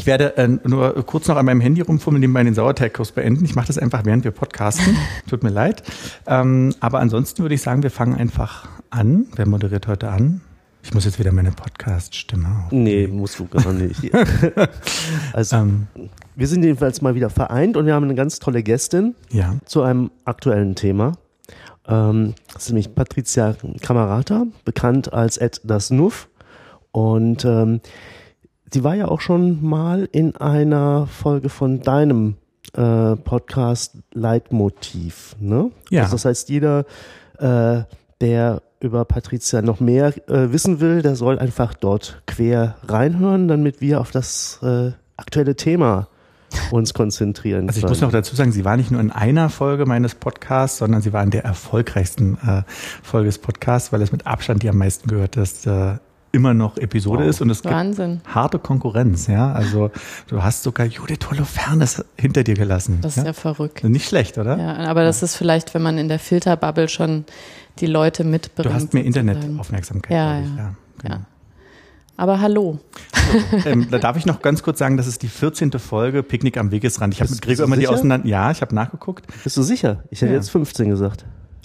werde nur kurz noch an meinem Handy rumfummeln, nebenbei den Sauerteigkurs beenden. Ich mache das einfach, während wir podcasten. Tut mir leid. Aber ansonsten würde ich sagen, wir fangen einfach an. Wer moderiert heute an? Ich muss jetzt wieder meine Podcast-Stimme aufnehmen. Nee, musst du gar nicht. Also, wir sind jedenfalls mal wieder vereint und wir haben eine ganz tolle Gästin zu einem aktuellen Thema. Das ist nämlich Patricia Camerata, bekannt als @dasnuff. Und sie war ja auch schon mal in einer Folge von deinem Podcast Leitmotiv, ne? Ja. Also das heißt, jeder, der über Patricia noch mehr wissen will, der soll einfach dort quer reinhören, damit wir auf das aktuelle Thema uns konzentrieren können. Also ich muss noch dazu sagen, sie war nicht nur in einer Folge meines Podcasts, sondern sie war in der erfolgreichsten Folge des Podcasts, weil es mit Abstand die am meisten gehörteste immer noch Episode ist und es gibt harte Konkurrenz, ja. Also du hast sogar Judith Holofernes hinter dir gelassen. Das ist ja verrückt. Nicht schlecht, oder? Ja, aber das ist vielleicht, wenn man in der Filterbubble schon die Leute mitbringt. Du hast mir Internetaufmerksamkeit, glaube ich. Ja, genau. Ja. Aber hallo. Da darf ich noch ganz kurz sagen, das ist die 14. Folge Picknick am Wegesrand. Ich habe mit Gregor immer die auseinander. Ja, ich habe nachgeguckt. Bist du sicher? Ich hätte jetzt 15 gesagt.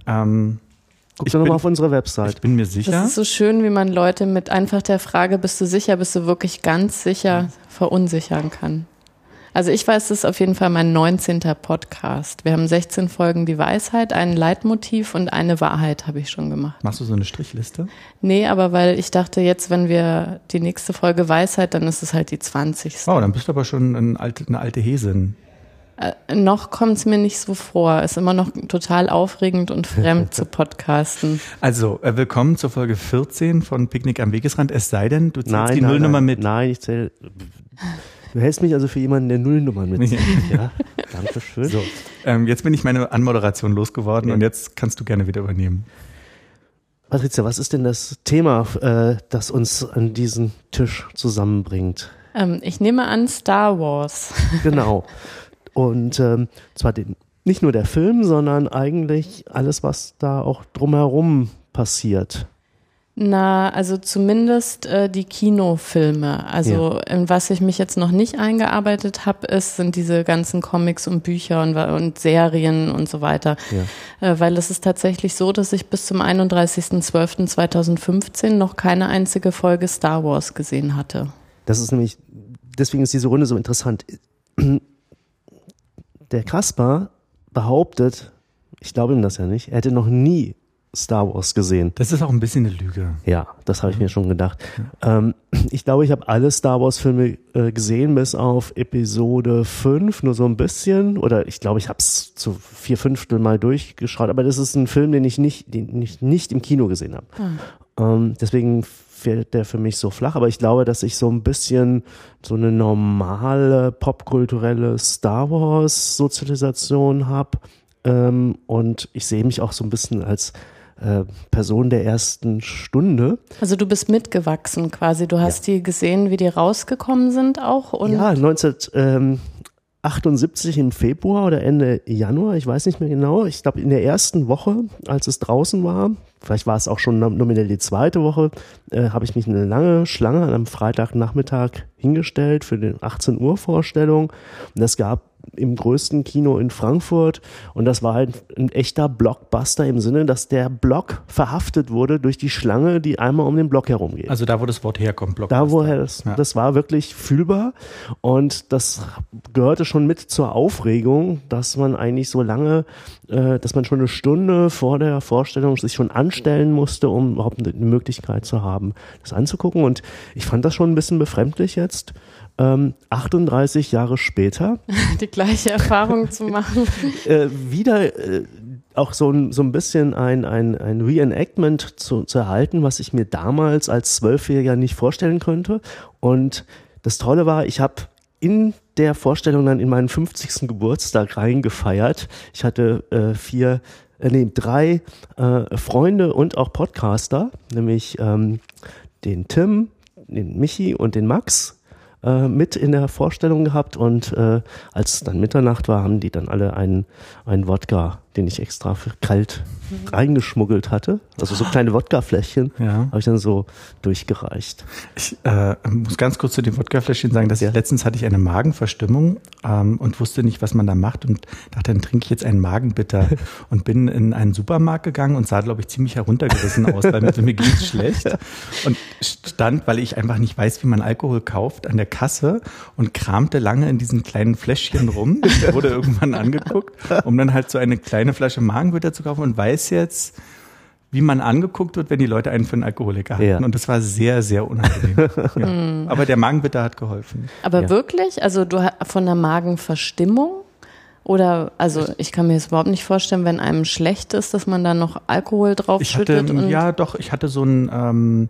Guck doch nochmal auf unsere Website. Ich bin mir sicher. Das ist so schön, wie man Leute mit einfach der Frage, bist du wirklich ganz sicher, verunsichern kann. Also ich weiß, das ist auf jeden Fall mein 19. Podcast. Wir haben 16 Folgen die Weisheit, ein Leitmotiv und eine Wahrheit habe ich schon gemacht. Machst du so eine Strichliste? Nee, aber weil ich dachte jetzt, wenn wir die nächste Folge Weisheit, dann ist es halt die 20. Oh, dann bist du aber schon eine alte Häsin. Noch kommt es mir nicht so vor. Ist immer noch total aufregend und fremd zu podcasten. Also, willkommen zur Folge 14 von Picknick am Wegesrand. Es sei denn, du zählst die Nullnummer mit. Nein, ich zähle. Du hältst mich also für jemanden, der Nullnummern mitzählt. Ja, danke schön. So, jetzt bin ich meine Anmoderation losgeworden und jetzt kannst du gerne wieder übernehmen. Patricia, was ist denn das Thema, das uns an diesen Tisch zusammenbringt? Ich nehme an Star Wars. Genau. Und zwar nicht nur der Film, sondern eigentlich alles, was da auch drumherum passiert. Na, also zumindest die Kinofilme. Also in was ich mich jetzt noch nicht eingearbeitet habe, sind diese ganzen Comics und Bücher und Serien und so weiter. Ja. Weil es ist tatsächlich so, dass ich bis zum 31.12.2015 noch keine einzige Folge Star Wars gesehen hatte. Das ist nämlich, deswegen ist diese Runde so interessant. Der Kaspar behauptet, ich glaube ihm das ja nicht, er hätte noch nie Star Wars gesehen. Das ist auch ein bisschen eine Lüge. Ja, das habe ich mir schon gedacht. Ich glaube, ich habe alle Star Wars Filme gesehen, bis auf Episode 5, nur so ein bisschen. Oder ich glaube, ich habe es zu 4/5 mal durchgeschaut. Aber das ist ein Film, den ich nicht im Kino gesehen habe. Deswegen fällt der für mich so flach. Aber ich glaube, dass ich so ein bisschen so eine normale popkulturelle Star Wars Sozialisation habe. Und ich sehe mich auch so ein bisschen als Person der ersten Stunde. Also du bist mitgewachsen quasi. Du hast die gesehen, wie die rausgekommen sind auch? Und ja, 1978 im Februar oder Ende Januar, ich weiß nicht mehr genau. Ich glaube in der ersten Woche, als es draußen war, vielleicht war es auch schon nominell die zweite Woche, habe ich mich in eine lange Schlange an einem Freitagnachmittag hingestellt für die 18 Uhr Vorstellung. Und das gab im größten Kino in Frankfurt und das war halt ein echter Blockbuster im Sinne, dass der Block verhaftet wurde durch die Schlange, die einmal um den Block herumgeht. Also da, wo das Wort herkommt, Blockbuster. Da, woher das war wirklich fühlbar und das gehörte schon mit zur Aufregung, dass man eigentlich so lange, dass man schon eine Stunde vor der Vorstellung sich schon anstellen musste, um überhaupt eine Möglichkeit zu haben, das anzugucken und ich fand das schon ein bisschen befremdlich jetzt. 38 Jahre später. Die gleiche Erfahrung zu machen. Wieder auch so ein bisschen ein Reenactment zu erhalten, was ich mir damals als 12-Jähriger nicht vorstellen könnte. Und das Tolle war, ich habe in der Vorstellung dann in meinen 50. Geburtstag reingefeiert. Ich hatte 3 Freunde und auch Podcaster, nämlich den Tim, den Michi und den Max. mit in der Vorstellung gehabt und als dann Mitternacht war, haben die dann alle einen Wodka, den ich extra für kalt reingeschmuggelt hatte. Also so kleine Wodkafläschchen habe ich dann so durchgereicht. Ich muss ganz kurz zu den Wodkafläschchen sagen, dass letztens hatte ich eine Magenverstimmung und wusste nicht, was man da macht und dachte, dann trinke ich jetzt einen Magenbitter und bin in einen Supermarkt gegangen und sah, glaube ich, ziemlich heruntergerissen aus, weil mir ging es schlecht und stand, weil ich einfach nicht weiß, wie man Alkohol kauft, an der Kasse und kramte lange in diesen kleinen Fläschchen rum, wurde irgendwann angeguckt, um dann halt so eine kleine Flasche Magenbitter zu kaufen und weiß jetzt, wie man angeguckt wird, wenn die Leute einen für einen Alkoholiker halten. Ja. Und das war sehr, sehr unangenehm. Ja. Aber der Magenbitter hat geholfen. Aber wirklich? Also du von der Magenverstimmung? Oder, also ich kann mir das überhaupt nicht vorstellen, wenn einem schlecht ist, dass man da noch Alkohol drauf schüttet. Ich hatte so ein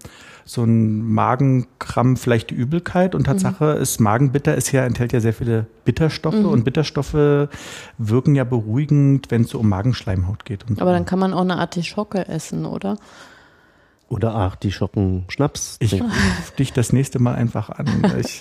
Magenkrampf, vielleicht Übelkeit und Tatsache ist Magenbitter enthält ja sehr viele Bitterstoffe und Bitterstoffe wirken ja beruhigend, wenn es so um Magenschleimhaut geht. Und so. Aber dann kann man auch eine Artischocke essen, oder? Oder Artischocken-Schnaps. Ich rufe dich das nächste Mal einfach an. Ich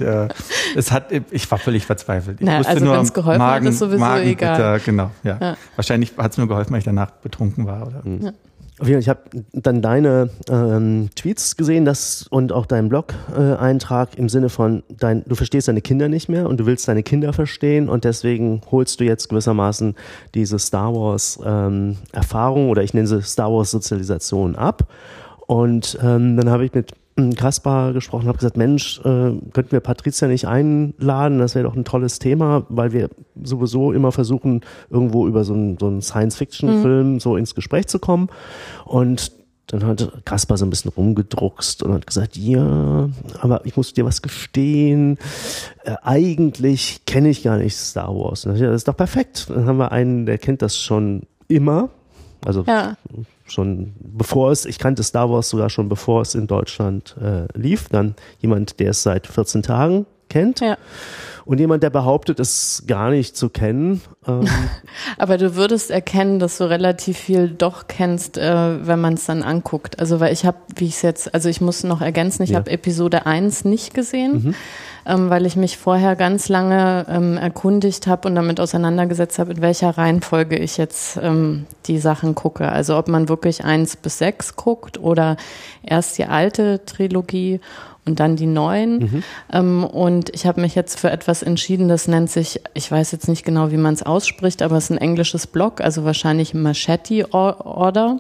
war völlig verzweifelt. Ich wusste also nur, wenn es geholfen hat, ist sowieso egal. Genau, ja. Wahrscheinlich hat es nur geholfen, weil ich danach betrunken war. Oder? Ja. Ich habe dann deine Tweets gesehen und auch deinen Blog-Eintrag im Sinne von, du verstehst deine Kinder nicht mehr und du willst deine Kinder verstehen und deswegen holst du jetzt gewissermaßen diese Star Wars-Erfahrung oder ich nenne sie Star Wars-Sozialisation ab. Und dann habe ich mit Kaspar gesprochen, habe gesagt, Mensch, könnten wir Patricia nicht einladen? Das wäre doch ein tolles Thema, weil wir sowieso immer versuchen, irgendwo über so einen Science-Fiction-Film so ins Gespräch zu kommen. Und dann hat Kaspar so ein bisschen rumgedruckst und hat gesagt, ja, aber ich muss dir was gestehen, eigentlich kenne ich gar nicht Star Wars. Und das ist doch perfekt. Dann haben wir einen, der kennt das schon immer. Also schon ich kannte Star Wars sogar schon bevor es in Deutschland lief. Dann jemand, der es seit 14 Tagen kennt. Ja. Und jemand, der behauptet, es gar nicht zu kennen. Aber du würdest erkennen, dass du relativ viel doch kennst, wenn man es dann anguckt. Also weil ich muss noch ergänzen, ich habe Episode 1 nicht gesehen, weil ich mich vorher ganz lange erkundigt habe und damit auseinandergesetzt habe, in welcher Reihenfolge ich jetzt die Sachen gucke. Also ob man wirklich 1 bis 6 guckt oder erst die alte Trilogie und dann die neuen. Und ich habe mich jetzt für etwas entschieden, das nennt sich, ich weiß jetzt nicht genau, wie man es ausspricht, aber es ist ein englisches Blog, also wahrscheinlich Machete Order.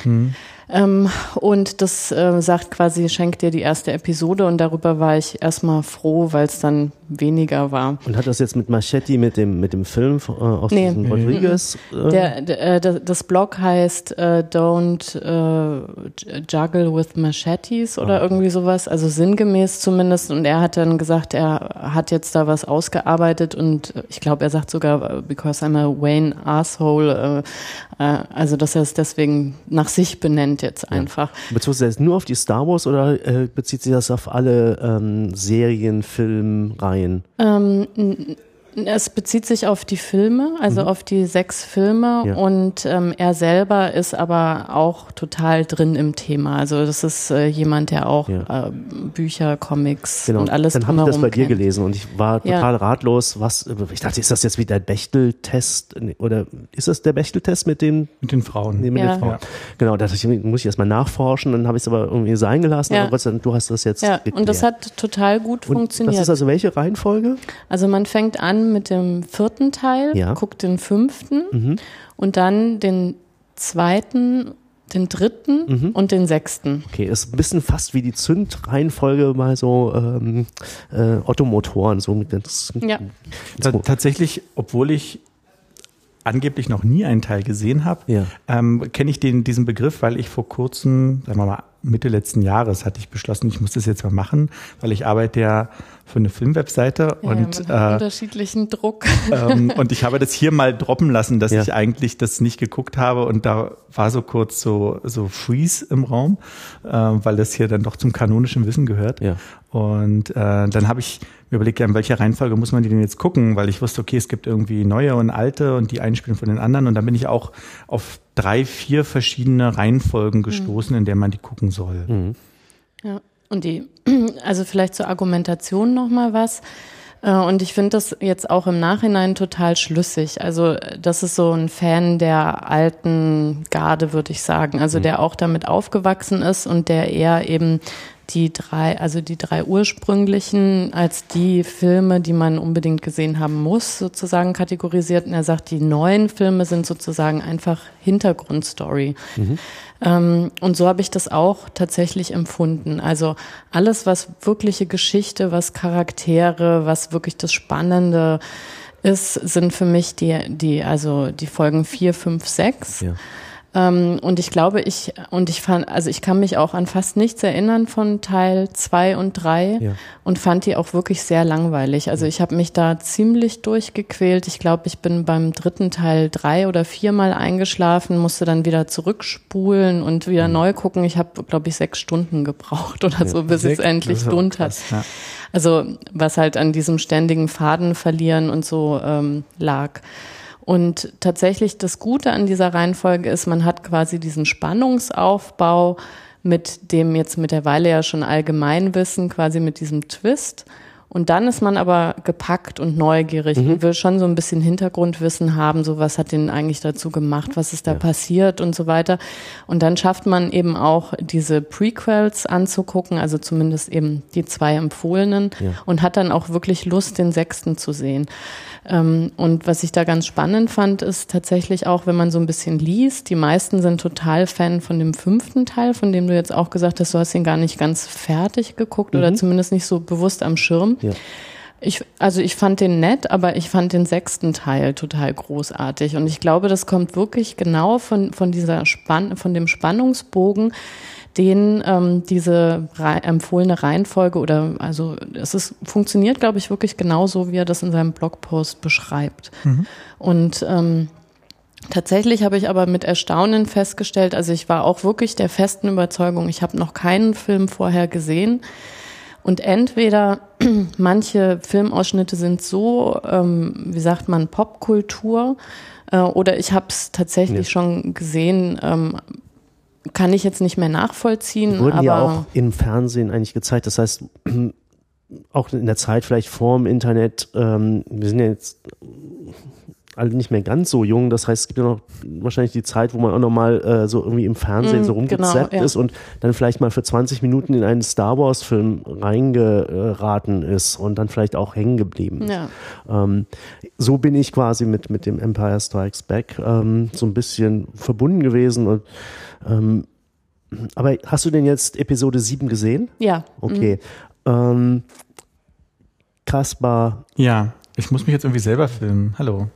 Und das sagt quasi, schenkt dir die erste Episode und darüber war ich erstmal froh, weil es dann weniger war. Und hat das jetzt mit Machete, mit dem Film aus diesem Rodriguez? Das Blog heißt Don't Juggle with Machetes oder irgendwie sowas, also sinngemäß zumindest. Und er hat dann gesagt, er hat jetzt da was ausgearbeitet und ich glaube, er sagt sogar, because I'm a Wayne Asshole, also dass er es deswegen nach sich benennt jetzt einfach. Bezieht sich das nur auf die Star Wars oder bezieht sich das auf alle Serien, Filmreihen? Es bezieht sich auf die Filme, also auf die 6 Filme und er selber ist aber auch total drin im Thema. Also das ist jemand, der auch Bücher, Comics und alles drumherum kennt. Dann habe ich das bei dir gelesen und ich war total ratlos. Ich dachte, ist das jetzt wieder der Bechtel-Test oder ist das der Bechtel-Test mit den Frauen? Nee, mit den Frauen. Genau, da muss ich erstmal nachforschen, dann habe ich es aber irgendwie sein gelassen. Aber du hast das jetzt geklärt. Und das hat total gut funktioniert. Das ist also welche Reihenfolge? Also man fängt an mit dem 4. Teil, guckt den 5. Und dann den 2., den 3. und den 6. Okay, ist ein bisschen fast wie die Zündreihenfolge bei so Ottomotoren. So Tatsächlich, obwohl ich angeblich noch nie einen Teil gesehen habe, kenne ich diesen Begriff, weil ich vor kurzem, sagen wir mal Mitte letzten Jahres, hatte ich beschlossen, ich muss das jetzt mal machen, weil ich arbeite ja für eine Filmwebseite und unterschiedlichen Druck. Und ich habe das hier mal droppen lassen, dass ich eigentlich das nicht geguckt habe und da war so kurz so Freeze im Raum, weil das hier dann doch zum kanonischen Wissen gehört. Ja. Und dann habe ich mir überlegt, in welcher Reihenfolge muss man die denn jetzt gucken, weil ich wusste, okay, es gibt irgendwie neue und alte und die einen spielen von den anderen und dann bin ich auch auf 3, 4 verschiedene Reihenfolgen gestoßen, in der man die gucken soll. Mhm. Und also vielleicht zur Argumentation nochmal was. Und ich finde das jetzt auch im Nachhinein total schlüssig. Also das ist so ein Fan der alten Garde, würde ich sagen. Also der auch damit aufgewachsen ist und der eher eben die drei ursprünglichen als die Filme, die man unbedingt gesehen haben muss, sozusagen kategorisiert. Und er sagt, die neuen Filme sind sozusagen einfach Hintergrundstory. Und so habe ich das auch tatsächlich empfunden. Also alles, was wirkliche Geschichte, was Charaktere, was wirklich das Spannende ist, sind für mich die Folgen 4, 5, 6. Ja. Und ich glaube, ich kann mich auch an fast nichts erinnern von Teil 2 und 3 und fand die auch wirklich sehr langweilig. Also ich habe mich da ziemlich durchgequält. Ich glaube, ich bin beim 3. Teil 3 oder 4 Mal eingeschlafen, musste dann wieder zurückspulen und wieder neu gucken. Ich habe, glaube ich, 6 Stunden gebraucht oder so, bis es endlich Stund hat. Ja. Also was halt an diesem ständigen Faden verlieren und so lag. Und tatsächlich das Gute an dieser Reihenfolge ist, man hat quasi diesen Spannungsaufbau mit dem jetzt mittlerweile ja schon Allgemeinwissen, quasi mit diesem Twist. Und dann ist man aber gepackt und neugierig und will schon so ein bisschen Hintergrundwissen haben, so was hat den eigentlich dazu gemacht, was ist da passiert und so weiter. Und dann schafft man eben auch diese Prequels anzugucken, also zumindest eben die 2 empfohlenen und hat dann auch wirklich Lust, den 6. zu sehen. Und was ich da ganz spannend fand, ist tatsächlich auch, wenn man so ein bisschen liest, die meisten sind total Fan von dem 5. Teil, von dem du jetzt auch gesagt hast, du hast ihn gar nicht ganz fertig geguckt oder zumindest nicht so bewusst am Schirm. Ja. Ich fand den nett, aber ich fand den 6. Teil total großartig. Und ich glaube, das kommt wirklich genau von dem Spannungsbogen, den diese empfohlene Reihenfolge funktioniert, glaube ich, wirklich genauso, wie er das in seinem Blogpost beschreibt. Und tatsächlich habe ich aber mit Erstaunen festgestellt, also ich war auch wirklich der festen Überzeugung, ich habe noch keinen Film vorher gesehen. Und entweder manche Filmausschnitte sind so, wie sagt man, Popkultur, oder ich habe es tatsächlich schon gesehen, kann ich jetzt nicht mehr nachvollziehen. Die wurden ja auch im Fernsehen eigentlich gezeigt. Das heißt, auch in der Zeit vielleicht vor dem Internet, wir sind ja jetzt alle nicht mehr ganz so jung. Das heißt, es gibt ja noch wahrscheinlich die Zeit, wo man auch nochmal so irgendwie im Fernsehen so rumgezappt ist und dann vielleicht mal für 20 Minuten in einen Star Wars Film reingeraten ist und dann vielleicht auch hängen geblieben ist. Ja. So bin ich quasi mit dem Empire Strikes Back so ein bisschen verbunden gewesen. Und aber hast du denn jetzt Episode 7 gesehen? Ja. Okay. Kaspar. Ja, ich muss mich jetzt irgendwie selber filmen. Hallo.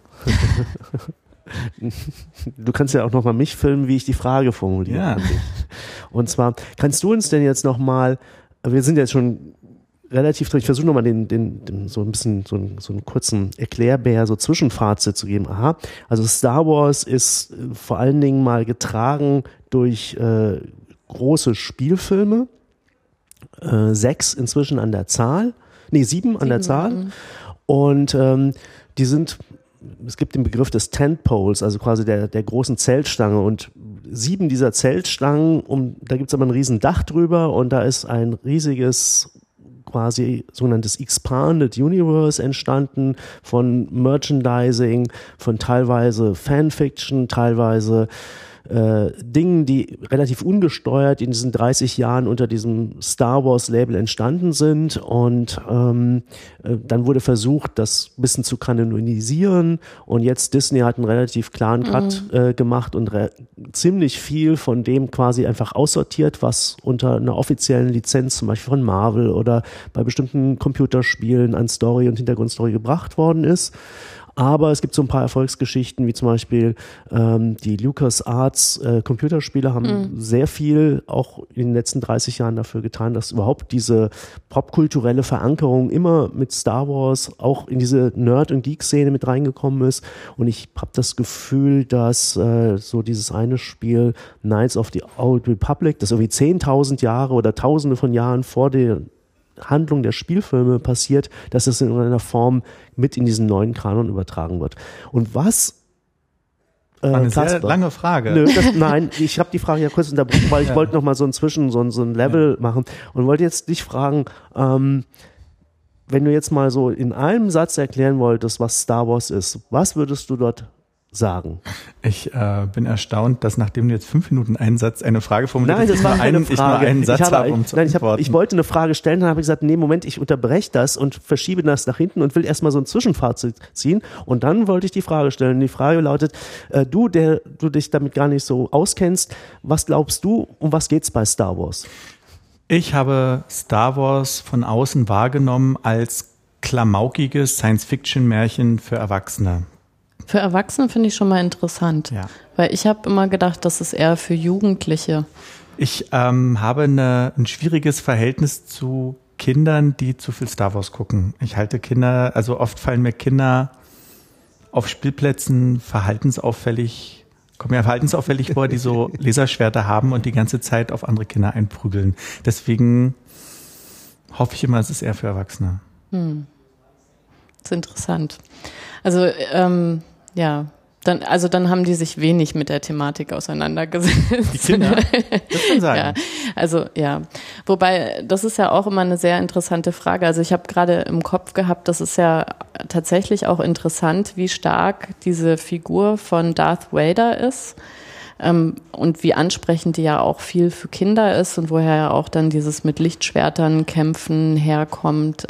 Du kannst ja auch nochmal mich filmen, wie ich die Frage formuliere. Ja. Und zwar, kannst du uns denn jetzt nochmal, wir sind jetzt schon relativ drin, ich versuche nochmal den so ein bisschen so einen kurzen Erklärbär, so Zwischenfazit zu geben. Aha, also Star Wars ist vor allen Dingen mal getragen durch große Spielfilme, 6 inzwischen an der Zahl, 7 an der Zahl. Und die sind, es gibt den Begriff des Tentpoles, also quasi der großen Zeltstange, und 7 dieser Zeltstangen, da gibt es aber ein riesen Dach drüber und da ist ein riesiges quasi sogenanntes Expanded Universe entstanden von Merchandising, von teilweise Fanfiction, teilweise Dingen, die relativ ungesteuert in diesen 30 Jahren unter diesem Star Wars Label entstanden sind, und dann wurde versucht, das ein bisschen zu kanonisieren, und jetzt Disney hat einen relativ klaren Cut gemacht und ziemlich viel von dem quasi einfach aussortiert, was unter einer offiziellen Lizenz zum Beispiel von Marvel oder bei bestimmten Computerspielen an Story und Hintergrundstory gebracht worden ist. Aber es gibt so ein paar Erfolgsgeschichten, wie zum Beispiel die LucasArts Computerspiele haben sehr viel auch in den letzten 30 Jahren dafür getan, dass überhaupt diese popkulturelle Verankerung immer mit Star Wars auch in diese Nerd- und Geek-Szene mit reingekommen ist. Und ich habe das Gefühl, dass so dieses eine Spiel Knights of the Old Republic, das irgendwie 10.000 Jahre oder Tausende von Jahren vor der Handlung der Spielfilme passiert, dass es in irgendeiner Form mit in diesen neuen Kanon übertragen wird. Und was eine sehr lange Frage. Nö, nein, ich habe die Frage ja kurz unterbrochen, weil ich wollte noch mal so ein Level machen und wollte jetzt dich fragen, wenn du jetzt mal so in einem Satz erklären wolltest, was Star Wars ist, was würdest du dort sagen? Ich bin erstaunt, dass nachdem du jetzt 5 Minuten einen Satz eine Frage formuliert hast, ich nur einen Satz habe, um zu antworten. Ich wollte eine Frage stellen, dann habe ich gesagt, nee, Moment, ich unterbreche das und verschiebe das nach hinten und will erstmal so ein Zwischenfazit ziehen und dann wollte ich die Frage stellen. Die Frage lautet, du dich damit gar nicht so auskennst, was glaubst du, um was geht's bei Star Wars? Ich habe Star Wars von außen wahrgenommen als klamaukiges Science-Fiction-Märchen für Erwachsene. Für Erwachsene finde ich schon mal interessant, weil ich habe immer gedacht, das ist eher für Jugendliche. Ich habe ein schwieriges Verhältnis zu Kindern, die zu viel Star Wars gucken. Ich halte Kinder, also oft fallen mir Kinder auf Spielplätzen verhaltensauffällig vor, die so Laserschwerter haben und die ganze Zeit auf andere Kinder einprügeln. Deswegen hoffe ich immer, es ist eher für Erwachsene. Das ist interessant. Also dann haben die sich wenig mit der Thematik auseinandergesetzt. Die Kinder? Das kann sein. Wobei, das ist ja auch immer eine sehr interessante Frage. Also ich habe gerade im Kopf gehabt, das ist ja tatsächlich auch interessant, wie stark diese Figur von Darth Vader ist. Und wie ansprechend die ja auch viel für Kinder ist und woher ja auch dann dieses mit Lichtschwertern kämpfen herkommt.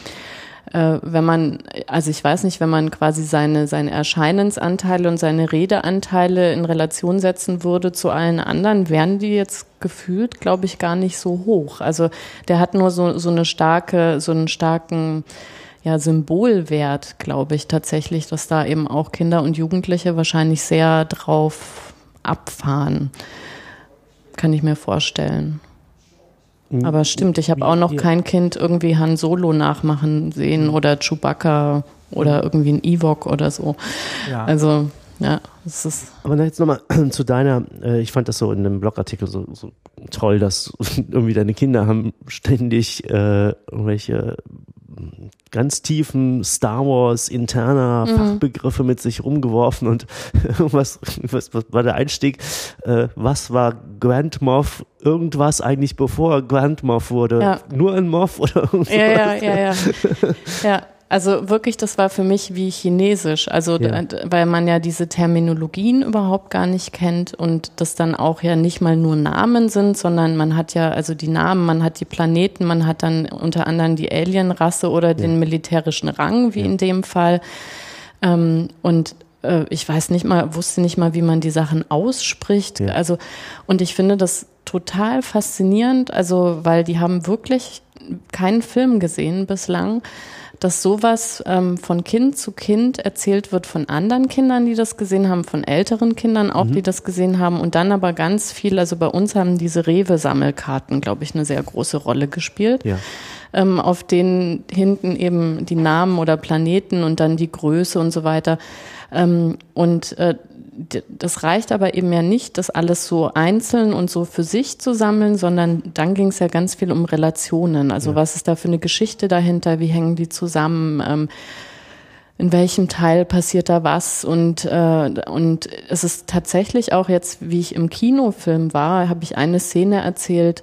Wenn man quasi seine Erscheinensanteile und seine Redeanteile in Relation setzen würde zu allen anderen, wären die jetzt gefühlt, glaube ich, gar nicht so hoch. Also der hat nur so einen starken Symbolwert, glaube ich, tatsächlich, dass da eben auch Kinder und Jugendliche wahrscheinlich sehr drauf abfahren. Kann ich mir vorstellen. Aber stimmt, ich habe auch noch kein Kind irgendwie Han Solo nachmachen sehen oder Chewbacca oder irgendwie ein Ewok oder so. Ja. Also, das ist. Aber jetzt nochmal zu deiner, ich fand das so in einem Blogartikel so toll, dass irgendwie deine Kinder haben ständig irgendwelche ganz tiefen Star Wars interner Fachbegriffe mit sich rumgeworfen und was war der Einstieg? Was war Grand Moff irgendwas eigentlich bevor Grand Moff wurde? Ja. Nur ein Moff oder irgendwas? Ja. Also wirklich, das war für mich wie Chinesisch, weil man ja diese Terminologien überhaupt gar nicht kennt und das dann auch ja nicht mal nur Namen sind, sondern man hat ja also die Namen, man hat die Planeten, man hat dann unter anderem die Alienrasse oder den militärischen Rang, wie in dem Fall. Und ich wusste nicht mal, wie man die Sachen ausspricht. Ja. Also, und ich finde das total faszinierend, also weil die haben wirklich keinen Film gesehen bislang, dass sowas von Kind zu Kind erzählt wird von anderen Kindern, die das gesehen haben, von älteren Kindern auch, die das gesehen haben und dann aber ganz viel, also bei uns haben diese Rewe-Sammelkarten, glaube ich, eine sehr große Rolle gespielt, auf denen hinten eben die Namen oder Planeten und dann die Größe und so weiter das reicht aber eben ja nicht, das alles so einzeln und so für sich zu sammeln, sondern dann ging es ja ganz viel um Relationen. Also was ist da für eine Geschichte dahinter? Wie hängen die zusammen? In welchem Teil passiert da was? Und es ist tatsächlich auch jetzt, wie ich im Kinofilm war, habe ich eine Szene erzählt.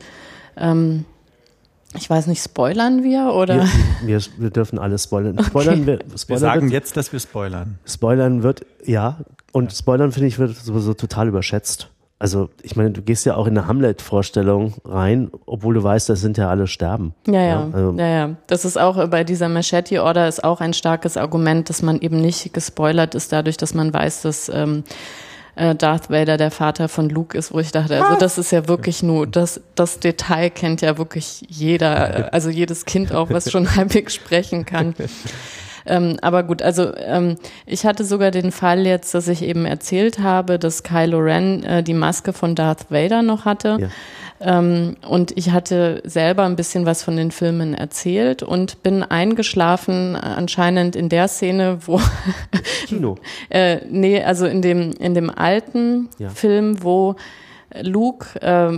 Ich weiß nicht, spoilern wir oder? Wir dürfen alles spoilern. Wir sagen jetzt, dass wir spoilern. Spoilern wird, und Spoilern, finde ich, wird sowieso total überschätzt. Also, ich meine, du gehst ja auch in eine Hamlet-Vorstellung rein, obwohl du weißt, das sind ja alle sterben. Ja. Das ist auch bei dieser Machete Order ist auch ein starkes Argument, dass man eben nicht gespoilert ist dadurch, dass man weiß, dass Darth Vader der Vater von Luke ist, wo ich dachte, also das ist ja wirklich nur, das Detail kennt ja wirklich jeder, also jedes Kind auch, was schon halbwegs sprechen kann. Aber gut, also ich hatte sogar den Fall jetzt, dass ich eben erzählt habe, dass Kylo Ren die Maske von Darth Vader noch hatte. Ja. Und ich hatte selber ein bisschen was von den Filmen erzählt und bin eingeschlafen anscheinend in der Szene, wo Kino. Also in dem alten Film, wo Luke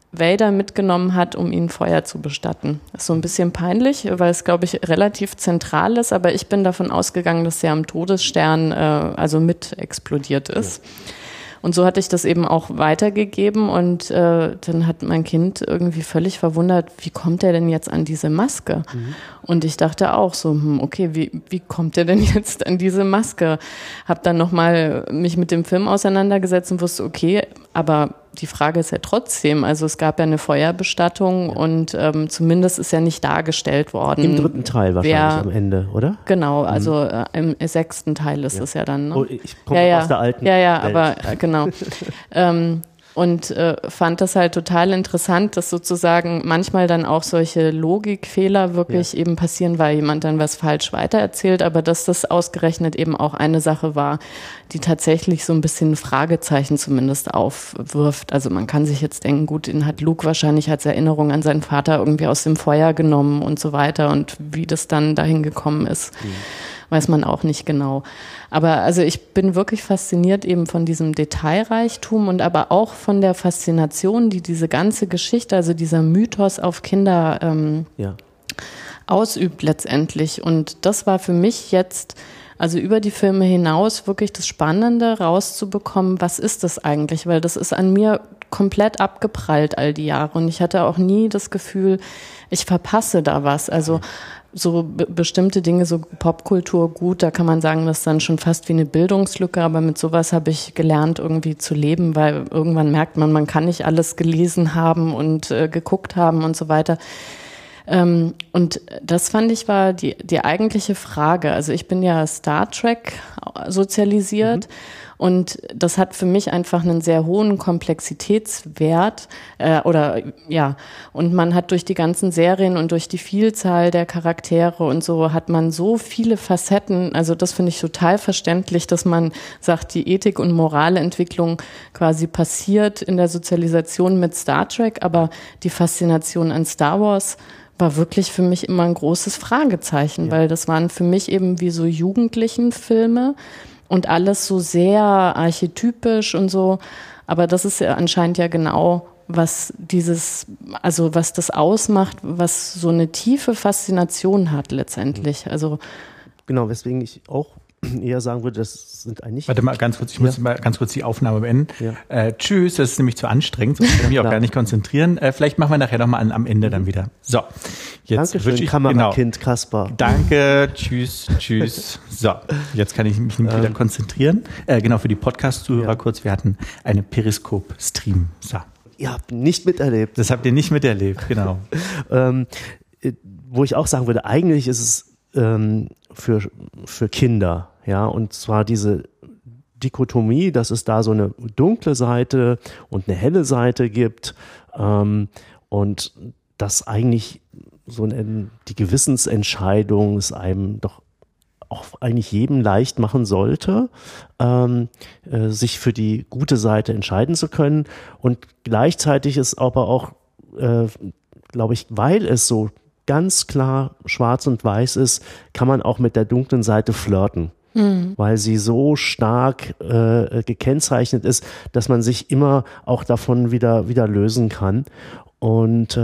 Vader mitgenommen hat, um ihn Feuer zu bestatten. Das ist so ein bisschen peinlich, weil es, glaube ich, relativ zentral ist, aber ich bin davon ausgegangen, dass er am Todesstern also mit explodiert ist. Ja. Und so hatte ich das eben auch weitergegeben und dann hat mein Kind irgendwie völlig verwundert, wie kommt er denn jetzt an diese Maske? Mhm. Und ich dachte auch so, okay, wie kommt er denn jetzt an diese Maske? Hab dann nochmal mich mit dem Film auseinandergesetzt und wusste, okay, aber die Frage ist ja trotzdem, also es gab ja eine Feuerbestattung und zumindest ist ja nicht dargestellt worden. Im 3. Teil wahrscheinlich am Ende, oder? Genau, also im 6. Teil ist es ja dann. Ne? Oh, ich komme aus der alten Welt. Aber genau. Und fand das halt total interessant, dass sozusagen manchmal dann auch solche Logikfehler wirklich eben passieren, weil jemand dann was falsch weitererzählt, aber dass das ausgerechnet eben auch eine Sache war, die tatsächlich so ein bisschen Fragezeichen zumindest aufwirft. Also man kann sich jetzt denken, gut, den hat Luke wahrscheinlich als Erinnerung an seinen Vater irgendwie aus dem Feuer genommen und so weiter und wie das dann dahin gekommen ist. Weiß man auch nicht genau. Aber also ich bin wirklich fasziniert eben von diesem Detailreichtum und aber auch von der Faszination, die diese ganze Geschichte, also dieser Mythos auf Kinder ausübt letztendlich. Und das war für mich jetzt, also über die Filme hinaus, wirklich das Spannende rauszubekommen, was ist das eigentlich? Weil das ist an mir komplett abgeprallt all die Jahre und ich hatte auch nie das Gefühl, ich verpasse da was. Also so bestimmte Dinge, so Popkultur, gut, da kann man sagen, das ist dann schon fast wie eine Bildungslücke, aber mit sowas habe ich gelernt, irgendwie zu leben, weil irgendwann merkt man kann nicht alles gelesen haben und geguckt haben und so weiter. Und das fand ich war die eigentliche Frage. Also ich bin ja Star Trek sozialisiert. Und das hat für mich einfach einen sehr hohen Komplexitätswert und man hat durch die ganzen Serien und durch die Vielzahl der Charaktere und so hat man so viele Facetten, also das finde ich total verständlich, dass man sagt, die Ethik- und Moralentwicklung quasi passiert in der Sozialisation mit Star Trek, aber die Faszination an Star Wars war wirklich für mich immer ein großes Fragezeichen, weil das waren für mich eben wie so Jugendlichenfilme, und alles so sehr archetypisch und so. Aber das ist ja anscheinend ja genau, was was das ausmacht, was so eine tiefe Faszination hat letztendlich. Also genau, weswegen ich auch eher sagen würde, das sind eigentlich... Warte mal ganz kurz, ich muss mal ganz kurz die Aufnahme beenden. Ja. Tschüss, das ist nämlich zu anstrengend, sonst kann ich mich auch gar nicht konzentrieren. Vielleicht machen wir nachher nochmal am Ende dann wieder. So, jetzt Dankeschön, Kamerakind Kaspar. Danke, tschüss. So, jetzt kann ich mich wieder konzentrieren. Genau, für die Podcast-Zuhörer kurz, wir hatten eine Periskop-Stream. So. Ihr habt nicht miterlebt. Das habt ihr nicht miterlebt, genau. Wo ich auch sagen würde, eigentlich ist es für Kinder, ja, und zwar diese Dichotomie, dass es da so eine dunkle Seite und eine helle Seite gibt und dass eigentlich so die Gewissensentscheidung es einem doch auch eigentlich jedem leicht machen sollte, sich für die gute Seite entscheiden zu können und gleichzeitig ist aber auch, glaube ich, weil es so ganz klar schwarz und weiß ist, kann man auch mit der dunklen Seite flirten, weil sie so stark gekennzeichnet ist, dass man sich immer auch davon wieder lösen kann. Und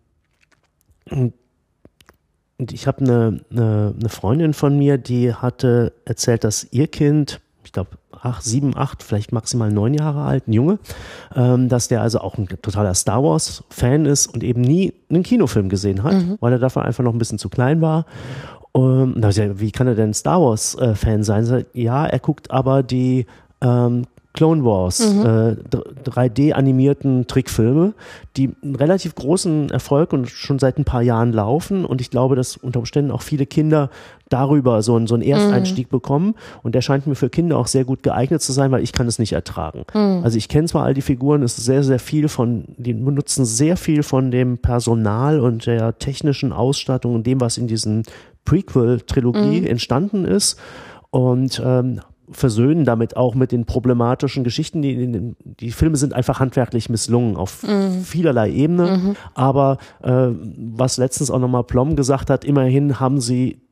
ich habe eine Freundin von mir, die hatte erzählt, dass ihr Kind, ich glaube 7, 8, vielleicht maximal 9 Jahre alt, ein Junge, dass der also auch ein totaler Star Wars Fan ist und eben nie einen Kinofilm gesehen hat, weil er dafür einfach noch ein bisschen zu klein war. Und da habe ich gesagt, wie kann er denn Star Wars Fan sein? So, ja, er guckt aber die Clone Wars 3D-animierten Trickfilme, die einen relativ großen Erfolg und schon seit ein paar Jahren laufen und ich glaube, dass unter Umständen auch viele Kinder darüber so einen Ersteinstieg bekommen und der scheint mir für Kinder auch sehr gut geeignet zu sein, weil ich kann es nicht ertragen. Also ich kenne zwar all die Figuren, es ist sehr, sehr viel die benutzen sehr viel von dem Personal und der technischen Ausstattung und dem, was in diesen Prequel-Trilogie entstanden ist und versöhnen damit auch mit den problematischen Geschichten. Die Filme sind einfach handwerklich misslungen auf vielerlei Ebene. Aber was letztens auch nochmal Plom gesagt hat, immerhin haben sie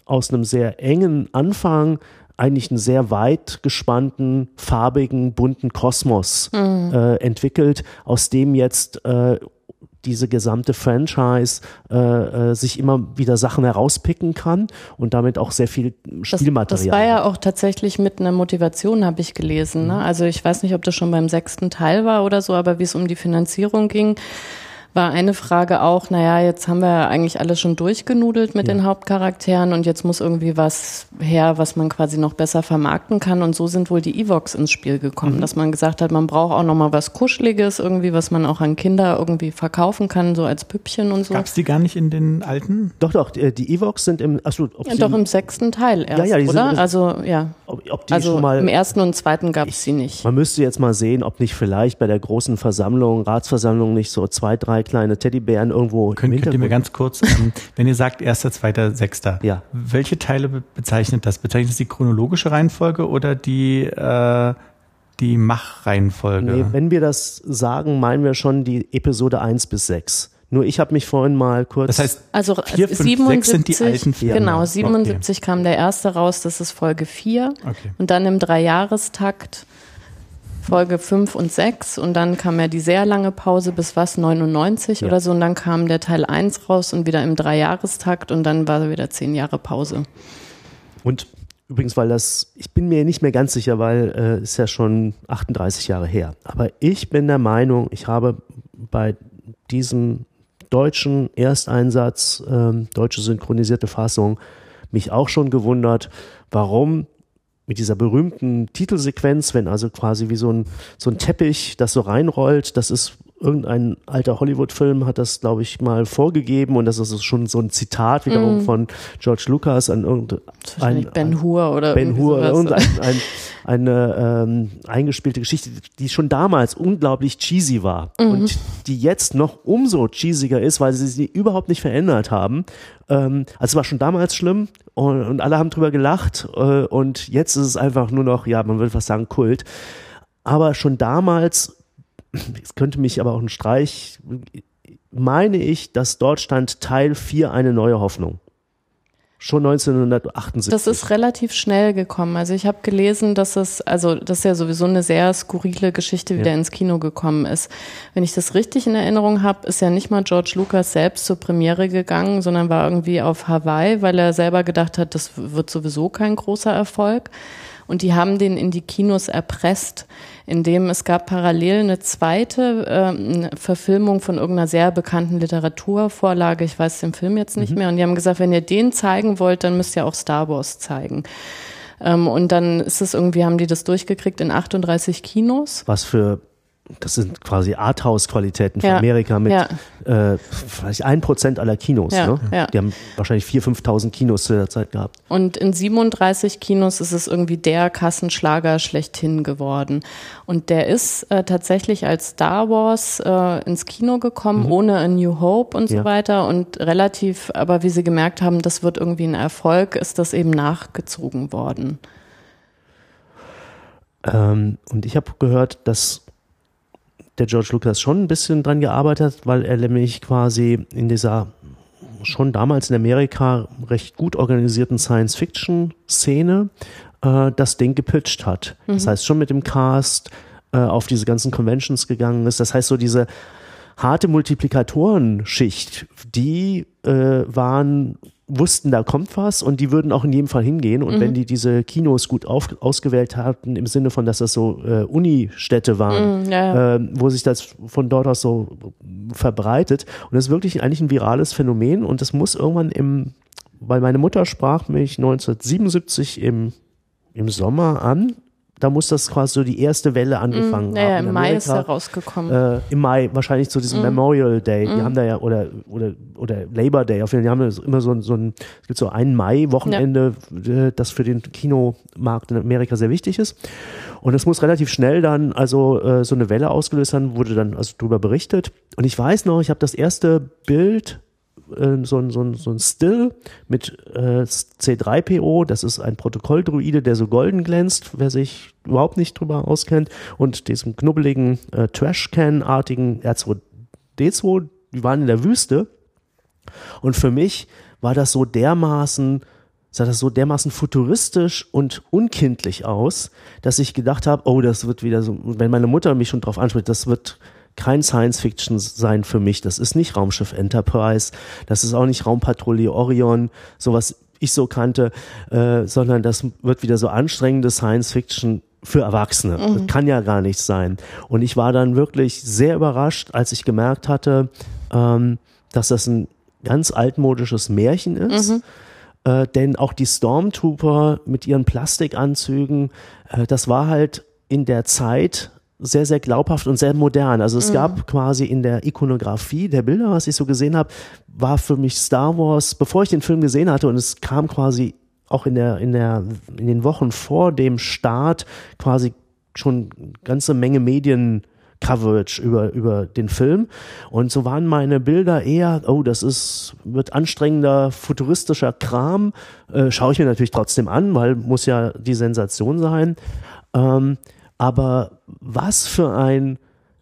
aus einem sehr engen Anfang eigentlich einen sehr weit gespannten, farbigen, bunten Kosmos entwickelt, aus dem jetzt diese gesamte Franchise sich immer wieder Sachen herauspicken kann und damit auch sehr viel Spielmaterial. Das war ja auch tatsächlich mit einer Motivation, habe ich gelesen. Ne? Also ich weiß nicht, ob das schon beim 6. Teil war oder so, aber wie es um die Finanzierung ging, war eine Frage auch, naja, jetzt haben wir ja eigentlich alles schon durchgenudelt mit den Hauptcharakteren und jetzt muss irgendwie was her, was man quasi noch besser vermarkten kann, und so sind wohl die Evox ins Spiel gekommen, dass man gesagt hat, man braucht auch nochmal was Kuscheliges irgendwie, was man auch an Kinder irgendwie verkaufen kann, so als Püppchen und so. Gab's die gar nicht in den alten? Doch, die Evox sind im, doch im 6. Teil erst, die oder? Sind, also, ja. Ob die schon mal, im 1. und 2. gab's sie nicht. Man müsste jetzt mal sehen, ob nicht vielleicht bei der großen Versammlung, Ratsversammlung nicht so 2, 3 kleine Teddybären irgendwo Könnt ihr mir ganz kurz, wenn ihr sagt 1., 2., 6., welche Teile bezeichnet das? Bezeichnet das die chronologische Reihenfolge oder die Machreihenfolge? Nee, wenn wir das sagen, meinen wir schon die Episode 1 bis 6. Nur ich habe mich vorhin mal kurz... Das heißt, also 4, 5, 6 sind die alten Filme. Genau, 77 kam der erste raus, das ist Folge 4. Okay. Und dann im 3-Jahrestakt Folge 5 und 6 und dann kam ja die sehr lange Pause bis 99 oder so und dann kam der Teil 1 raus und wieder im 3-Jahrestakt und dann war wieder 10 Jahre Pause. Und übrigens, weil ich bin mir nicht mehr ganz sicher, weil ist ja schon 38 Jahre her, aber ich bin der Meinung, ich habe bei diesem deutschen Ersteinsatz, deutsche synchronisierte Fassung, mich auch schon gewundert, warum mit dieser berühmten Titelsequenz, wenn also quasi wie so ein Teppich das so reinrollt, das ist irgendein alter Hollywood-Film hat das, glaube ich, mal vorgegeben und das ist schon so ein Zitat wiederum von George Lucas an irgendein Ben-Hur oder eine eingespielte Geschichte, die schon damals unglaublich cheesy war und die jetzt noch umso cheesiger ist, weil sie überhaupt nicht verändert haben. Also es war schon damals schlimm und alle haben drüber gelacht und jetzt ist es einfach nur noch, ja, man würde fast sagen Kult. Aber schon damals, es könnte mich aber auch ein Streich, meine ich, dass dort stand Teil 4 eine neue Hoffnung. Schon 1978. Das ist relativ schnell gekommen. Also ich habe gelesen, dass das ist ja sowieso eine sehr skurrile Geschichte, wie der ins Kino gekommen ist. Wenn ich das richtig in Erinnerung habe, ist ja nicht mal George Lucas selbst zur Premiere gegangen, sondern war irgendwie auf Hawaii, weil er selber gedacht hat, das wird sowieso kein großer Erfolg. Und die haben den in die Kinos erpresst, indem es gab parallel eine zweite Verfilmung von irgendeiner sehr bekannten Literaturvorlage. Ich weiß den Film jetzt nicht mehr. Und die haben gesagt, wenn ihr den zeigen wollt, dann müsst ihr auch Star Wars zeigen. Und dann ist es irgendwie, haben die das durchgekriegt in 38 Kinos. Das sind quasi Arthouse-Qualitäten von Amerika mit vielleicht 1% aller Kinos. Ne? Ja. Die haben wahrscheinlich 4.000, 5.000 Kinos zu der Zeit gehabt. Und in 37 Kinos ist es irgendwie der Kassenschlager schlechthin geworden. Und der ist tatsächlich als Star Wars ins Kino gekommen, ohne A New Hope und so weiter. Und relativ, aber wie sie gemerkt haben, das wird irgendwie ein Erfolg, ist das eben nachgezogen worden. Und ich habe gehört, dass der George Lucas schon ein bisschen dran gearbeitet hat, weil er nämlich quasi in dieser schon damals in Amerika recht gut organisierten Science-Fiction-Szene das Ding gepitcht hat. Das heißt, schon mit dem Cast auf diese ganzen Conventions gegangen ist. Das heißt, so diese harte Multiplikatorenschicht, die wussten, da kommt was und die würden auch in jedem Fall hingehen. Und wenn die diese Kinos gut ausgewählt hatten, im Sinne von, dass das so Unistädte waren, wo sich das von dort aus so verbreitet. Und das ist wirklich eigentlich ein virales Phänomen und das muss irgendwann weil meine Mutter sprach mich 1977 im Sommer an. Da muss das quasi so die erste Welle angefangen haben. Ja, im Mai ist er rausgekommen. Im Mai, wahrscheinlich zu diesem Memorial Day. Die haben da ja, oder Labor Day, auf jeden Fall, die haben immer es gibt so ein Mai-Wochenende, das für den Kinomarkt in Amerika sehr wichtig ist. Und das muss relativ schnell dann, so eine Welle ausgelöst haben, wurde dann also drüber berichtet. Und ich weiß noch, ich habe das erste Bild, so ein Still mit C3PO, das ist ein Protokolldruide, der so golden glänzt, wer sich überhaupt nicht drüber auskennt, und diesem knubbeligen Trashcan-artigen R2D2, die waren in der Wüste und für mich war das so dermaßen sah das so dermaßen futuristisch und unkindlich aus, dass ich gedacht habe, oh, das wird wieder so, wenn meine Mutter mich schon drauf anspricht, das wird kein Science-Fiction sein für mich. Das ist nicht Raumschiff Enterprise, das ist auch nicht Raumpatrouille Orion, sowas ich so kannte, sondern das wird wieder so anstrengende Science-Fiction für Erwachsene. Das kann ja gar nicht sein. Und ich war dann wirklich sehr überrascht, als ich gemerkt hatte, dass das ein ganz altmodisches Märchen ist. Denn auch die Stormtrooper mit ihren Plastikanzügen, das war halt in der Zeit sehr, sehr glaubhaft und sehr modern. Also es gab quasi in der Ikonografie der Bilder, was ich so gesehen habe, war für mich Star Wars, bevor ich den Film gesehen hatte, und es kam quasi auch in den Wochen vor dem Start quasi schon eine ganze Menge Medien-Coverage über den Film. Und so waren meine Bilder eher, oh, wird anstrengender, futuristischer Kram. Schaue ich mir natürlich trotzdem an, weil muss ja die Sensation sein. Aber was für ein,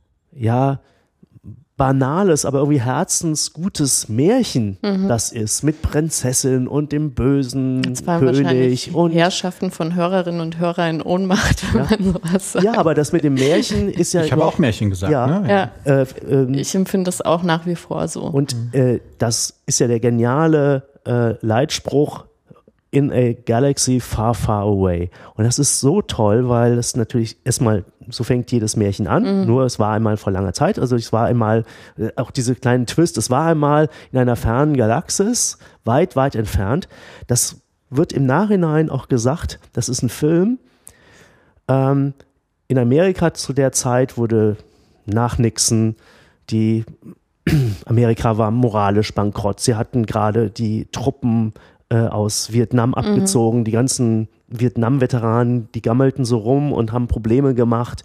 banales, aber irgendwie herzensgutes Märchen das ist, mit Prinzessin und dem bösen König und Herrschaften von Hörerinnen und Hörern in Ohnmacht, wenn man sowas sagt. Ja, aber das mit dem Märchen ist ja... Ich habe auch Märchen gesagt. Ja. Ich empfinde das auch nach wie vor so. Und das ist ja der geniale Leitspruch: In a galaxy far, far away. Und das ist so toll, weil es natürlich erstmal, so fängt jedes Märchen an, nur es war einmal vor langer Zeit, also es war einmal, auch diese kleinen Twist, es war einmal in einer fernen Galaxis, weit, weit entfernt. Das wird im Nachhinein auch gesagt, das ist ein Film. In Amerika zu der Zeit wurde nach Nixon Amerika war moralisch bankrott. Sie hatten gerade die Truppen aus Vietnam abgezogen, die ganzen Vietnam-Veteranen, die gammelten so rum und haben Probleme gemacht.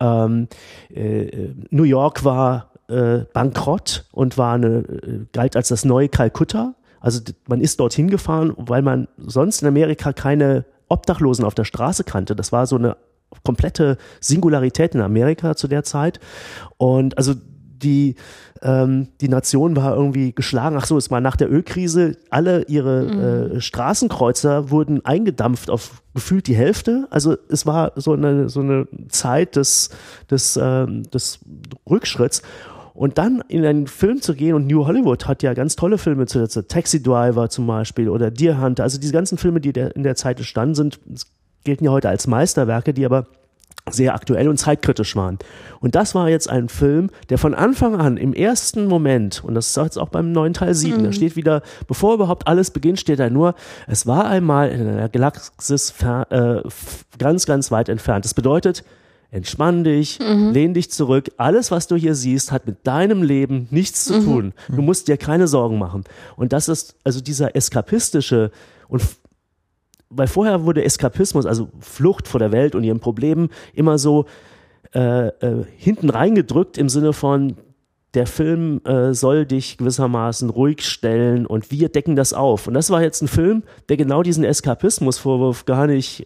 New York war bankrott und galt als das neue Kalkutta. Also man ist dorthin gefahren, weil man sonst in Amerika keine Obdachlosen auf der Straße kannte. Das war so eine komplette Singularität in Amerika zu der Zeit. Und also die Nation war irgendwie geschlagen. Ach so, es war nach der Ölkrise, alle ihre Straßenkreuzer wurden eingedampft auf gefühlt die Hälfte. Also es war so eine Zeit des Rückschritts. Und dann in einen Film zu gehen, und New Hollywood hat ja ganz tolle Filme zu der Zeit, Taxi Driver zum Beispiel oder Deer Hunter, also diese ganzen Filme, die in der Zeit entstanden sind, gelten ja heute als Meisterwerke, die aber sehr aktuell und zeitkritisch waren. Und das war jetzt ein Film, der von Anfang an im ersten Moment, und das ist jetzt auch beim neuen Teil 7, da steht wieder, bevor überhaupt alles beginnt, steht da nur, es war einmal in einer Galaxis ganz, ganz weit entfernt. Das bedeutet, entspann dich, lehn dich zurück. Alles, was du hier siehst, hat mit deinem Leben nichts zu tun. Du musst dir keine Sorgen machen. Und das ist also dieser eskapistische, und weil vorher wurde Eskapismus, also Flucht vor der Welt und ihren Problemen, immer so hinten reingedrückt im Sinne von, der Film soll dich gewissermaßen ruhig stellen und wir decken das auf. Und das war jetzt ein Film, der genau diesen Eskapismusvorwurf gar nicht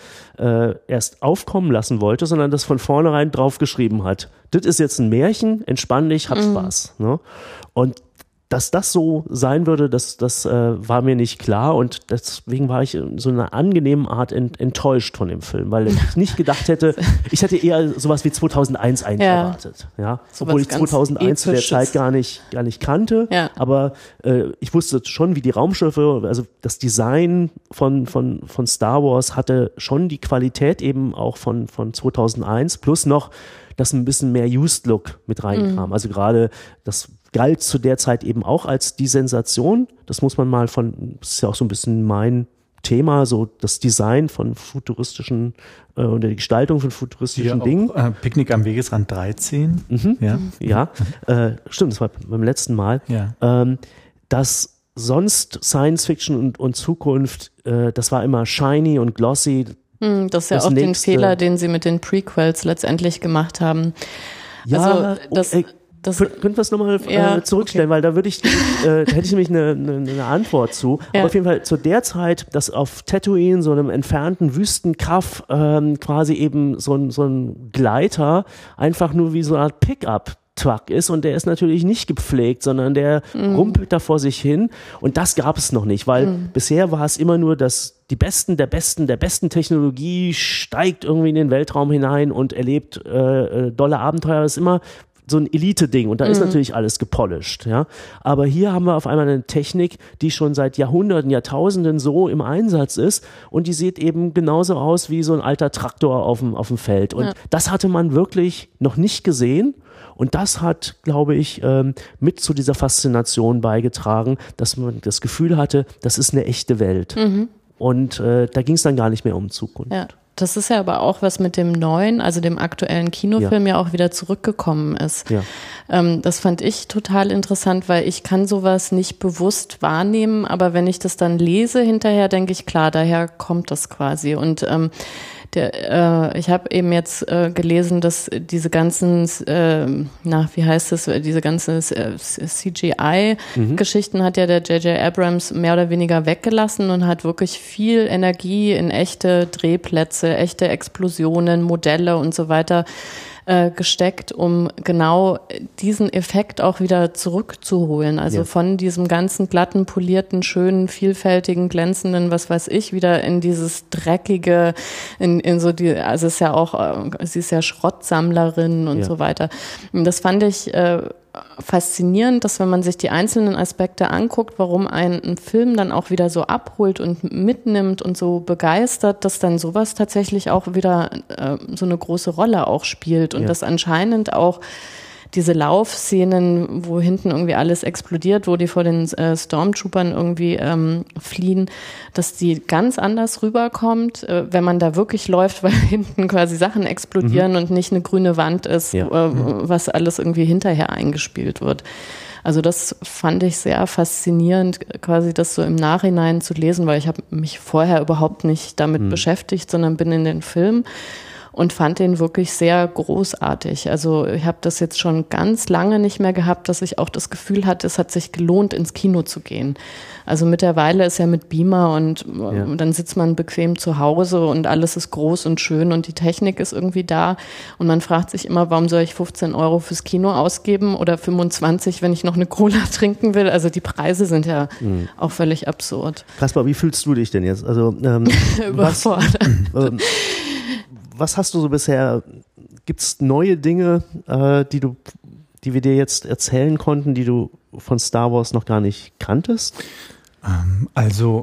erst aufkommen lassen wollte, sondern das von vornherein draufgeschrieben hat. Das ist jetzt ein Märchen, entspann dich, hab Spaß. Ne? Und dass das so sein würde, das war mir nicht klar, und deswegen war ich in so einer angenehmen Art enttäuscht von dem Film, weil ich nicht gedacht hätte, ich hätte eher sowas wie 2001 eigentlich erwartet, ja, obwohl ich 2001 zu der Zeit gar nicht kannte, aber ich wusste schon, wie die Raumschiffe, also das Design von Star Wars hatte schon die Qualität eben auch von 2001, plus noch, dass ein bisschen mehr Used Look mit reinkam, also gerade das galt zu der Zeit eben auch als die Sensation. Das muss man mal das ist ja auch so ein bisschen mein Thema, so das Design von futuristischen oder die Gestaltung von futuristischen Dingen. Picknick am Wegesrand 13. Stimmt, das war beim letzten Mal. Ja. Dass sonst Science Fiction und Zukunft, das war immer shiny und glossy. Das ist ja auch den Fehler, den sie mit den Prequels letztendlich gemacht haben. Ja, also können wir es nochmal zurückstellen, weil da hätte ich nämlich eine Antwort zu. Ja. Aber auf jeden Fall zu der Zeit, dass auf Tatooine, so einem entfernten Wüstenkaff, quasi eben so ein Gleiter einfach nur wie so eine Art Pickup Truck ist und der ist natürlich nicht gepflegt, sondern der rumpelt da vor sich hin und das gab es noch nicht, weil bisher war es immer nur, dass die Besten der besten Technologie steigt irgendwie in den Weltraum hinein und erlebt dolle Abenteuer. Das ist immer so ein Elite-Ding und da ist natürlich alles gepolished, ja. Aber hier haben wir auf einmal eine Technik, die schon seit Jahrhunderten, Jahrtausenden so im Einsatz ist und die sieht eben genauso aus wie so ein alter Traktor auf dem Feld. Und das hatte man wirklich noch nicht gesehen. Und das hat, glaube ich, mit zu dieser Faszination beigetragen, dass man das Gefühl hatte, das ist eine echte Welt. Und da ging es dann gar nicht mehr um Zukunft. Ja. Das ist ja aber auch, was mit dem neuen, also dem aktuellen Kinofilm ja auch wieder zurückgekommen ist. Ja. Das fand ich total interessant, weil ich kann sowas nicht bewusst wahrnehmen, aber wenn ich das dann lese hinterher, denke ich, klar, daher kommt das quasi. Und ich habe eben jetzt gelesen, dass diese ganzen, diese ganzen CGI-Geschichten hat ja der J.J. Abrams mehr oder weniger weggelassen und hat wirklich viel Energie in echte Drehplätze, echte Explosionen, Modelle und so weiter gesteckt, um genau diesen Effekt auch wieder zurückzuholen. Also von diesem ganzen glatten, polierten, schönen, vielfältigen, glänzenden, was weiß ich, wieder in dieses dreckige, in so die, also es ist ja auch, sie ist ja Schrottsammlerin und so weiter. Und das fand ich faszinierend, dass wenn man sich die einzelnen Aspekte anguckt, warum ein Film dann auch wieder so abholt und mitnimmt und so begeistert, dass dann sowas tatsächlich auch wieder so eine große Rolle auch spielt und dass anscheinend auch diese Laufszenen, wo hinten irgendwie alles explodiert, wo die vor den Stormtroopern irgendwie fliehen, dass die ganz anders rüberkommt, wenn man da wirklich läuft, weil hinten quasi Sachen explodieren und nicht eine grüne Wand ist, was alles irgendwie hinterher eingespielt wird. Also das fand ich sehr faszinierend, quasi das so im Nachhinein zu lesen, weil ich habe mich vorher überhaupt nicht damit beschäftigt, sondern bin in den Film und fand den wirklich sehr großartig. Also ich habe das jetzt schon ganz lange nicht mehr gehabt, dass ich auch das Gefühl hatte, es hat sich gelohnt, ins Kino zu gehen. Also mittlerweile ist ja mit Beamer und dann sitzt man bequem zu Hause und alles ist groß und schön und die Technik ist irgendwie da und man fragt sich immer, warum soll ich 15 € fürs Kino ausgeben oder 25, wenn ich noch eine Cola trinken will? Also die Preise sind ja auch völlig absurd. Kaspar, wie fühlst du dich denn jetzt? Also überfordert. Was hast du so bisher, gibt's neue Dinge, die wir dir jetzt erzählen konnten, die du von Star Wars noch gar nicht kanntest? Also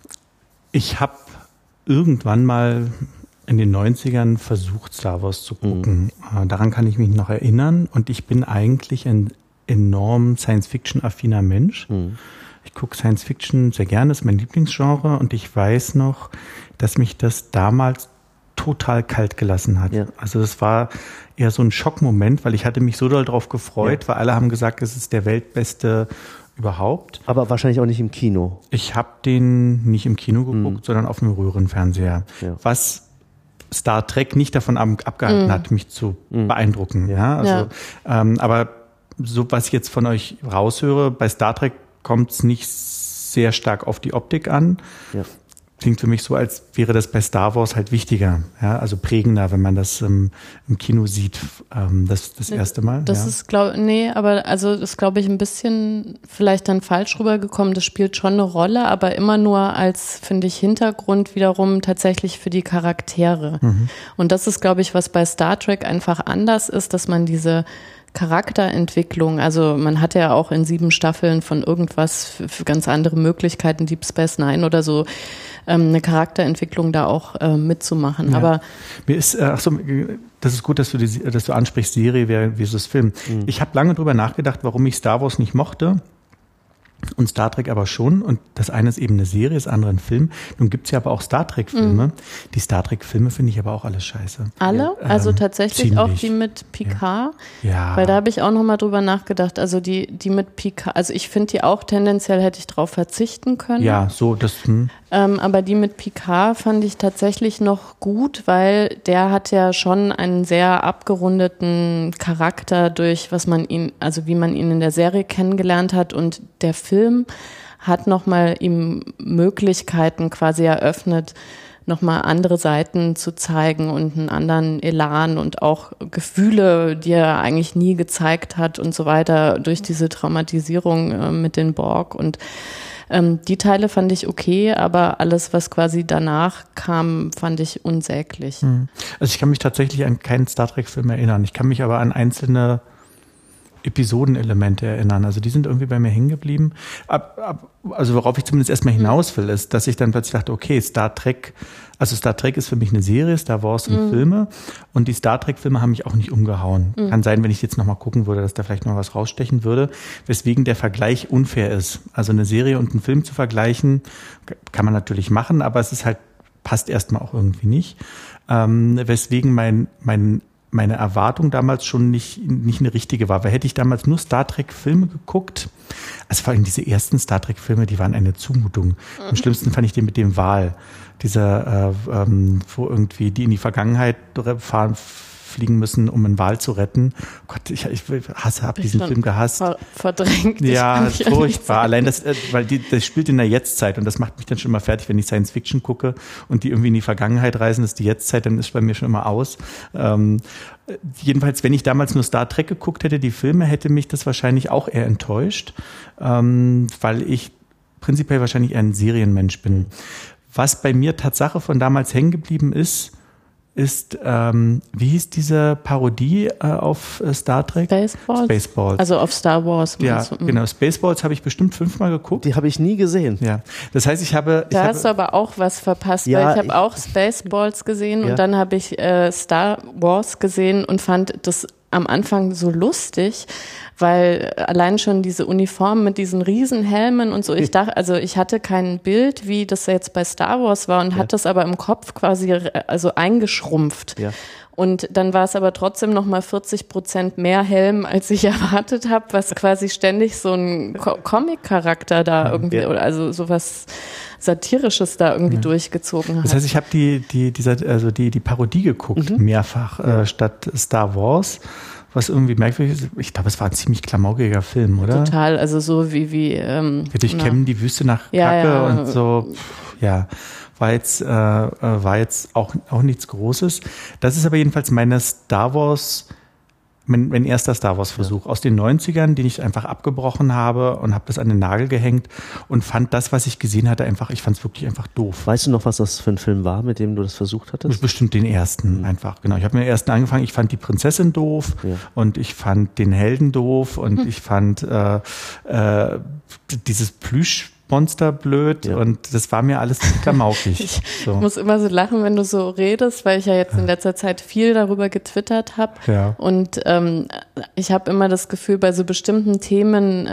ich habe irgendwann mal in den 90ern versucht, Star Wars zu gucken. Daran kann ich mich noch erinnern und ich bin eigentlich ein enorm Science-Fiction-affiner Mensch. Ich gucke Science-Fiction sehr gerne, das ist mein Lieblingsgenre und ich weiß noch, dass mich das damals total kalt gelassen hat. Ja. Also das war eher so ein Schockmoment, weil ich hatte mich so doll drauf gefreut, weil alle haben gesagt, es ist der weltbeste überhaupt. Aber wahrscheinlich auch nicht im Kino. Ich habe den nicht im Kino geguckt, sondern auf dem Röhrenfernseher. Ja. Was Star Trek nicht davon abgehalten hat, mich zu beeindrucken. Ja, also, aber so was ich jetzt von euch raushöre, bei Star Trek kommt es nicht sehr stark auf die Optik an. Ja. Klingt für mich so, als wäre das bei Star Wars halt wichtiger, ja, also prägender, wenn man das im Kino sieht, das erste Mal. Das ist, aber also das ist, glaube ich, ein bisschen vielleicht dann falsch rübergekommen. Das spielt schon eine Rolle, aber immer nur als, finde ich, Hintergrund wiederum tatsächlich für die Charaktere. Und das ist, glaube ich, was bei Star Trek einfach anders ist, dass man diese Charakterentwicklung, also man hat ja auch in 7 Staffeln von irgendwas für ganz andere Möglichkeiten, Deep Space Nine oder so, eine Charakterentwicklung da auch mitzumachen. Ja. Aber mir ist, das ist gut, dass du ansprichst, Serie versus Film. Ich habe lange drüber nachgedacht, warum ich Star Wars nicht mochte. Und Star Trek aber schon. Und das eine ist eben eine Serie, das andere ein Film. Nun gibt's ja aber auch Star Trek-Filme. Die Star Trek-Filme finde ich aber auch alles scheiße. Alle? Also tatsächlich ziemlich. Auch die mit Picard? Ja. Weil da habe ich auch nochmal drüber nachgedacht. Also die mit Picard, also ich finde die auch tendenziell hätte ich drauf verzichten können. Ja, so das. Aber die mit Picard fand ich tatsächlich noch gut, weil der hat ja schon einen sehr abgerundeten Charakter durch, wie man ihn in der Serie kennengelernt hat, und der Film hat nochmal ihm Möglichkeiten quasi eröffnet, nochmal andere Seiten zu zeigen und einen anderen Elan und auch Gefühle, die er eigentlich nie gezeigt hat und so weiter durch diese Traumatisierung mit den Borg. Und die Teile fand ich okay, aber alles, was quasi danach kam, fand ich unsäglich. Also ich kann mich tatsächlich an keinen Star Trek-Film erinnern. Ich kann mich aber an einzelne Episodenelemente erinnern. Also die sind irgendwie bei mir hängen geblieben. Also worauf ich zumindest erstmal hinaus will, ist, dass ich dann plötzlich dachte, okay, Star Trek ist für mich eine Serie, Star Wars sind Filme und die Star Trek-Filme haben mich auch nicht umgehauen. Kann sein, wenn ich jetzt nochmal gucken würde, dass da vielleicht noch was rausstechen würde, weswegen der Vergleich unfair ist. Also eine Serie und einen Film zu vergleichen, kann man natürlich machen, aber es ist halt, passt erstmal auch irgendwie nicht. Weswegen meine Erwartung damals schon nicht eine richtige war. Weil hätte ich damals nur Star Trek-Filme geguckt, also vor allem diese ersten Star Trek-Filme, die waren eine Zumutung. Am schlimmsten fand ich den mit dem Wal. Dieser, wo irgendwie die in die Vergangenheit fliegen müssen, um einen Wal zu retten. Gott, ich habe diesen Film gehasst. Verdrängt. Ja, furchtbar. Allein das, weil das spielt in der Jetztzeit und das macht mich dann schon immer fertig, wenn ich Science Fiction gucke und die irgendwie in die Vergangenheit reisen, das ist die Jetztzeit, dann ist bei mir schon immer aus. Jedenfalls, wenn ich damals nur Star Trek geguckt hätte, die Filme, hätte mich das wahrscheinlich auch eher enttäuscht, weil ich prinzipiell wahrscheinlich eher ein Serienmensch bin. Was bei mir Tatsache von damals hängen geblieben ist, wie hieß diese Parodie auf Star Trek? Spaceballs. Also auf Star Wars. Ja, genau. Spaceballs habe ich bestimmt 5-mal geguckt. Die habe ich nie gesehen. Ja, das heißt, Da hast du aber auch was verpasst, weil ich habe auch Spaceballs gesehen und dann habe ich Star Wars gesehen und fand das am Anfang so lustig, weil allein schon diese Uniformen mit diesen Riesenhelmen und so, ich dachte, also ich hatte kein Bild, wie das jetzt bei Star Wars war und hatte das aber im Kopf quasi also eingeschrumpft. Ja. Und dann war es aber trotzdem nochmal 40% mehr Helm, als ich erwartet habe, was quasi ständig so ein Comic-Charakter da irgendwie, oder also sowas Satirisches da irgendwie durchgezogen hat. Das heißt, ich habe die Parodie geguckt, mehrfach, statt Star Wars, was irgendwie merkwürdig ist. Ich glaube, es war ein ziemlich klamaukiger Film, oder? Total, also so wie wir durchkämmen die Wüste nach Kacke und so, war jetzt auch nichts Großes. Das ist aber jedenfalls mein erster Star Wars Versuch aus den 90ern, den ich einfach abgebrochen habe und habe das an den Nagel gehängt und fand das, was ich gesehen hatte, ich fand es wirklich einfach doof. Weißt du noch, was das für ein Film war, mit dem du das versucht hattest? Bestimmt den ersten einfach, genau. Ich habe mit dem ersten angefangen, ich fand die Prinzessin doof und ich fand den Helden doof und ich fand dieses Plüschmonster blöd und das war mir alles klamaukig. Ich muss immer so lachen, wenn du so redest, weil ich ja jetzt in letzter Zeit viel darüber getwittert habe und ich habe immer das Gefühl, bei so bestimmten Themen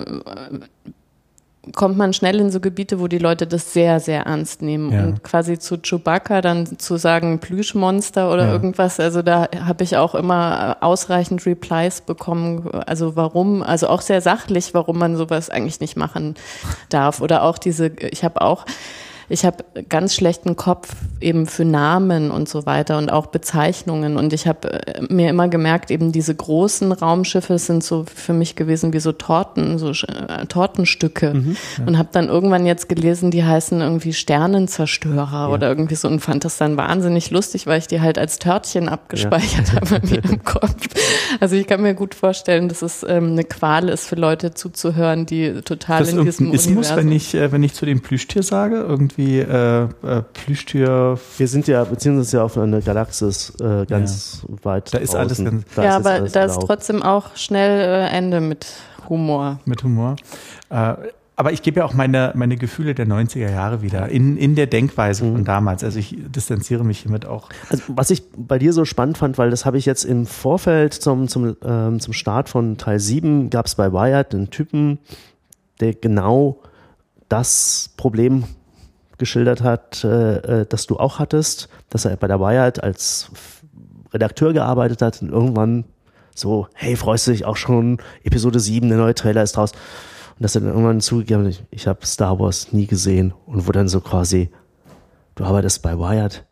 kommt man schnell in so Gebiete, wo die Leute das sehr, sehr ernst nehmen und quasi zu Chewbacca dann zu sagen Plüschmonster oder irgendwas, also da habe ich auch immer ausreichend Replies bekommen, also warum, also auch sehr sachlich, warum man sowas eigentlich nicht machen darf oder auch ich habe ganz schlechten Kopf eben für Namen und so weiter und auch Bezeichnungen und ich habe mir immer gemerkt, eben diese großen Raumschiffe sind so für mich gewesen wie so Tortenstücke und habe dann irgendwann jetzt gelesen, die heißen irgendwie Sternenzerstörer oder irgendwie so und fand das dann wahnsinnig lustig, weil ich die halt als Törtchen abgespeichert habe bei mir im Kopf. Also ich kann mir gut vorstellen, dass es eine Qual ist für Leute zuzuhören, die total das in diesem Universum... wenn ich zu dem Plüschtier sage, irgendwie Plüschtier. Wir sind ja, beziehen uns ja auf eine Galaxis ganz weit da ist draußen. Alles ganz, aber alles da ist trotzdem auch schnell Ende mit Humor. Aber ich gebe ja auch meine Gefühle der 90er Jahre wieder in der Denkweise von damals. Also ich distanziere mich hiermit auch. Also was ich bei dir so spannend fand, weil das habe ich jetzt im Vorfeld zum Start von Teil 7 gab es bei Wired einen Typen, der genau das Problem geschildert hat, dass du auch hattest, dass er bei der Wired als Redakteur gearbeitet hat und irgendwann so, hey, freust du dich auch schon, Episode 7, der neue Trailer ist raus. Und dass er dann irgendwann zugegeben hat, ich habe Star Wars nie gesehen und wo dann so quasi, du arbeitest bei Wired und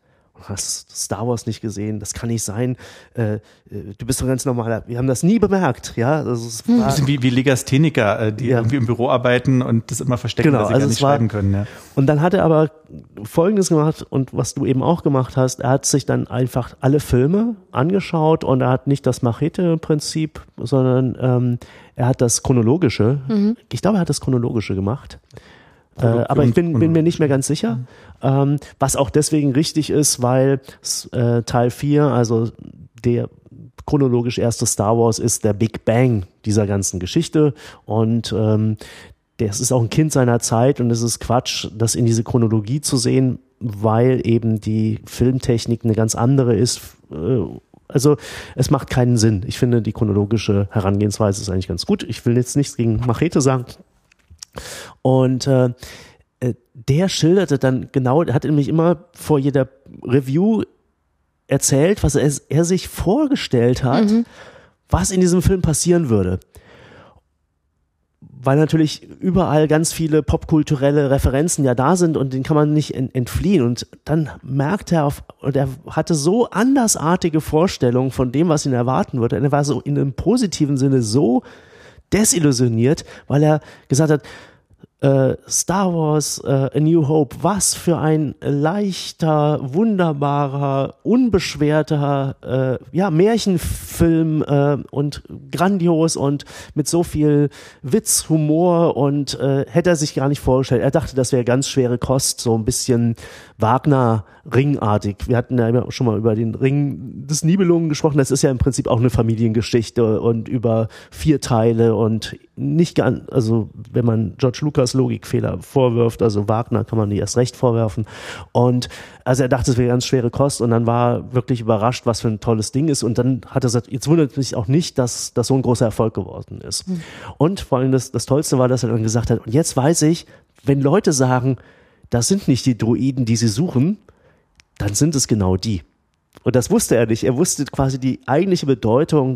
hast Star Wars nicht gesehen, das kann nicht sein, du bist doch ganz normaler, wir haben das nie bemerkt, ja. Also es war, ein bisschen wie Legastheniker, die irgendwie im Büro arbeiten und das immer verstecken, genau, weil sie gar nicht schreiben können. Ja. Und dann hat er aber Folgendes gemacht und was du eben auch gemacht hast, er hat sich dann einfach alle Filme angeschaut und er hat nicht das Machete-Prinzip, sondern er hat das Chronologische, ich glaube, er hat das Chronologische gemacht. Aber ich bin mir nicht mehr ganz sicher, was auch deswegen richtig ist, weil Teil 4, also der chronologisch erste Star Wars, ist der Big Bang dieser ganzen Geschichte und das ist auch ein Kind seiner Zeit und es ist Quatsch, das in diese Chronologie zu sehen, weil eben die Filmtechnik eine ganz andere ist. Also es macht keinen Sinn. Ich finde, die chronologische Herangehensweise ist eigentlich ganz gut. Ich will jetzt nichts gegen Machete sagen. Und der schilderte dann genau, hat nämlich immer vor jeder Review erzählt, was er sich vorgestellt hat, was in diesem Film passieren würde. Weil natürlich überall ganz viele popkulturelle Referenzen ja da sind und denen kann man nicht entfliehen. Und dann merkte er und er hatte so andersartige Vorstellungen von dem, was ihn erwarten würde. Und er war so in einem positiven Sinne so desillusioniert, weil er gesagt hat, Star Wars, A New Hope, was für ein leichter, wunderbarer, unbeschwerter Märchenfilm und grandios und mit so viel Witz, Humor und hätte er sich gar nicht vorgestellt. Er dachte, das wäre ganz schwere Kost, so ein bisschen Wagner-Ringartig. Wir hatten ja immer schon mal über den Ring des Nibelungen gesprochen. Das ist ja im Prinzip auch eine Familiengeschichte und über 4 Teile und nicht ganz, also wenn man George Lucas Logikfehler vorwirft, also Wagner kann man die erst recht vorwerfen. Und also er dachte, es wäre ganz schwere Kost und dann war er wirklich überrascht, was für ein tolles Ding ist. Und dann hat er gesagt, jetzt wundert mich auch nicht, dass das so ein großer Erfolg geworden ist. Und vor allem das Tollste war, dass er dann gesagt hat, und jetzt weiß ich, wenn Leute sagen, das sind nicht die Droiden, die sie suchen, dann sind es genau die. Und das wusste er nicht. Er wusste quasi die eigentliche Bedeutung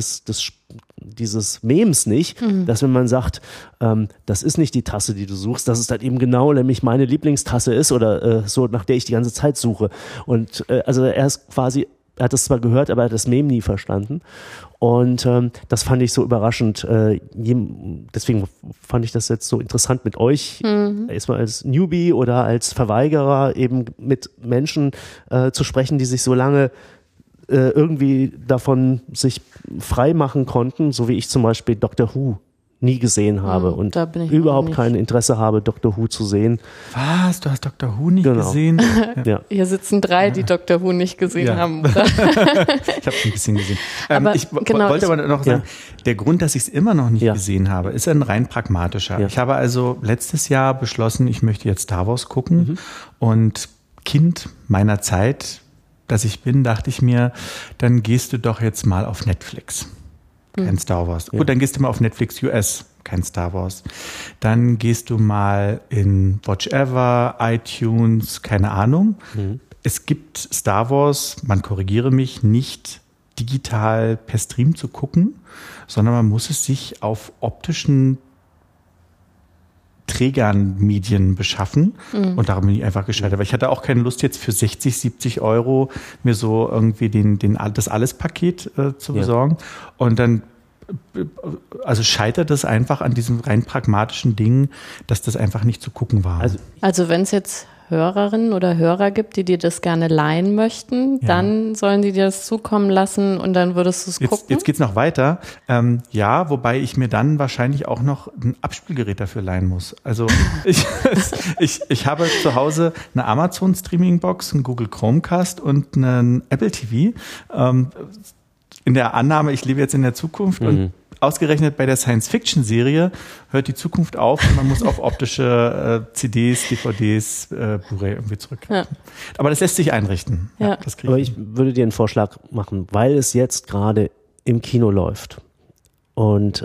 dieses Memes nicht, dass wenn man sagt, das ist nicht die Tasse, die du suchst, dass es dann eben genau nämlich meine Lieblingstasse ist oder so, nach der ich die ganze Zeit suche. Und also er hat das zwar gehört, aber er hat das Meme nie verstanden. Und das fand ich so überraschend. Deswegen fand ich das jetzt so interessant mit euch, erstmal als Newbie oder als Verweigerer eben mit Menschen zu sprechen, die sich so lange irgendwie davon sich frei machen konnten, so wie ich zum Beispiel Dr. Who nie gesehen habe und überhaupt kein Interesse habe, Dr. Who zu sehen. Was? Du hast Dr. Who nicht gesehen? Ja. Hier sitzen 3, die Dr. Who nicht gesehen haben. Oder? Ich habe ein bisschen gesehen. Ich wollte aber noch sagen, der Grund, dass ich es immer noch nicht gesehen habe, ist ein rein pragmatischer. Ja. Ich habe also letztes Jahr beschlossen, ich möchte jetzt Star Wars gucken und Kind meiner Zeit, dass ich bin, dachte ich mir, dann gehst du doch jetzt mal auf Netflix. Kein Star Wars. Ja. Gut, dann gehst du mal auf Netflix US, kein Star Wars. Dann gehst du mal in Watch Ever, iTunes, keine Ahnung. Es gibt Star Wars, man korrigiere mich, nicht digital per Stream zu gucken, sondern man muss es sich auf optischen Trägern Medien beschaffen und darum bin ich einfach gescheitert, weil ich hatte auch keine Lust jetzt für 60, 70 Euro mir so irgendwie das Alles-Paket zu besorgen und dann also scheitert es einfach an diesem rein pragmatischen Ding, dass das einfach nicht zu gucken war. Also wenn es jetzt Hörerinnen oder Hörer gibt, die dir das gerne leihen möchten, dann sollen die dir das zukommen lassen und dann würdest du es gucken? Jetzt geht's noch weiter. Wobei ich mir dann wahrscheinlich auch noch ein Abspielgerät dafür leihen muss. Also ich habe zu Hause eine Amazon Streaming-Box, einen Google Chromecast und einen Apple TV. In der Annahme, ich lebe jetzt in der Zukunft und ausgerechnet bei der Science-Fiction-Serie hört die Zukunft auf und man muss auf optische CDs, DVDs, Blu-ray irgendwie zurückgreifen. Ja. Aber das lässt sich einrichten. Ja. Aber ich würde dir einen Vorschlag machen, weil es jetzt gerade im Kino läuft. Und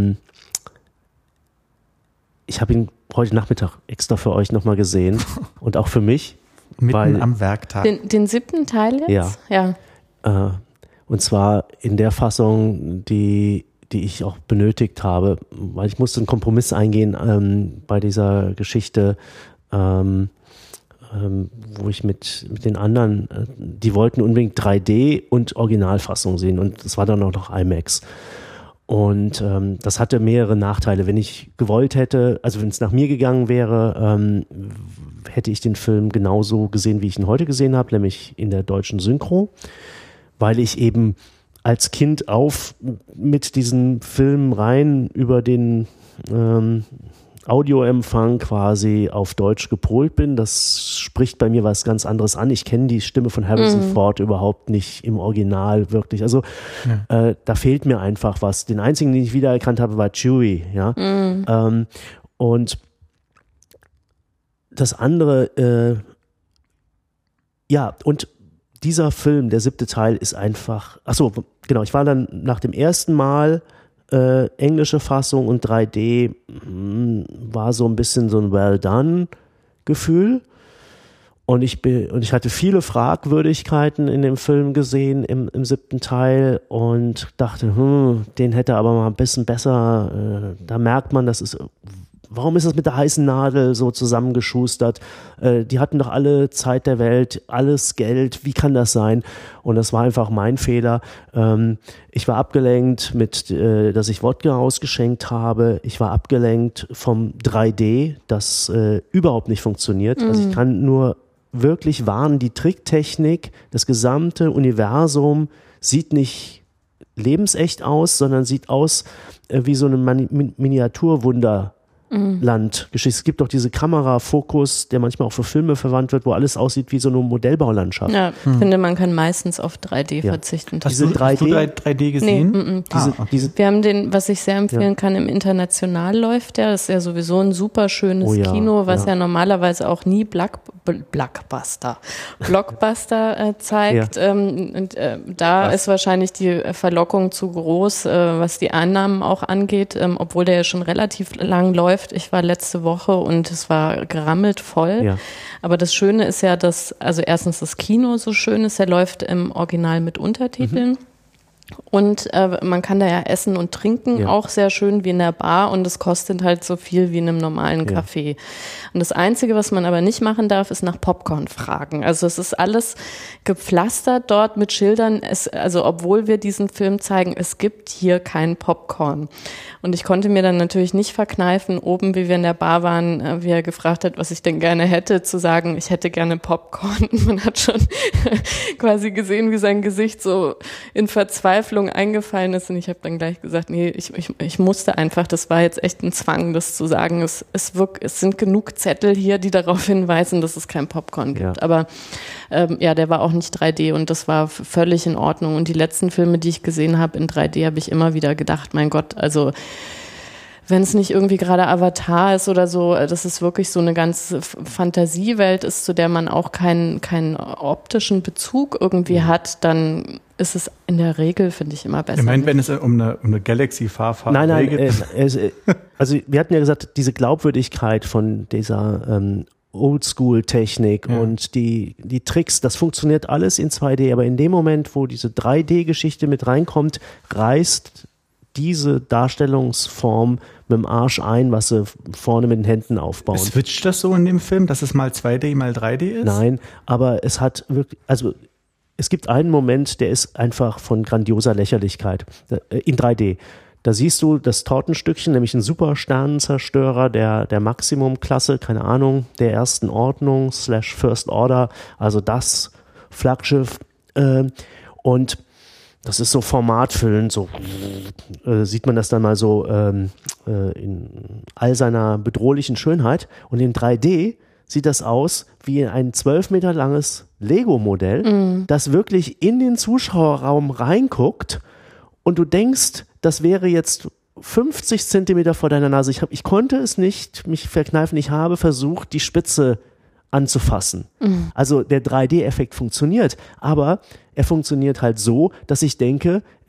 ich habe ihn heute Nachmittag extra für euch nochmal gesehen und auch für mich. Mitten am Werktag. Den 7. Teil jetzt? Ja. Und zwar in der Fassung, die ich auch benötigt habe, weil ich musste einen Kompromiss eingehen bei dieser Geschichte wo ich mit den anderen, die wollten unbedingt 3D und Originalfassung sehen und es war dann auch noch IMAX. Und das hatte mehrere Nachteile. Wenn ich gewollt hätte, also wenn es nach mir gegangen wäre, hätte ich den Film genauso gesehen, wie ich ihn heute gesehen habe, nämlich in der deutschen Synchro, weil ich eben als Kind mit diesen Filmen rein über den Audioempfang quasi auf Deutsch gepolt bin. Das spricht bei mir was ganz anderes an. Ich kenne die Stimme von Harrison Ford überhaupt nicht im Original wirklich. Also da fehlt mir einfach was. Den einzigen, den ich wiedererkannt habe, war Chewie. Ja? Und das andere, und dieser Film, der 7. Teil, ist einfach, genau, ich war dann nach dem ersten Mal englische Fassung und 3D war so ein bisschen so ein Well-Done-Gefühl. Und ich hatte viele Fragwürdigkeiten in dem Film gesehen im 7. Teil und dachte, den hätte aber mal ein bisschen besser, da merkt man, warum ist das mit der heißen Nadel so zusammengeschustert? Die hatten doch alle Zeit der Welt, alles Geld, wie kann das sein? Und das war einfach mein Fehler. Ich war abgelenkt dass ich Wodka ausgeschenkt habe. Ich war abgelenkt vom 3D, das überhaupt nicht funktioniert. Also ich kann nur wirklich warnen, die Tricktechnik, das gesamte Universum sieht nicht lebensecht aus, sondern sieht aus wie so eine Miniaturwunder. Landgeschichte. Es gibt auch diese Kamerafokus, der manchmal auch für Filme verwandt wird, wo alles aussieht wie so eine Modellbaulandschaft. Ja, ich finde, man kann meistens auf 3D verzichten. Hast du 3D gesehen? Nee, wir haben was ich sehr empfehlen kann, im International läuft der. Das ist ja sowieso ein super schönes Kino, was ja normalerweise auch nie Blockbuster zeigt. Da ist wahrscheinlich die Verlockung zu groß, was die Einnahmen auch angeht, obwohl der ja schon relativ lang läuft. Ich war letzte Woche und es war gerammelt voll. Ja. Aber das Schöne ist ja, dass, also erstens das Kino so schön ist, er läuft im Original mit Untertiteln. Und man kann da ja essen und trinken, auch sehr schön wie in der Bar und es kostet halt so viel wie in einem normalen Café. Und das Einzige, was man aber nicht machen darf, ist nach Popcorn fragen. Also es ist alles gepflastert dort mit Schildern, also obwohl wir diesen Film zeigen, es gibt hier kein Popcorn. Und ich konnte mir dann natürlich nicht verkneifen, oben, wie wir in der Bar waren, wie er gefragt hat, was ich denn gerne hätte, zu sagen, ich hätte gerne Popcorn. Man hat schon quasi gesehen, wie sein Gesicht so in Verzweiflung eingefallen ist und ich habe dann gleich gesagt, nee, ich musste einfach, das war jetzt echt ein Zwang, das zu sagen. Es sind genug Zettel hier, die darauf hinweisen, dass es kein Popcorn gibt. Ja. Aber der war auch nicht 3D und das war völlig in Ordnung. Und die letzten Filme, die ich gesehen habe in 3D, habe ich immer wieder gedacht, mein Gott, also wenn es nicht irgendwie gerade Avatar ist oder so, dass es wirklich so eine ganze Fantasiewelt ist, zu der man auch keinen optischen Bezug irgendwie hat, dann ist es in der Regel, finde ich, immer besser. Ich meine, wenn es um eine Galaxy-Fahrfahrt geht. Also wir hatten ja gesagt, diese Glaubwürdigkeit von dieser Oldschool-Technik und die Tricks, das funktioniert alles in 2D, aber in dem Moment, wo diese 3D-Geschichte mit reinkommt, reißt diese Darstellungsform mit dem Arsch ein, was sie vorne mit den Händen aufbauen. Switcht das so in dem Film, dass es mal 2D, mal 3D ist? Nein, aber es hat wirklich, also es gibt einen Moment, der ist einfach von grandioser Lächerlichkeit in 3D. Da siehst du das Tortenstückchen, nämlich ein super Sternenzerstörer der Maximum-Klasse, keine Ahnung, der ersten Ordnung / First Order, also das Flaggschiff und das ist so formatfüllend, so sieht man das dann mal so in all seiner bedrohlichen Schönheit. Und in 3D sieht das aus wie ein 12 Meter langes Lego-Modell, das wirklich in den Zuschauerraum reinguckt und du denkst, das wäre jetzt 50 Zentimeter vor deiner Nase. Ich konnte es nicht mich verkneifen, ich habe versucht, die Spitze anzufassen. Also der 3D-Effekt funktioniert, aber er funktioniert halt so, dass ich denke,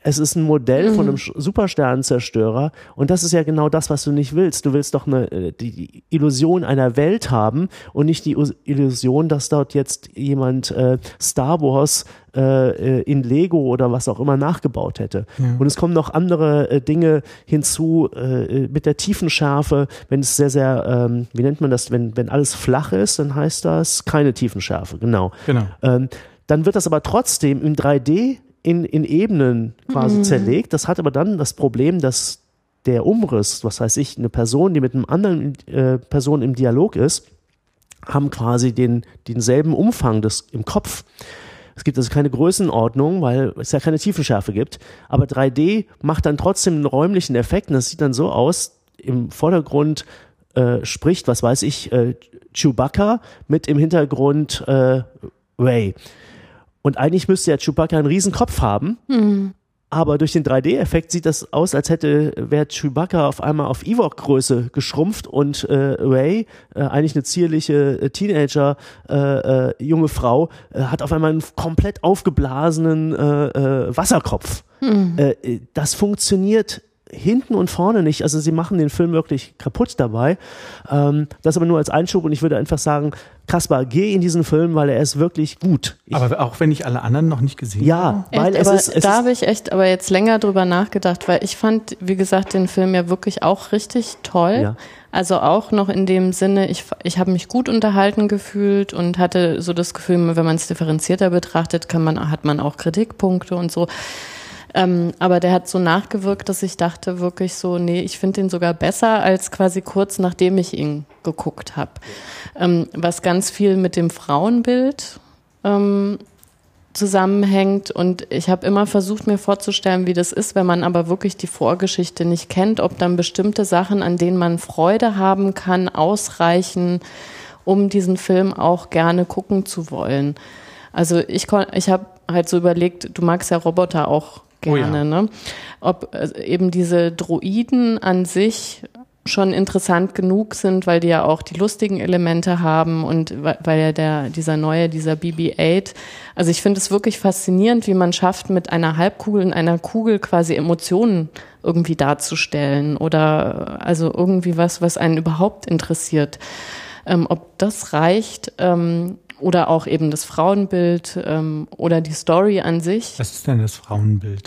Es ist ein Modell von einem Supersternenzerstörer und das ist ja genau das, was du nicht willst. Du willst doch die Illusion einer Welt haben und nicht die Illusion, dass dort jetzt jemand Star Wars in Lego oder was auch immer nachgebaut hätte. Ja. Und es kommen noch andere Dinge hinzu mit der Tiefenschärfe. Wenn es sehr, sehr, wie nennt man das, wenn alles flach ist, dann heißt das keine Tiefenschärfe. Genau. Dann wird das aber trotzdem in 3D in Ebenen quasi zerlegt. Das hat aber dann das Problem, dass der Umriss, was weiß ich, eine Person, die mit einer anderen Person im Dialog ist, haben quasi denselben Umfang im Kopf. Es gibt also keine Größenordnung, weil es ja keine Tiefenschärfe gibt. Aber 3D macht dann trotzdem einen räumlichen Effekt und das sieht dann so aus, im Vordergrund spricht, was weiß ich, Chewbacca mit im Hintergrund Rey. Und eigentlich müsste ja Chewbacca einen riesen Kopf haben, aber durch den 3D-Effekt sieht das aus, als wäre Chewbacca auf einmal auf Ewok-Größe geschrumpft und Rey, eigentlich eine zierliche Teenager, junge Frau, hat auf einmal einen komplett aufgeblasenen Wasserkopf. Das funktioniert hinten und vorne nicht, also sie machen den Film wirklich kaputt dabei. Das aber nur als Einschub und ich würde einfach sagen, Kaspar, geh in diesen Film, weil er ist wirklich gut. Aber auch wenn ich alle anderen noch nicht gesehen habe? Ja, weil da habe ich echt aber jetzt länger drüber nachgedacht, weil ich fand, wie gesagt, den Film ja wirklich auch richtig toll. Ja. Also auch noch in dem Sinne, ich habe mich gut unterhalten gefühlt und hatte so das Gefühl, wenn man es differenzierter betrachtet, hat man auch Kritikpunkte und so. Aber der hat so nachgewirkt, dass ich dachte wirklich so, nee, ich finde den sogar besser als quasi kurz nachdem ich ihn geguckt habe. Was ganz viel mit dem Frauenbild zusammenhängt und ich habe immer versucht, mir vorzustellen, wie das ist, wenn man aber wirklich die Vorgeschichte nicht kennt, ob dann bestimmte Sachen, an denen man Freude haben kann, ausreichen, um diesen Film auch gerne gucken zu wollen. Also ich habe halt so überlegt, du magst ja Roboter auch gerne, ne? Ob eben diese Droiden an sich schon interessant genug sind, weil die ja auch die lustigen Elemente haben und weil ja dieser BB-8, also ich finde es wirklich faszinierend, wie man schafft, mit einer Halbkugel in einer Kugel quasi Emotionen irgendwie darzustellen oder also irgendwie was einen überhaupt interessiert. Ob das reicht, oder auch eben das Frauenbild oder die Story an sich. Was ist denn das Frauenbild?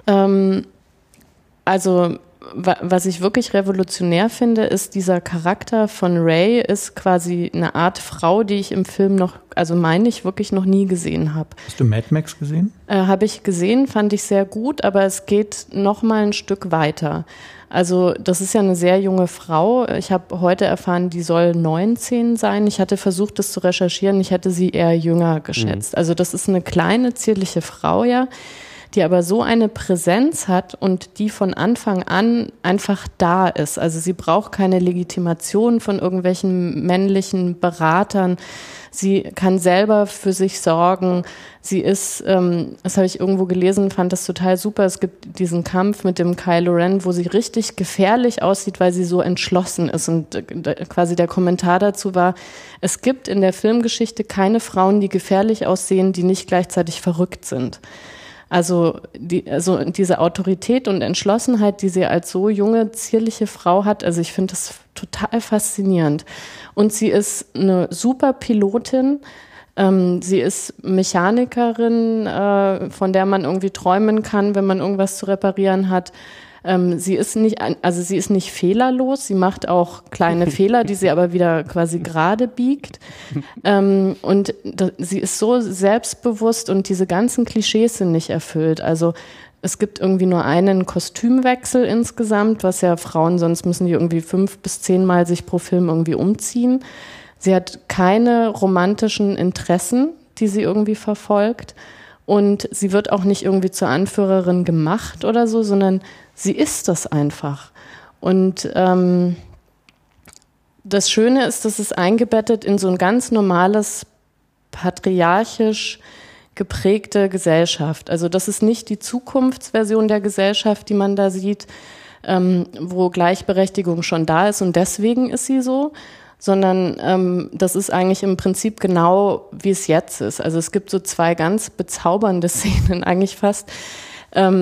Also was ich wirklich revolutionär finde, ist dieser Charakter von Rey ist quasi eine Art Frau, die ich im Film wirklich noch nie gesehen habe. Hast du Mad Max gesehen? Habe ich gesehen, fand ich sehr gut, aber es geht noch mal ein Stück weiter. Also das ist ja eine sehr junge Frau. Ich habe heute erfahren, die soll 19 sein. Ich hatte versucht, das zu recherchieren. Ich hätte sie eher jünger geschätzt. Also das ist eine kleine, zierliche Frau, ja, die aber so eine Präsenz hat und die von Anfang an einfach da ist. Also sie braucht keine Legitimation von irgendwelchen männlichen Beratern. Sie kann selber für sich sorgen. Sie ist, das habe ich irgendwo gelesen, fand das total super. Es gibt diesen Kampf mit dem Kylo Ren, wo sie richtig gefährlich aussieht, weil sie so entschlossen ist. Und quasi der Kommentar dazu war, es gibt in der Filmgeschichte keine Frauen, die gefährlich aussehen, die nicht gleichzeitig verrückt sind. Also diese Autorität und Entschlossenheit, die sie als so junge, zierliche Frau hat, also ich finde das total faszinierend. Und sie ist eine super Pilotin. Sie ist Mechanikerin, von der man irgendwie träumen kann, wenn man irgendwas zu reparieren hat. Sie ist nicht fehlerlos. Sie macht auch kleine Fehler, die sie aber wieder quasi gerade biegt. Und sie ist so selbstbewusst und diese ganzen Klischees sind nicht erfüllt. Also es gibt irgendwie nur einen Kostümwechsel insgesamt, was ja Frauen, sonst müssen die irgendwie 5 bis 10 Mal sich pro Film irgendwie umziehen. Sie hat keine romantischen Interessen, die sie irgendwie verfolgt. Und sie wird auch nicht irgendwie zur Anführerin gemacht oder so, sondern sie ist das einfach. Und das Schöne ist, dass es eingebettet in so ein ganz normales, patriarchisch geprägte Gesellschaft. Also das ist nicht die Zukunftsversion der Gesellschaft, die man da sieht, wo Gleichberechtigung schon da ist und deswegen ist sie so, sondern das ist eigentlich im Prinzip genau, wie es jetzt ist. Also es gibt so 2 ganz bezaubernde Szenen eigentlich fast.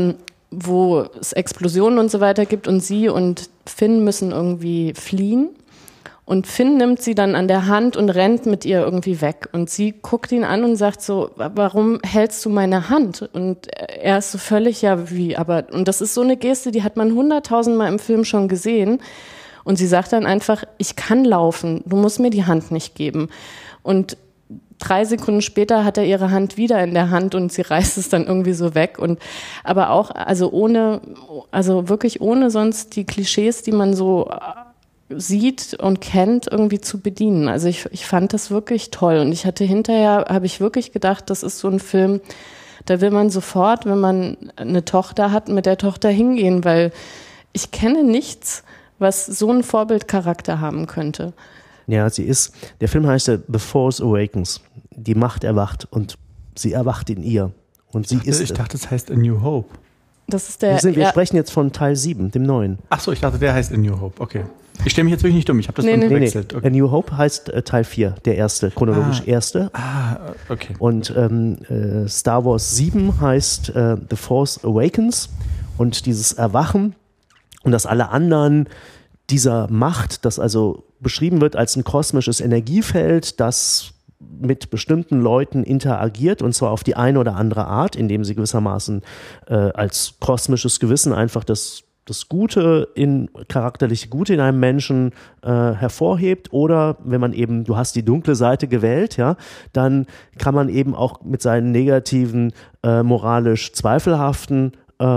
wo es Explosionen und so weiter gibt und sie und Finn müssen irgendwie fliehen. Und Finn nimmt sie dann an der Hand und rennt mit ihr irgendwie weg. Und sie guckt ihn an und sagt so, warum hältst du meine Hand? Und er ist so völlig, ja, wie, aber, und das ist so eine Geste, die hat man 100.000 Mal im Film schon gesehen. Und sie sagt dann einfach, ich kann laufen, du musst mir die Hand nicht geben. Und 3 Sekunden später hat er ihre Hand wieder in der Hand und sie reißt es dann irgendwie so weg. Und aber auch, also wirklich ohne sonst die Klischees, die man so sieht und kennt, irgendwie zu bedienen. Also ich fand das wirklich toll. Und ich hatte hinterher, habe ich wirklich gedacht, das ist so ein Film, da will man sofort, wenn man eine Tochter hat, mit der Tochter hingehen, weil ich kenne nichts, was so einen Vorbildcharakter haben könnte. Ja, der Film heißt ja The Force Awakens. Die Macht erwacht und sie erwacht in ihr. Und ich dachte, es heißt A New Hope. Das ist der. Wir sprechen jetzt von Teil 7, dem neuen. Ach so, ich dachte, der heißt A New Hope. Okay. Ich stelle mich jetzt wirklich nicht dumm. Ich habe das verwechselt. Okay. A New Hope heißt Teil 4, der erste, chronologisch erste. Okay. Und Star Wars 7 heißt The Force Awakens. Und dieses Erwachen und dass alle anderen dieser Macht, das also beschrieben wird als ein kosmisches Energiefeld, das mit bestimmten Leuten interagiert und zwar auf die eine oder andere Art, indem sie gewissermaßen als kosmisches Gewissen einfach das Gute charakterliche Gute in einem Menschen hervorhebt, oder wenn man eben, du hast die dunkle Seite gewählt, ja, dann kann man eben auch mit seinen negativen, moralisch zweifelhaften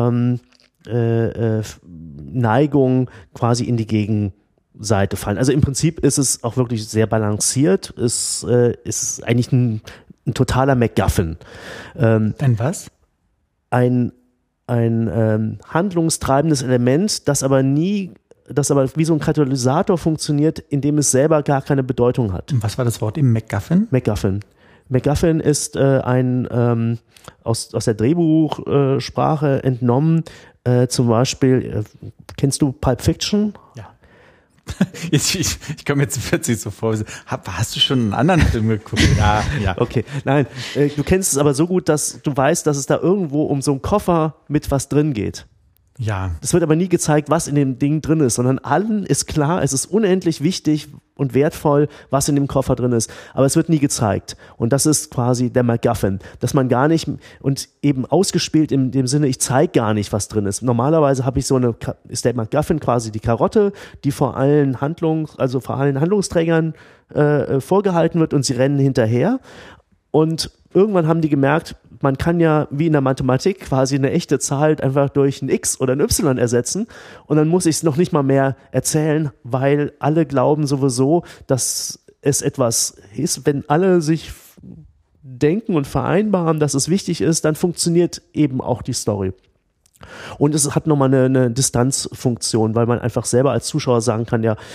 Neigungen quasi in die Gegenseite fallen. Also im Prinzip ist es auch wirklich sehr balanciert. Es ist eigentlich ein totaler MacGuffin. Ein was? Ein handlungstreibendes Element, das aber wie so ein Katalysator funktioniert, in dem es selber gar keine Bedeutung hat. Und was war das Wort im MacGuffin? MacGuffin ist aus der Drehbuchsprache entnommen. Zum Beispiel, kennst du Pulp Fiction? Ja. Ich komme jetzt plötzlich so vor. Hast du schon einen anderen Film geguckt? Ja. Okay, nein, du kennst es aber so gut, dass du weißt, dass es da irgendwo um so einen Koffer mit was drin geht. Ja. Es wird aber nie gezeigt, was in dem Ding drin ist, sondern allen ist klar, es ist unendlich wichtig und wertvoll, was in dem Koffer drin ist. Aber es wird nie gezeigt. Und das ist quasi der MacGuffin, dass man gar nicht, und eben ausgespielt in dem Sinne, ich zeige gar nicht, was drin ist. Normalerweise ist der MacGuffin quasi die Karotte, die vor allen Handlungsträgern vorgehalten wird und sie rennen hinterher. Und irgendwann haben die gemerkt, man kann ja wie in der Mathematik quasi eine echte Zahl einfach durch ein X oder ein Y ersetzen und dann muss ich es noch nicht mal mehr erzählen, weil alle glauben sowieso, dass es etwas ist. Wenn alle sich denken und vereinbaren, dass es wichtig ist, dann funktioniert eben auch die Story. Und es hat nochmal eine Distanzfunktion, weil man einfach selber als Zuschauer sagen kann, ja,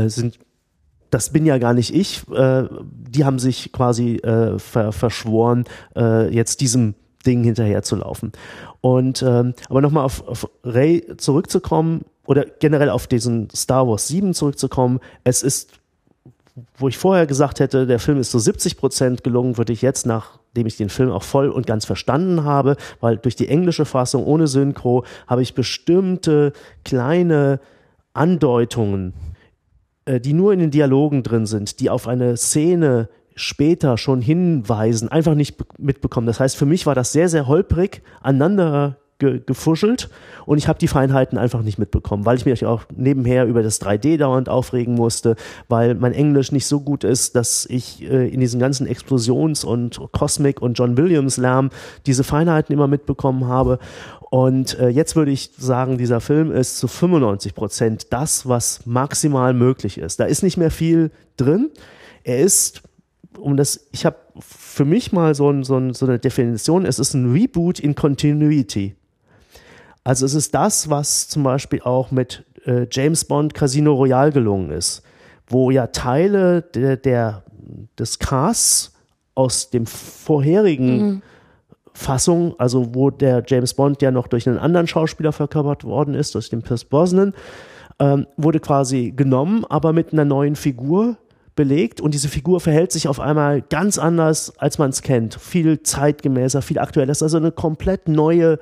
das bin ja gar nicht ich, die haben sich quasi verschworen, jetzt diesem Ding hinterher zu laufen. Und aber nochmal auf Rey zurückzukommen oder generell auf diesen Star Wars 7 zurückzukommen, es ist, wo ich vorher gesagt hätte, der Film ist so 70% gelungen, würde ich jetzt, nachdem ich den Film auch voll und ganz verstanden habe, weil durch die englische Fassung ohne Synchro habe ich bestimmte kleine Andeutungen, die nur in den Dialogen drin sind, die auf eine Szene später schon hinweisen, einfach nicht mitbekommen. Das heißt, für mich war das sehr, sehr holprig aneinander gefuschelt und ich habe die Feinheiten einfach nicht mitbekommen, weil ich mich auch nebenher über das 3D dauernd aufregen musste, weil mein Englisch nicht so gut ist, dass ich in diesen ganzen Explosions- und Cosmic- und John Williams-Lärm diese Feinheiten immer mitbekommen habe. Und jetzt würde ich sagen, dieser Film ist zu 95% das, was maximal möglich ist. Da ist nicht mehr viel drin. Er ist, ich habe für mich mal so eine Definition, es ist ein Reboot in Continuity. Also es ist das, was zum Beispiel auch mit James Bond Casino Royale gelungen ist, wo ja Teile des Casts aus dem vorherigen Fassung, also wo der James Bond ja noch durch einen anderen Schauspieler verkörpert worden ist, durch den Pierce Brosnan, wurde quasi genommen, aber mit einer neuen Figur belegt und diese Figur verhält sich auf einmal ganz anders, als man es kennt. Viel zeitgemäßer, viel aktueller. Das ist also eine komplett neue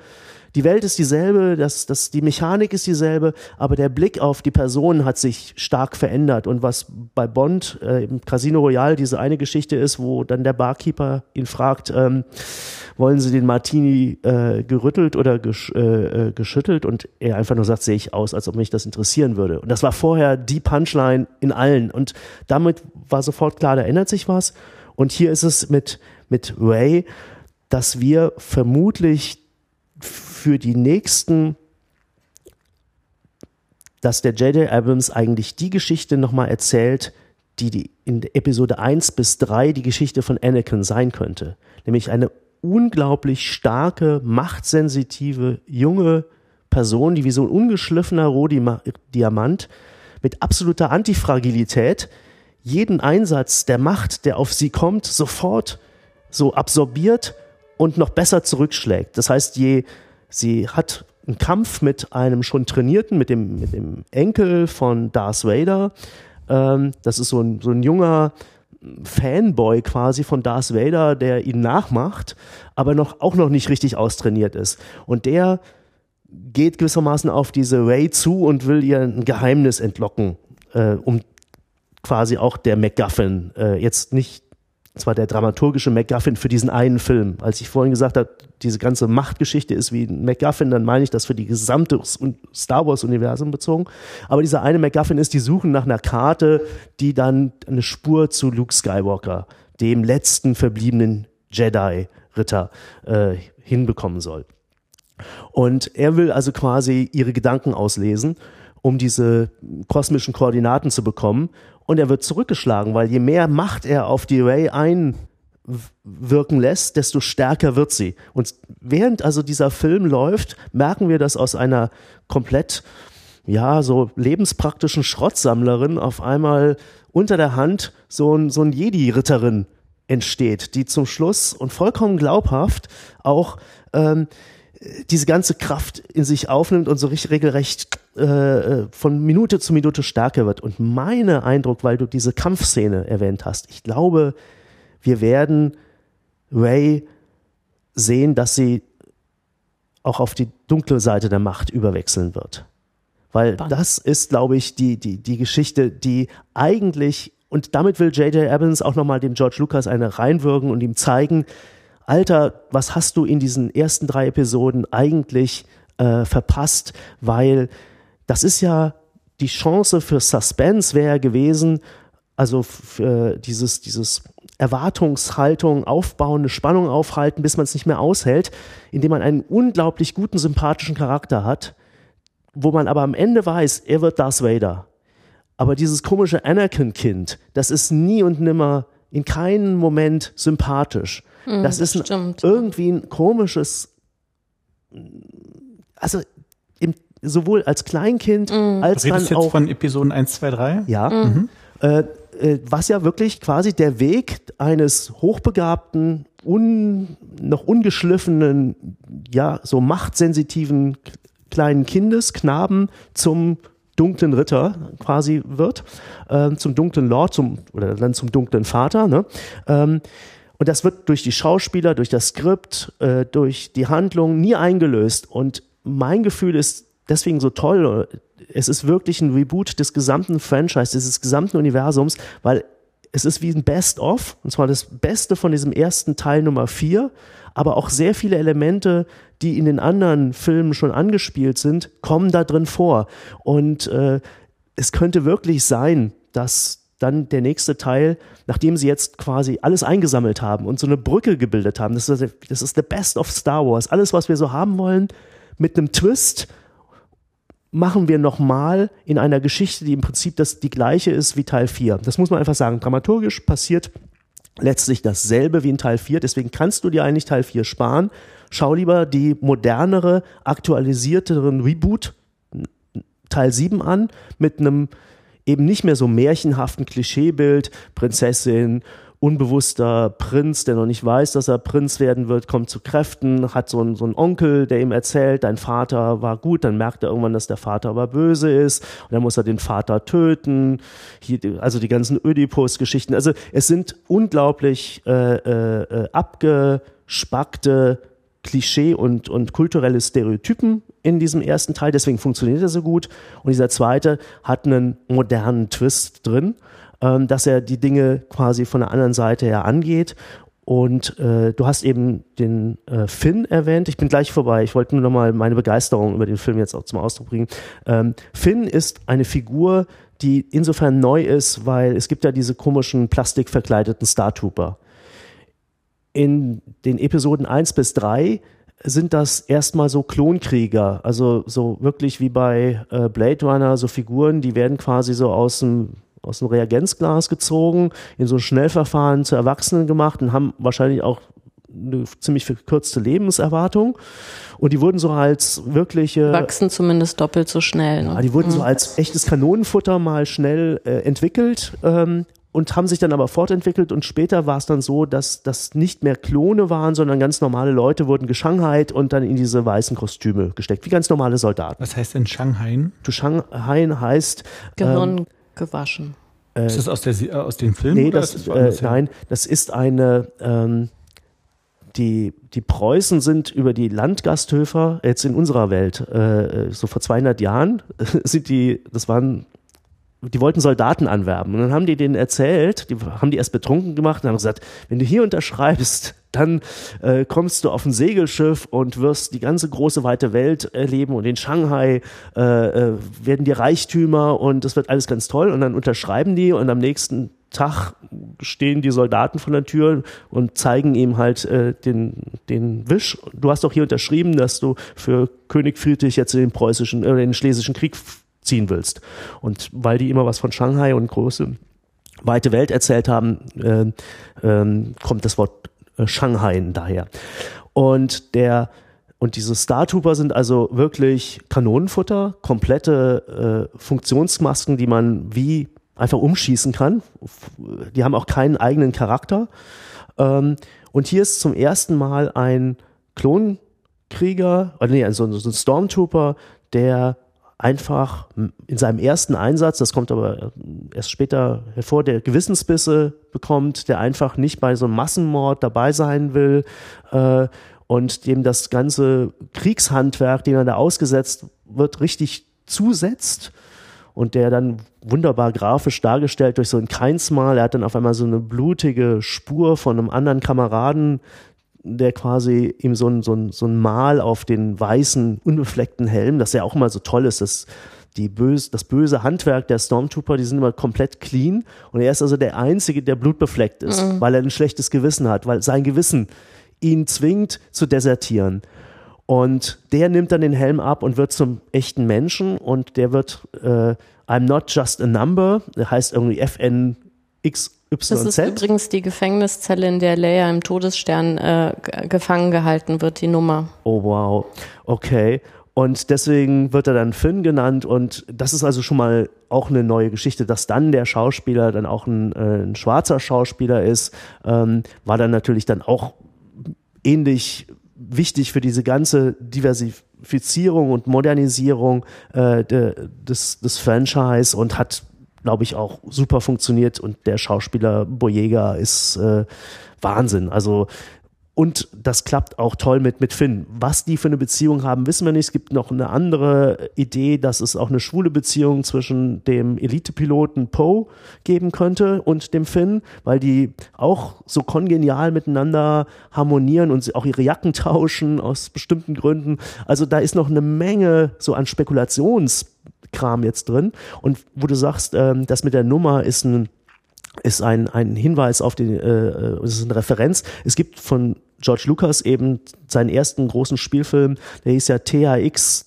Die Welt ist dieselbe, die Mechanik ist dieselbe, aber der Blick auf die Person hat sich stark verändert. Und was bei Bond im Casino Royale diese eine Geschichte ist, wo dann der Barkeeper ihn fragt, wollen Sie den Martini gerüttelt oder geschüttelt? Und er einfach nur sagt, sehe ich aus, als ob mich das interessieren würde. Und das war vorher die Punchline in allen. Und damit war sofort klar, da ändert sich was. Und hier ist es mit Ray, dass wir vermutlich für die nächsten, dass der J.J. Abrams eigentlich die Geschichte nochmal erzählt, die in Episode 1 bis 3 die Geschichte von Anakin sein könnte. Nämlich eine unglaublich starke, machtsensitive, junge Person, die wie so ein ungeschliffener Rohdiamant mit absoluter Antifragilität jeden Einsatz der Macht, der auf sie kommt, sofort so absorbiert und noch besser zurückschlägt. Das heißt, sie hat einen Kampf mit einem schon trainierten, mit dem Enkel von Darth Vader. Das ist so ein junger Fanboy quasi von Darth Vader, der ihn nachmacht, aber auch noch nicht richtig austrainiert ist. Und der geht gewissermaßen auf diese Rey zu und will ihr ein Geheimnis entlocken, um quasi auch der MacGuffin, jetzt nicht zwar der dramaturgische MacGuffin für diesen einen Film. Als ich vorhin gesagt habe, diese ganze Machtgeschichte ist wie ein MacGuffin, dann meine ich das für die gesamte Star Wars-Universum bezogen. Aber dieser eine MacGuffin ist, die suchen nach einer Karte, die dann eine Spur zu Luke Skywalker, dem letzten verbliebenen Jedi-Ritter, hinbekommen soll. Und er will also quasi ihre Gedanken auslesen, um diese kosmischen Koordinaten zu bekommen. Und er wird zurückgeschlagen, weil je mehr Macht er auf die Rey einwirken lässt, desto stärker wird sie. Und während also dieser Film läuft, merken wir, dass aus einer komplett, so lebenspraktischen Schrottsammlerin auf einmal unter der Hand so ein Jedi-Ritterin entsteht, die zum Schluss und vollkommen glaubhaft auch diese ganze Kraft in sich aufnimmt und so regelrecht von Minute zu Minute stärker wird. Und mein Eindruck, weil du diese Kampfszene erwähnt hast, ich glaube, wir werden Rey sehen, dass sie auch auf die dunkle Seite der Macht überwechseln wird. Weil das ist, glaube ich, die Geschichte, die eigentlich, und damit will J.J. Abrams auch nochmal dem George Lucas eine reinwirken und ihm zeigen, Alter, was hast du in diesen ersten 3 Episoden eigentlich verpasst? Weil das ist ja die Chance für Suspense wäre gewesen, also für dieses Erwartungshaltung aufbauen, eine Spannung aufhalten, bis man es nicht mehr aushält, indem man einen unglaublich guten, sympathischen Charakter hat, wo man aber am Ende weiß, er wird Darth Vader. Aber dieses komische Anakin-Kind, das ist nie und nimmer in keinem Moment sympathisch. Das ist irgendwie ein komisches, also sowohl als Kleinkind als dann auch. Redest du jetzt von Episoden 1, 2, 3? Ja. Was ja wirklich quasi der Weg eines hochbegabten, noch ungeschliffenen, so machtsensitiven kleinen Kindes, Knaben zum dunklen Ritter quasi wird, zum dunklen Lord, oder dann zum dunklen Vater, ne? Und das wird durch die Schauspieler, durch das Skript, durch die Handlung nie eingelöst. Und mein Gefühl ist deswegen so toll. Es ist wirklich ein Reboot des gesamten Franchise, des gesamten Universums, weil es ist wie ein Best-of, und zwar das Beste von diesem ersten Teil Nummer 4, aber auch sehr viele Elemente, die in den anderen Filmen schon angespielt sind, kommen da drin vor. Und es könnte wirklich sein, dass dann der nächste Teil, nachdem sie jetzt quasi alles eingesammelt haben und so eine Brücke gebildet haben, das ist the best of Star Wars, alles, was wir so haben wollen, mit einem Twist machen wir nochmal in einer Geschichte, die im Prinzip die gleiche ist wie Teil 4. Das muss man einfach sagen. Dramaturgisch passiert letztlich dasselbe wie in Teil 4, deswegen kannst du dir eigentlich Teil 4 sparen. Schau lieber die modernere, aktualisierteren Reboot Teil 7 an, mit einem eben nicht mehr so märchenhaften Klischeebild, Prinzessin, unbewusster Prinz, der noch nicht weiß, dass er Prinz werden wird, kommt zu Kräften, hat so einen Onkel, der ihm erzählt, dein Vater war gut, dann merkt er irgendwann, dass der Vater aber böse ist und dann muss er den Vater töten, also die ganzen Ödipus-Geschichten, also es sind unglaublich abgespackte Klischee und kulturelle Stereotypen in diesem ersten Teil, deswegen funktioniert er so gut. Und dieser zweite hat einen modernen Twist drin, dass er die Dinge quasi von der anderen Seite her angeht. Und du hast eben den Finn erwähnt. Ich bin gleich vorbei. Ich wollte nur noch mal meine Begeisterung über den Film jetzt auch zum Ausdruck bringen. Finn ist eine Figur, die insofern neu ist, weil es gibt ja diese komischen plastikverkleideten Star Trooper. In den Episoden 1 bis 3 sind das erstmal so Klonkrieger, also so wirklich wie bei Blade Runner, so Figuren, die werden quasi so aus dem Reagenzglas gezogen, in so ein Schnellverfahren zu Erwachsenen gemacht und haben wahrscheinlich auch eine ziemlich verkürzte Lebenserwartung. Und die wurden so als wirkliche... Wachsen zumindest doppelt so schnell. Ne? Ja, die wurden so als echtes Kanonenfutter mal schnell entwickelt und haben sich dann aber fortentwickelt. Und später war es dann so, dass das nicht mehr Klone waren, sondern ganz normale Leute wurden geshanghait und dann in diese weißen Kostüme gesteckt, wie ganz normale Soldaten. Was heißt denn Shanghai? Shanghai heißt... Gehirn gewaschen. Ist das aus dem Film? Nee, oder nein, das ist eine... Die Preußen sind über die Landgasthöfer jetzt in unserer Welt, so vor 200 Jahren, die wollten Soldaten anwerben. Und dann haben die denen erzählt, haben die erst betrunken gemacht und haben gesagt, wenn du hier unterschreibst, dann kommst du auf ein Segelschiff und wirst die ganze große weite Welt erleben und in Shanghai werden dir Reichtümer und das wird alles ganz toll. Und dann unterschreiben die und am nächsten Tag stehen die Soldaten vor der Tür und zeigen ihm halt den Wisch. Du hast doch hier unterschrieben, dass du für König Friedrich jetzt in den Schlesischen Krieg ziehen willst. Und weil die immer was von Shanghai und große, weite Welt erzählt haben, kommt das Wort Shanghai daher. Und diese Star Trooper sind also wirklich Kanonenfutter, komplette Funktionsmasken, die man wie einfach umschießen kann. Die haben auch keinen eigenen Charakter. Und hier ist zum ersten Mal ein Klonkrieger, so ein Stormtrooper, der einfach in seinem ersten Einsatz, das kommt aber erst später hervor, der Gewissensbisse bekommt, der einfach nicht bei so einem Massenmord dabei sein will und dem das ganze Kriegshandwerk, dem er da ausgesetzt wird, richtig zusetzt. Und der dann wunderbar grafisch dargestellt durch so ein Keinsmal. Er hat dann auf einmal so eine blutige Spur von einem anderen Kameraden, der quasi ihm so ein Mal auf den weißen, unbefleckten Helm, das ja auch immer so toll ist, dass das böse Handwerk der Stormtrooper, die sind immer komplett clean. Und er ist also der Einzige, der blutbefleckt ist, weil er ein schlechtes Gewissen hat, weil sein Gewissen ihn zwingt zu desertieren. Und der nimmt dann den Helm ab und wird zum echten Menschen und der wird I'm not just a number, der heißt irgendwie FNXYZ. Das ist übrigens die Gefängniszelle, in der Leia im Todesstern gefangen gehalten wird, die Nummer. Oh wow, okay. Und deswegen wird er dann Finn genannt und das ist also schon mal auch eine neue Geschichte, dass dann der Schauspieler dann auch ein schwarzer Schauspieler ist, war dann natürlich dann auch ähnlich wichtig für diese ganze Diversifizierung und Modernisierung des Franchise und hat, glaube ich, auch super funktioniert und der Schauspieler Boyega ist Wahnsinn. Also und das klappt auch toll mit Finn. Was die für eine Beziehung haben, wissen wir nicht. Es gibt noch eine andere Idee, dass es auch eine schwule Beziehung zwischen dem Elite-Piloten Poe geben könnte und dem Finn, weil die auch so kongenial miteinander harmonieren und auch ihre Jacken tauschen aus bestimmten Gründen. Also da ist noch eine Menge so an Spekulationskram jetzt drin. Und wo du sagst, das mit der Nummer ist ein Hinweis auf es ist eine Referenz. Es gibt von George Lucas eben seinen ersten großen Spielfilm, der hieß ja THX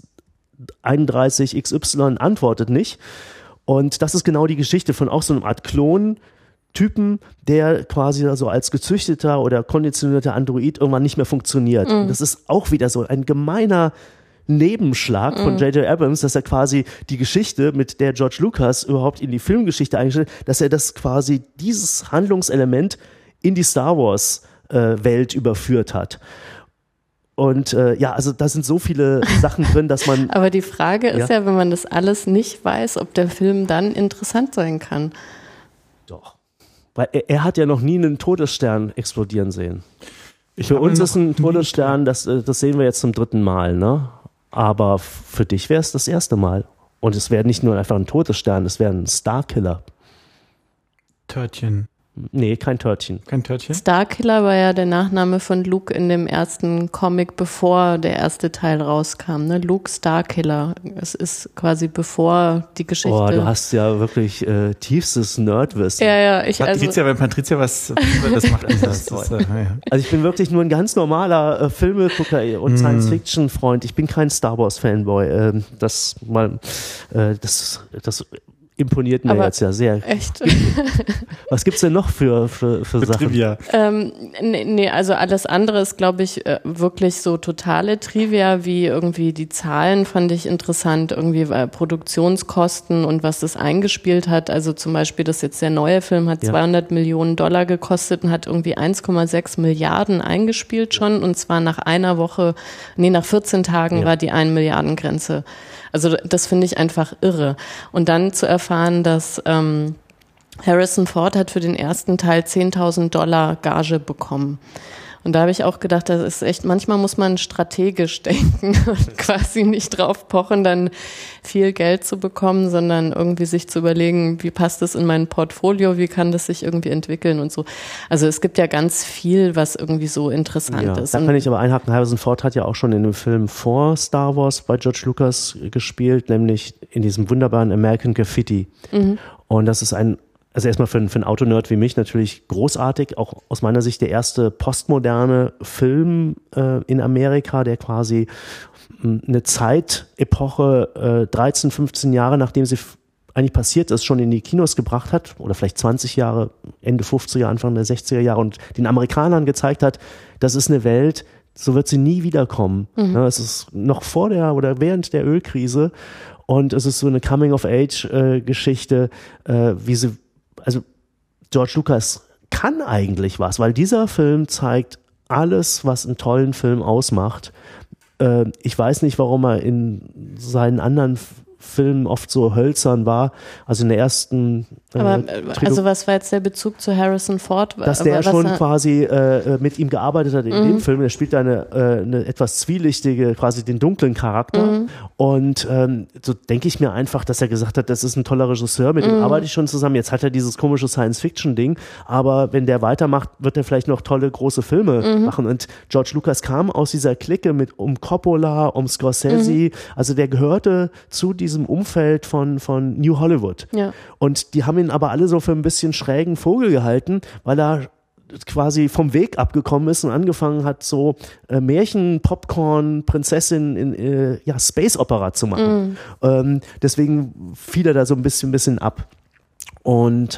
31XY antwortet nicht. Und das ist genau die Geschichte von auch so einer Art Klon-Typen, der quasi so als gezüchteter oder konditionierter Android irgendwann nicht mehr funktioniert. Mhm. Das ist auch wieder so ein gemeiner Nebenschlag von J.J. Abrams, dass er quasi die Geschichte, mit der George Lucas überhaupt in die Filmgeschichte eingestellt hat, dass er das quasi dieses Handlungselement in die Star Wars Welt überführt hat. Und also da sind so viele Sachen drin, dass man... Aber die Frage ist ja, wenn man das alles nicht weiß, ob der Film dann interessant sein kann. Doch. Weil er hat ja noch nie einen Todesstern explodieren sehen. Für uns ist ein Todesstern, das sehen wir jetzt zum 3. Mal, ne? Aber für dich wäre es das 1. Mal. Und es wäre nicht nur einfach ein Todesstern, es wäre ein Starkiller. Törtchen. Nee, kein Törtchen. Kein Törtchen? Starkiller war ja der Nachname von Luke in dem ersten Comic, bevor der erste Teil rauskam. Ne? Luke Starkiller. Es ist quasi bevor die Geschichte... Oh, du hast ja wirklich tiefstes Nerdwissen. Ja. Wenn Patricia was das macht, Also ich bin wirklich nur ein ganz normaler Filmegucker und Science-Fiction-Freund. Ich bin kein Star Wars-Fanboy. Das imponiert mir jetzt ja sehr. Echt? Was gibt's denn noch für Sachen? Trivia. Nee, also alles andere ist, glaube ich, wirklich so totale Trivia, wie irgendwie die Zahlen fand ich interessant, irgendwie Produktionskosten und was das eingespielt hat. Also zum Beispiel, das jetzt der neue Film hat $200 Millionen gekostet und hat irgendwie 1,6 Milliarden eingespielt schon, und zwar nach 14 Tagen war die 1 Milliarden Grenze. Also das finde ich einfach irre. Und dann zu erfahren, dass Harrison Ford hat für den ersten Teil $10.000 Gage bekommen. Und da habe ich auch gedacht, das ist echt, manchmal muss man strategisch denken und quasi nicht drauf pochen, dann viel Geld zu bekommen, sondern irgendwie sich zu überlegen, wie passt das in mein Portfolio, wie kann das sich irgendwie entwickeln und so. Also es gibt ja ganz viel, was irgendwie so interessant ist. Da kann ich aber einhaken, Harrison Ford hat ja auch schon in einem Film vor Star Wars bei George Lucas gespielt, nämlich in diesem wunderbaren American Graffiti. Und das ist also erstmal für einen Autonerd wie mich natürlich großartig, auch aus meiner Sicht der erste postmoderne Film in Amerika, der quasi eine Zeitepoche 13, 15 Jahre, nachdem sie eigentlich passiert ist, schon in die Kinos gebracht hat, oder vielleicht 20 Jahre, Ende 50er, Anfang der 60er Jahre, und den Amerikanern gezeigt hat, das ist eine Welt, so wird sie nie wiederkommen. Ja, es ist noch vor oder während der Ölkrise, und es ist so eine Coming-of-Age-Geschichte, also George Lucas kann eigentlich was, weil dieser Film zeigt alles, was einen tollen Film ausmacht. Ich weiß nicht, warum er in seinen anderen Filmen oft so hölzern war. Also in der ersten also was war jetzt der Bezug zu Harrison Ford? Dass der schon quasi mit ihm gearbeitet hat in dem Film. Der spielt eine etwas zwielichtige, quasi den dunklen Charakter. Und so denke ich mir einfach, dass er gesagt hat, das ist ein toller Regisseur, mit dem arbeite ich schon zusammen. Jetzt hat er dieses komische Science-Fiction-Ding, aber wenn der weitermacht, wird er vielleicht noch tolle, große Filme machen. Und George Lucas kam aus dieser Clique um Coppola, um Scorsese. Also der gehörte zu diesem Umfeld von New Hollywood. Ja. Und die haben ihn aber alle so für ein bisschen schrägen Vogel gehalten, weil er quasi vom Weg abgekommen ist und angefangen hat, so Märchen, Popcorn, Prinzessin in Space Opera zu machen. Deswegen fiel er da so ein bisschen ab. Und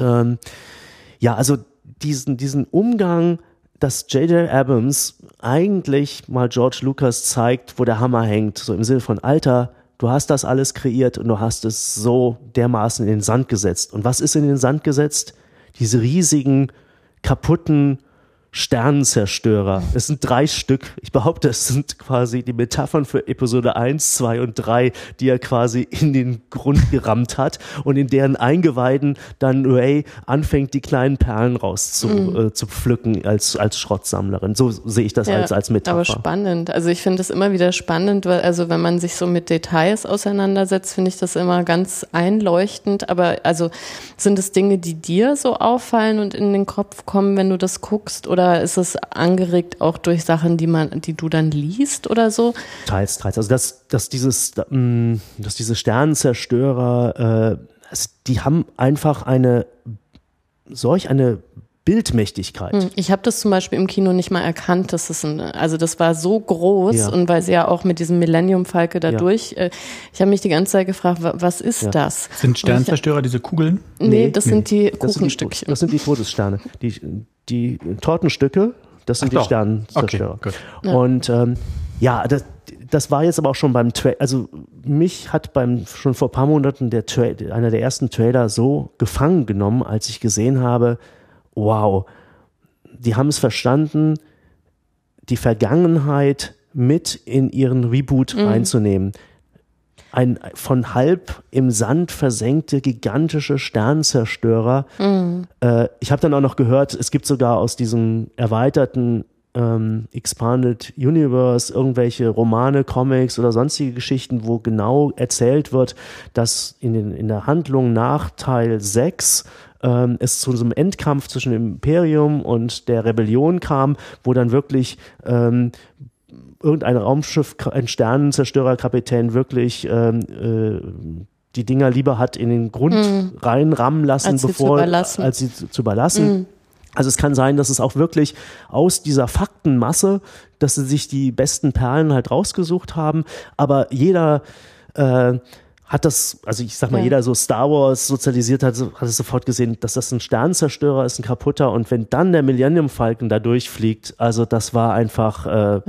also diesen Umgang, dass J.J. Abrams eigentlich mal George Lucas zeigt, wo der Hammer hängt, so im Sinne von, Alter, du hast das alles kreiert und du hast es so dermaßen in den Sand gesetzt. Und was ist in den Sand gesetzt? Diese riesigen, kaputten Sternenzerstörer. Es sind 3 Stück. Ich behaupte, es sind quasi die Metaphern für Episode 1, 2 und 3, die er quasi in den Grund gerammt hat und in deren Eingeweiden dann Ray anfängt, die kleinen Perlen zu pflücken als Schrottsammlerin. So sehe ich das als Metapher. Aber spannend. Also ich finde es immer wieder spannend, weil also wenn man sich so mit Details auseinandersetzt, finde ich das immer ganz einleuchtend. Aber also sind es Dinge, die dir so auffallen und in den Kopf kommen, wenn du das guckst, oder ist es angeregt auch durch Sachen, die du dann liest oder so? Teils. Also dass diese Sternenzerstörer, die haben einfach solch eine Bildmächtigkeit. Ich habe das zum Beispiel im Kino nicht mal erkannt, dass das war so groß, und weil sie ja auch mit diesem Millennium Falke ich habe mich die ganze Zeit gefragt, was ist das? Sind Sternenzerstörer diese Kugeln? Nee, das sind die Kuchenstückchen. Das sind die Todessterne. Die Tortenstücke, das sind die Sternenzerstörer. Okay, gut. Und das war jetzt aber auch schon beim Trailer, also mich hat schon vor ein paar Monaten einer der ersten Trailer so gefangen genommen, als ich gesehen habe, wow, die haben es verstanden, die Vergangenheit mit in ihren Reboot reinzunehmen. Ein von halb im Sand versenkte gigantische Sternenzerstörer. Ich habe dann auch noch gehört, es gibt sogar aus diesem erweiterten Expanded Universe, irgendwelche Romane, Comics oder sonstige Geschichten, wo genau erzählt wird, dass in der Handlung nach Teil 6 es zu so einem Endkampf zwischen dem Imperium und der Rebellion kam, wo dann wirklich irgendein Raumschiff, ein Sternenzerstörerkapitän wirklich die Dinger lieber hat in den Grund reinrammen lassen, als sie zu überlassen. Also es kann sein, dass es auch wirklich aus dieser Faktenmasse, dass sie sich die besten Perlen halt rausgesucht haben, aber jeder hat das, also ich sag mal, jeder so Star Wars sozialisiert hat es sofort gesehen, dass das ein Sternzerstörer ist, ein kaputter, und wenn dann der Millennium Falcon da durchfliegt, also das war einfach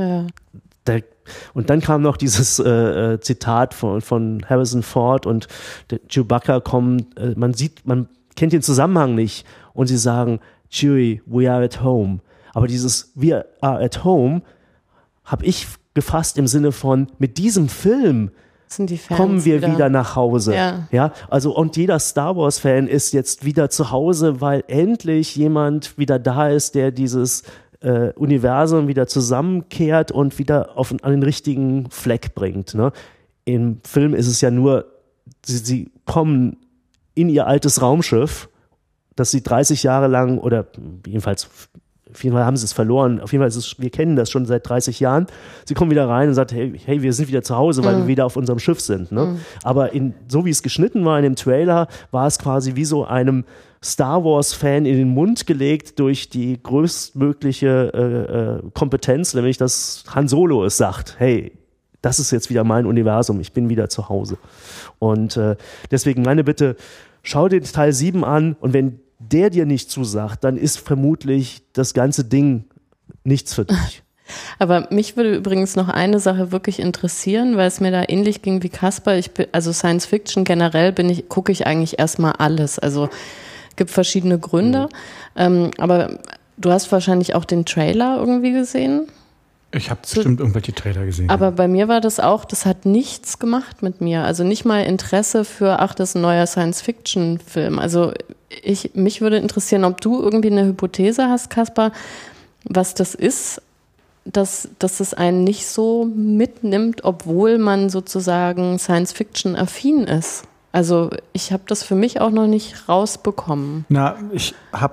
und dann kam noch dieses Zitat von Harrison Ford und der Chewbacca kommt, man kennt den Zusammenhang nicht und sie sagen, Chewie, we are at home. Aber dieses we are at home habe ich gefasst im Sinne von, mit diesem Film kommen wir wieder nach Hause. Ja, also und jeder Star Wars Fan ist jetzt wieder zu Hause, weil endlich jemand wieder da ist, der dieses Universum wieder zusammenkehrt und wieder an den richtigen Fleck bringt. Ne? Im Film ist es ja nur, sie kommen in ihr altes Raumschiff, dass sie 30 Jahre lang oder jedenfalls auf jeden Fall haben sie es verloren. Auf jeden Fall wir kennen das schon seit 30 Jahren. Sie kommen wieder rein und sagen, hey, wir sind wieder zu Hause, weil wir wieder auf unserem Schiff sind. Ne? Aber so wie es geschnitten war in dem Trailer, war es quasi wie so einem Star Wars-Fan in den Mund gelegt durch die größtmögliche Kompetenz, nämlich dass Han Solo es sagt, hey, das ist jetzt wieder mein Universum, ich bin wieder zu Hause. Und deswegen meine Bitte, schau den Teil 7 an, und wenn der dir nicht zusagt, dann ist vermutlich das ganze Ding nichts für dich. Aber mich würde übrigens noch eine Sache wirklich interessieren, weil es mir da ähnlich ging wie Kaspar. Also Science Fiction generell gucke ich eigentlich erstmal alles. Also gibt verschiedene Gründe. Aber du hast wahrscheinlich auch den Trailer irgendwie gesehen. Ich habe bestimmt irgendwelche Trailer gesehen. Aber bei mir war das auch, das hat nichts gemacht mit mir. Also nicht mal Interesse für, das ist ein neuer Science-Fiction-Film. Also mich würde interessieren, ob du irgendwie eine Hypothese hast, Kaspar, was das ist, dass es einen nicht so mitnimmt, obwohl man sozusagen Science-Fiction-affin ist. Also ich habe das für mich auch noch nicht rausbekommen. Ich habe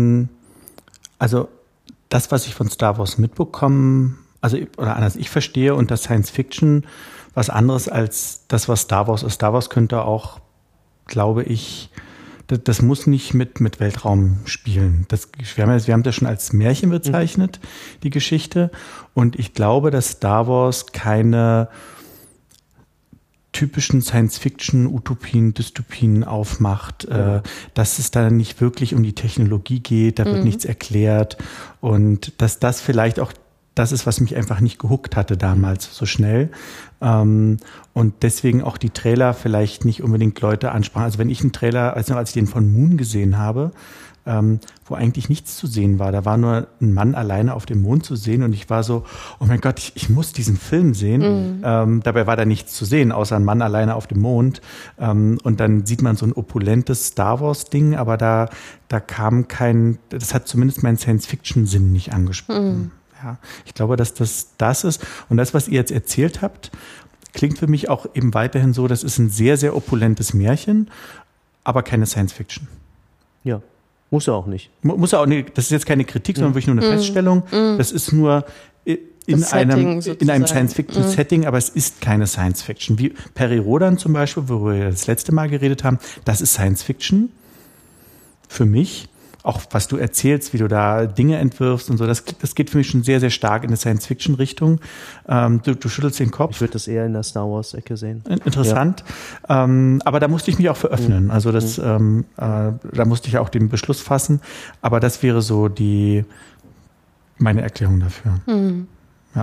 das, was ich von Star Wars mitbekomme, oder anders, ich verstehe unter Science Fiction was anderes als das, was Star Wars ist. Star Wars könnte auch, glaube ich, das muss nicht mit Weltraum spielen. Wir haben das schon als Märchen bezeichnet, die Geschichte. Und ich glaube, dass Star Wars keine typischen Science-Fiction-Utopien, Dystopien aufmacht, dass es da nicht wirklich um die Technologie geht, da wird nichts erklärt, und dass das vielleicht auch das ist, was mich einfach nicht gehuckt hatte damals so schnell, und deswegen auch die Trailer vielleicht nicht unbedingt Leute ansprachen. Also wenn ich einen Trailer, als ich den von Moon gesehen habe, wo eigentlich nichts zu sehen war. Da war nur ein Mann alleine auf dem Mond zu sehen, und ich war so, oh mein Gott, ich muss diesen Film sehen. Dabei war da nichts zu sehen, außer ein Mann alleine auf dem Mond. Und dann sieht man so ein opulentes Star Wars-Ding, aber da kam das hat zumindest meinen Science-Fiction-Sinn nicht angesprochen. Ja, ich glaube, dass das ist. Und das, was ihr jetzt erzählt habt, klingt für mich auch eben weiterhin so, das ist ein sehr, sehr opulentes Märchen, aber keine Science-Fiction. Ja. Muss er auch nicht. Muss er auch nicht. Das ist jetzt keine Kritik, sondern wirklich nur eine Feststellung. Das ist nur in einem Science-Fiction-Setting, aber es ist keine Science-Fiction. Wie Peri Rodan zum Beispiel, worüber wir das letzte Mal geredet haben, das ist Science-Fiction für mich. Auch was du erzählst, wie du da Dinge entwirfst und so, das geht für mich schon sehr, sehr stark in eine Science-Fiction-Richtung. Du schüttelst den Kopf. Ich würde das eher in der Star Wars-Ecke sehen. Interessant. Ja. Aber da musste ich mich auch für öffnen. Also da musste ich auch den Beschluss fassen. Aber das wäre so meine Erklärung dafür. Ja.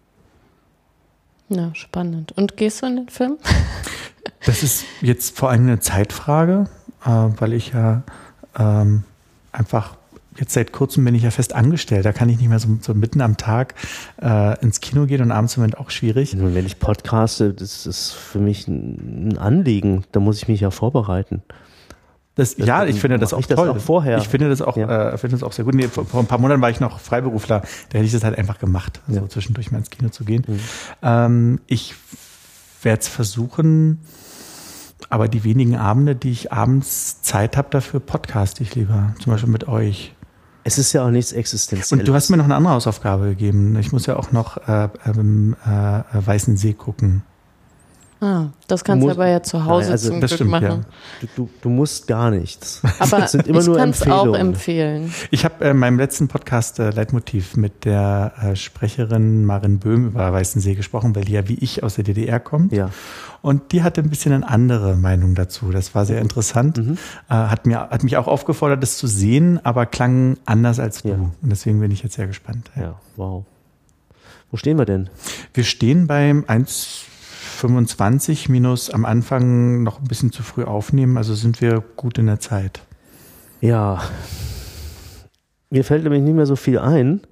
Ja, spannend. Und gehst du in den Film? Das ist jetzt vor allem eine Zeitfrage, weil ich ja einfach, jetzt seit kurzem bin ich ja fest angestellt, da kann ich nicht mehr so mitten am Tag ins Kino gehen, und abends im Moment auch schwierig. Und wenn ich podcaste, das ist für mich ein Anliegen, da muss ich mich ja vorbereiten. Ich finde das auch toll. Das auch vorher. Ich finde das auch, finde das auch sehr gut. Nee, vor ein paar Monaten war ich noch Freiberufler, da hätte ich das halt einfach gemacht, so zwischendurch mal ins Kino zu gehen. Ich werde es versuchen, aber die wenigen Abende, die ich abends Zeit habe, dafür podcaste ich lieber, zum Beispiel mit euch. Es ist ja auch nichts Existenzielles. Und du hast mir noch eine andere Hausaufgabe gegeben. Ich muss ja auch noch Weißen See gucken. Das kannst du aber ja zu Hause zum Glück machen. Ja. Du musst gar nichts. Aber das sind immer ich nur kann es auch empfehlen. Ich habe in meinem letzten Podcast Leitmotiv mit der Sprecherin Marin Böhm über Weißen See gesprochen, weil die ja wie ich aus der DDR kommt. Ja. Und die hatte ein bisschen eine andere Meinung dazu. Das war sehr interessant. Hat mich auch aufgefordert, das zu sehen, aber klang anders als du. Ja. Und deswegen bin ich jetzt sehr gespannt. Ja, wow. Wo stehen wir denn? Wir stehen beim 1,25 minus am Anfang noch ein bisschen zu früh aufnehmen. Also sind wir gut in der Zeit. Ja. Mir fällt nämlich nicht mehr so viel ein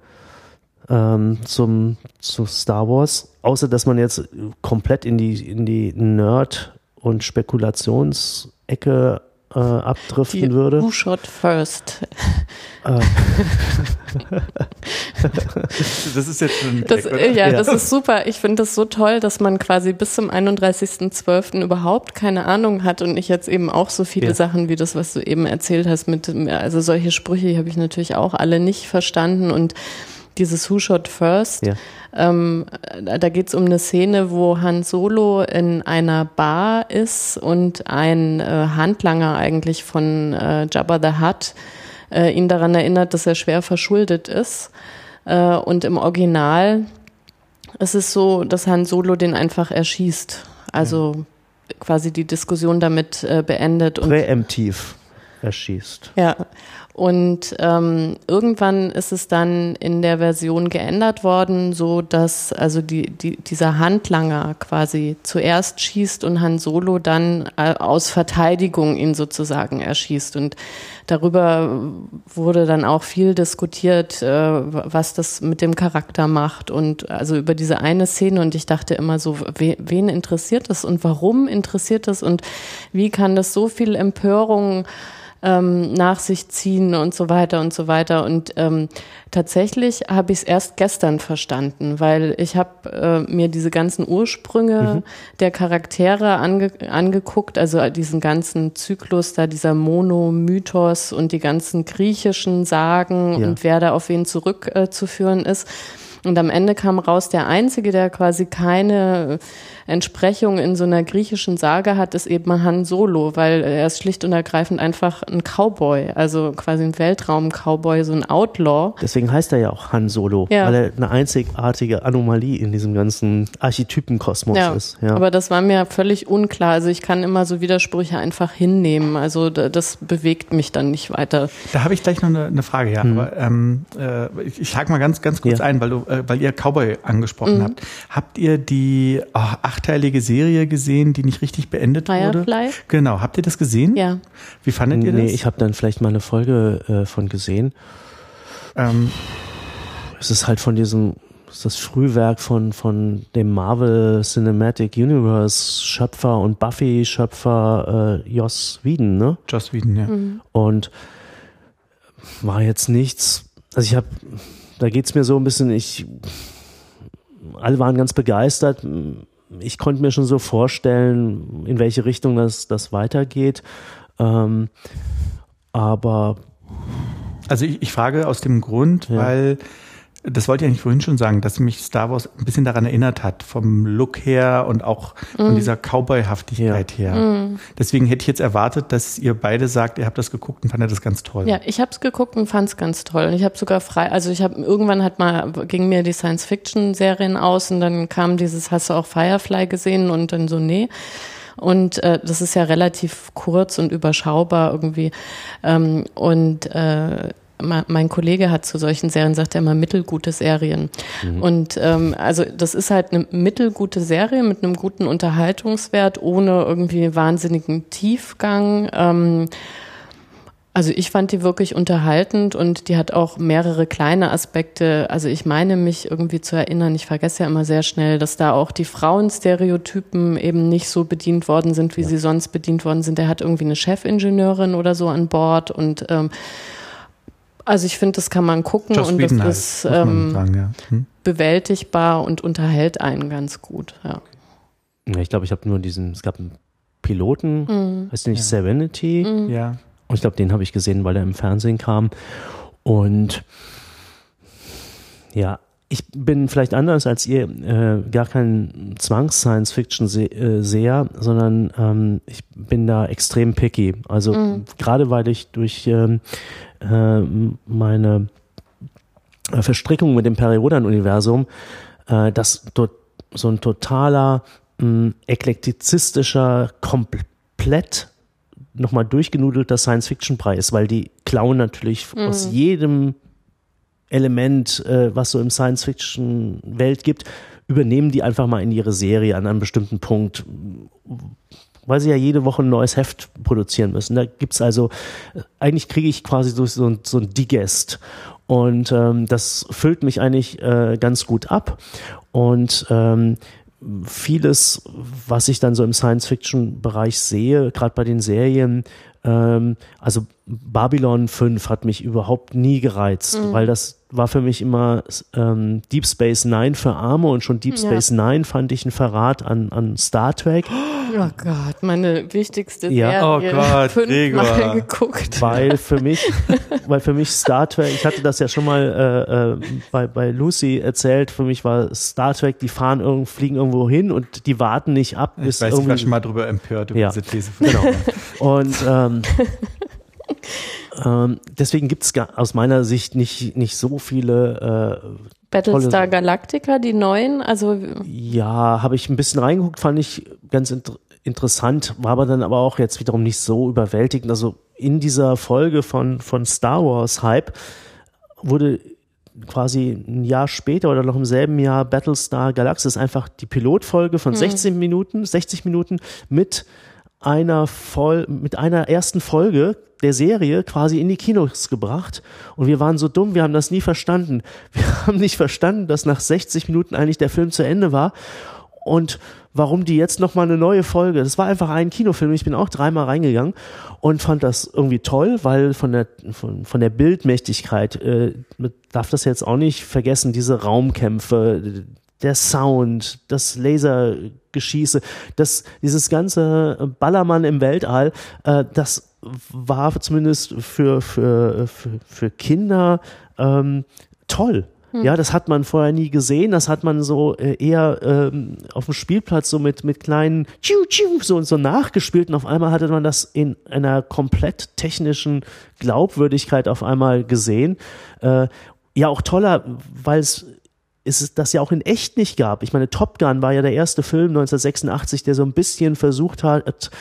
zu Star Wars, außer dass man jetzt komplett in die Nerd- und Spekulationsecke abdriften würde. Who shot first? Das ist jetzt schon das ist super. Ich finde das so toll, dass man quasi bis zum 31.12. überhaupt keine Ahnung hat und ich jetzt eben auch so viele Sachen wie das, was du eben erzählt hast, also solche Sprüche habe ich natürlich auch alle nicht verstanden und dieses Who Shot First, da geht es um eine Szene, wo Han Solo in einer Bar ist und ein Handlanger eigentlich von Jabba the Hutt ihn daran erinnert, dass er schwer verschuldet ist. Und im Original ist es so, dass Han Solo den einfach erschießt. Also quasi die Diskussion damit beendet. Präemptiv erschießt. Ja. Und irgendwann ist es dann in der Version geändert worden, so dass also dieser Handlanger quasi zuerst schießt und Han Solo dann aus Verteidigung ihn sozusagen erschießt. Und darüber wurde dann auch viel diskutiert, was das mit dem Charakter macht und also über diese eine Szene. Und ich dachte immer so, wen interessiert das und warum interessiert das und wie kann das so viel Empörung nach sich ziehen und so weiter und so weiter. Und tatsächlich habe ich es erst gestern verstanden, weil ich habe mir diese ganzen Ursprünge der Charaktere angeguckt, also diesen ganzen Zyklus da, dieser Monomythos und die ganzen griechischen Sagen und wer da auf wen zurückzuführen ist. Und am Ende kam raus, der Einzige, der quasi keine Entsprechung in so einer griechischen Sage hat, ist eben Han Solo, weil er ist schlicht und ergreifend einfach ein Cowboy, also quasi ein Weltraum-Cowboy, so ein Outlaw. Deswegen heißt er ja auch Han Solo, weil er eine einzigartige Anomalie in diesem ganzen Archetypenkosmos ist. Ja. Aber das war mir völlig unklar. Also ich kann immer so Widersprüche einfach hinnehmen. Also das bewegt mich dann nicht weiter. Da habe ich gleich noch eine Frage, aber ich hake mal ganz kurz ein, weil ihr Cowboy angesprochen habt. Habt ihr die 8-teilige Serie gesehen, die nicht richtig beendet wurde? Firefly? Genau. Habt ihr das gesehen? Ja. Wie fandet ihr das? Nee, ich habe dann vielleicht mal eine Folge von gesehen. Es ist halt das Frühwerk von dem Marvel Cinematic Universe Schöpfer und Buffy Schöpfer Joss Whedon, ne? Joss Whedon, ja. Und war jetzt nichts, also da geht's mir so ein bisschen, alle waren ganz begeistert. Ich konnte mir schon so vorstellen, in welche Richtung das weitergeht. Aber also ich frage aus dem Grund, weil das wollte ich eigentlich vorhin schon sagen, dass mich Star Wars ein bisschen daran erinnert hat, vom Look her und auch von dieser Cowboy-Haftigkeit her. Deswegen hätte ich jetzt erwartet, dass ihr beide sagt, ihr habt das geguckt und fandet das ganz toll. Ja, ich habe es geguckt und fand es ganz toll. Und ich habe sogar irgendwann ging mir die Science-Fiction-Serien aus und dann kam hast du auch Firefly gesehen und dann so, nee. Und das ist ja relativ kurz und überschaubar irgendwie. Mein Kollege hat zu solchen Serien, sagt er immer, mittelgute Serien. Und also das ist halt eine mittelgute Serie mit einem guten Unterhaltungswert, ohne irgendwie wahnsinnigen Tiefgang. Also ich fand die wirklich unterhaltend und die hat auch mehrere kleine Aspekte. Also ich meine mich irgendwie zu erinnern, ich vergesse ja immer sehr schnell, dass da auch die Frauenstereotypen eben nicht so bedient worden sind, wie sie sonst bedient worden sind. Er hat irgendwie eine Chefingenieurin oder so an Bord und also ich finde, das kann man gucken Joss und Whedon das halt, ist muss man sagen, bewältigbar und unterhält einen ganz gut. Ja. Ja, ich glaube, ich habe nur es gab einen Piloten, heißt der nicht Serenity? Ja. Und ich glaube, den habe ich gesehen, weil er im Fernsehen kam. Und ja, ich bin vielleicht anders als ihr gar kein Zwangs-Science-Fiction-Seher, sondern ich bin da extrem picky. Also gerade weil ich durch meine Verstrickung mit dem Periodan-Universum, das dort so ein totaler eklektizistischer, komplett nochmal durchgenudelter Science-Fiction-Brei ist, weil die klauen natürlich aus jedem Element, was so im Science-Fiction-Welt gibt, übernehmen die einfach mal in ihre Serie an einem bestimmten Punkt, weil sie ja jede Woche ein neues Heft produzieren müssen. Da gibt's also, eigentlich kriege ich quasi durch so ein Digest und das füllt mich eigentlich ganz gut ab und vieles, was ich dann so im Science-Fiction-Bereich sehe, gerade bei den Serien, also Babylon 5 hat mich überhaupt nie gereizt, weil das war für mich immer Deep Space Nine für Arme und schon Deep Space Nine fand ich einen Verrat an Star Trek. Oh Gott, meine wichtigste Ja. Serie. Oh Gott, 5-mal geguckt. Weil für mich Star Trek, ich hatte das ja schon mal bei Lucy erzählt, für mich war Star Trek, die fliegen irgendwo hin und die warten nicht ab, bis ich weiß, irgendwie... Ich war schon mal drüber empört, über diese These. Genau. Und deswegen gibt es aus meiner Sicht nicht so viele Battlestar Galactica, die neuen, also ja, habe ich ein bisschen reingeguckt, fand ich ganz interessant, war aber auch jetzt wiederum nicht so überwältigend. Also in dieser Folge von Star Wars Hype wurde quasi ein Jahr später oder noch im selben Jahr Battlestar Galactica, einfach die Pilotfolge von 60 Minuten mit einer ersten Folge der Serie quasi in die Kinos gebracht und wir waren so dumm, wir haben das nie verstanden. Wir haben nicht verstanden, dass nach 60 Minuten eigentlich der Film zu Ende war und warum die jetzt nochmal eine neue Folge, das war einfach ein Kinofilm, ich bin auch 3-mal reingegangen und fand das irgendwie toll, weil von der Bildmächtigkeit, man darf das jetzt auch nicht vergessen, diese Raumkämpfe, der Sound, das Lasergeschieße, dieses ganze Ballermann im Weltall, das war zumindest für Kinder toll. Ja, das hat man vorher nie gesehen. Das hat man so eher auf dem Spielplatz so mit kleinen so nachgespielt und auf einmal hatte man das in einer komplett technischen Glaubwürdigkeit auf einmal gesehen. Ja, auch toller, weil es das ja auch in echt nicht gab. Ich meine, Top Gun war ja der erste Film 1986, der so ein bisschen versucht hat,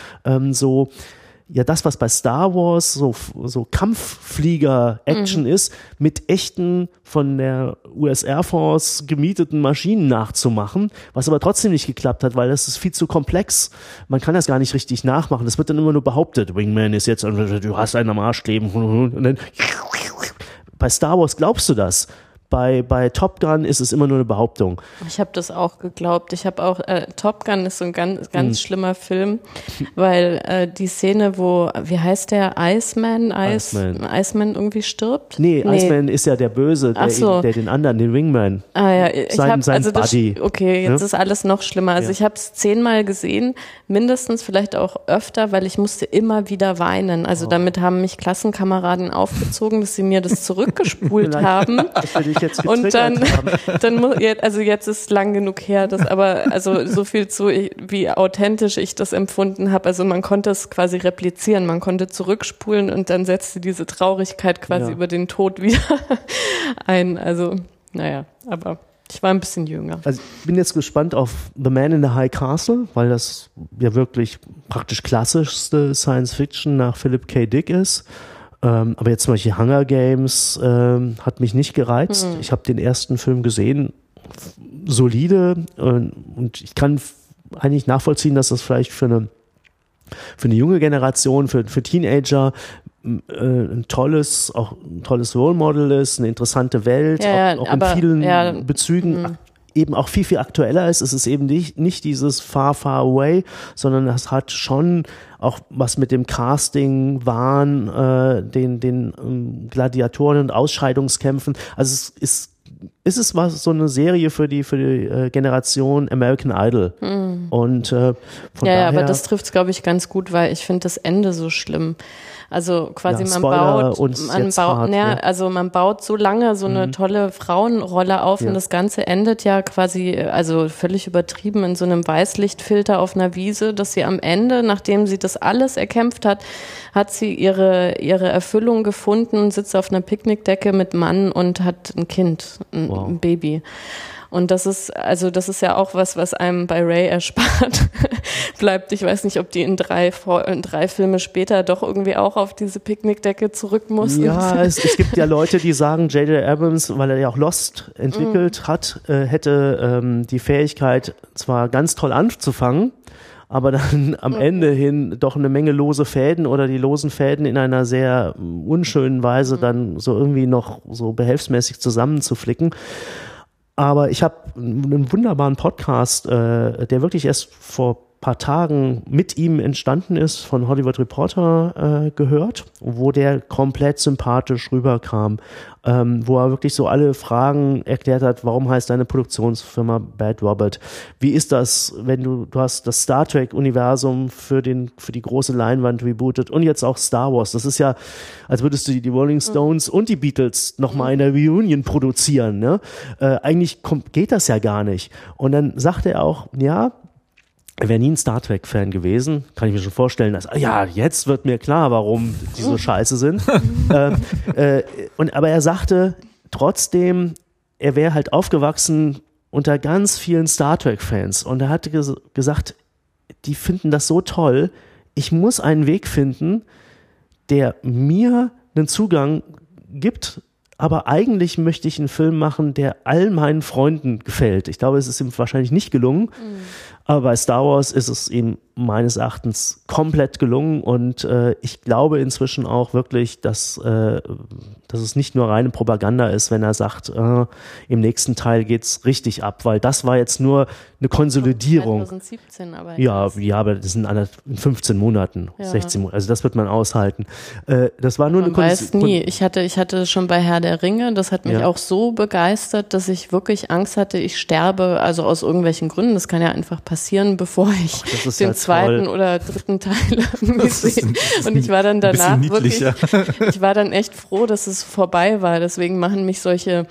das, was bei Star Wars so Kampfflieger-Action ist, mit echten von der US Air Force gemieteten Maschinen nachzumachen, was aber trotzdem nicht geklappt hat, weil das ist viel zu komplex. Man kann das gar nicht richtig nachmachen. Das wird dann immer nur behauptet, Wingman ist jetzt, du hast einen am Arsch kleben und dann bei Star Wars glaubst du das. Bei Top Gun ist es immer nur eine Behauptung. Ich habe das auch geglaubt. Ich habe auch, Top Gun ist so ein ganz schlimmer Film, weil die Szene, wo, wie heißt der, Iceman irgendwie stirbt? Nee, Iceman ist ja der Böse, der den anderen, den Wingman. Ah ja, sein Buddy. Okay, jetzt ist alles noch schlimmer. Also ich habe es 10-mal gesehen, mindestens vielleicht auch öfter, weil ich musste immer wieder weinen. Also damit haben mich Klassenkameraden aufgezogen, dass sie mir das zurückgespult haben. Und dann also jetzt ist lang genug her, also so viel wie authentisch ich das empfunden habe. Also man konnte es quasi replizieren, man konnte zurückspulen und dann setzte diese Traurigkeit quasi über den Tod wieder ein. Also, naja, aber ich war ein bisschen jünger. Also ich bin jetzt gespannt auf The Man in the High Castle, weil das ja wirklich praktisch klassischste Science Fiction nach Philip K. Dick ist. Aber jetzt zum Beispiel Hunger Games hat mich nicht gereizt. Ich habe den ersten Film gesehen, solide und ich kann eigentlich nachvollziehen, dass das vielleicht für eine junge Generation, für Teenager ein tolles Role Model ist, eine interessante Welt, auch in vielen Bezügen eben auch viel, viel aktueller ist. Es ist eben nicht dieses Far, Far Away, sondern es hat schon auch was mit dem Casting, Wahn, den Gladiatoren und Ausscheidungskämpfen. Also es ist was, so eine Serie für die Generation American Idol. Und von daher, aber das trifft es, glaube ich, ganz gut, weil ich finde das Ende so schlimm. Also quasi man baut so lange so eine tolle Frauenrolle auf und das Ganze endet ja quasi, also völlig übertrieben in so einem Weißlichtfilter auf einer Wiese, dass sie am Ende, nachdem sie das alles erkämpft hat, hat sie ihre Erfüllung gefunden, sitzt auf einer Picknickdecke mit Mann und hat ein Kind, ein Baby. Und das ist ja auch was einem bei Ray erspart bleibt. Ich weiß nicht, ob die in drei Filme später doch irgendwie auch auf diese Picknickdecke zurück mussten. Ja, es gibt ja Leute, die sagen, J.J. Abrams, weil er ja auch Lost entwickelt hat, hätte die Fähigkeit, zwar ganz toll anzufangen, aber dann am Ende hin doch eine Menge lose Fäden oder die losen Fäden in einer sehr unschönen Weise dann so irgendwie noch so behelfsmäßig zusammenzuflicken. Aber ich habe einen wunderbaren Podcast, der wirklich erst vor ein paar Tagen mit ihm entstanden ist, von Hollywood Reporter gehört, wo der komplett sympathisch rüberkam, wo er wirklich so alle Fragen erklärt hat, warum heißt deine Produktionsfirma Bad Robot? Wie ist das, wenn du hast das Star Trek-Universum für die große Leinwand rebootet und jetzt auch Star Wars. Das ist ja, als würdest du die Rolling Stones und die Beatles nochmal in der Reunion produzieren. Ne? Eigentlich geht das ja gar nicht. Und dann sagte er auch, ja, er wäre nie ein Star Trek-Fan gewesen, kann ich mir schon vorstellen, dass, jetzt wird mir klar, warum die so scheiße sind. Aber er sagte trotzdem, er wäre halt aufgewachsen unter ganz vielen Star Trek-Fans und er hatte gesagt, die finden das so toll, ich muss einen Weg finden, der mir einen Zugang gibt, aber eigentlich möchte ich einen Film machen, der all meinen Freunden gefällt. Ich glaube, es ist ihm wahrscheinlich nicht gelungen, aber bei Star Wars ist es ihm meines Erachtens komplett gelungen und ich glaube inzwischen auch wirklich, dass es nicht nur reine Propaganda ist, wenn er sagt, im nächsten Teil geht's richtig ab, weil das war jetzt nur eine Konsolidierung. 2017 aber. Ja, aber das sind in 15 Monaten, 16 Monaten, also das wird man aushalten. Das war nur man weiß nie. Ich hatte schon bei Herr der Ringe, das hat mich auch so begeistert, dass ich wirklich Angst hatte, ich sterbe, also aus irgendwelchen Gründen, das kann ja einfach passieren, bevor ich den zweiten oder dritten Teil sehe. Und ich war dann danach wirklich, ich war dann echt froh, dass es vorbei war. Deswegen machen mich solche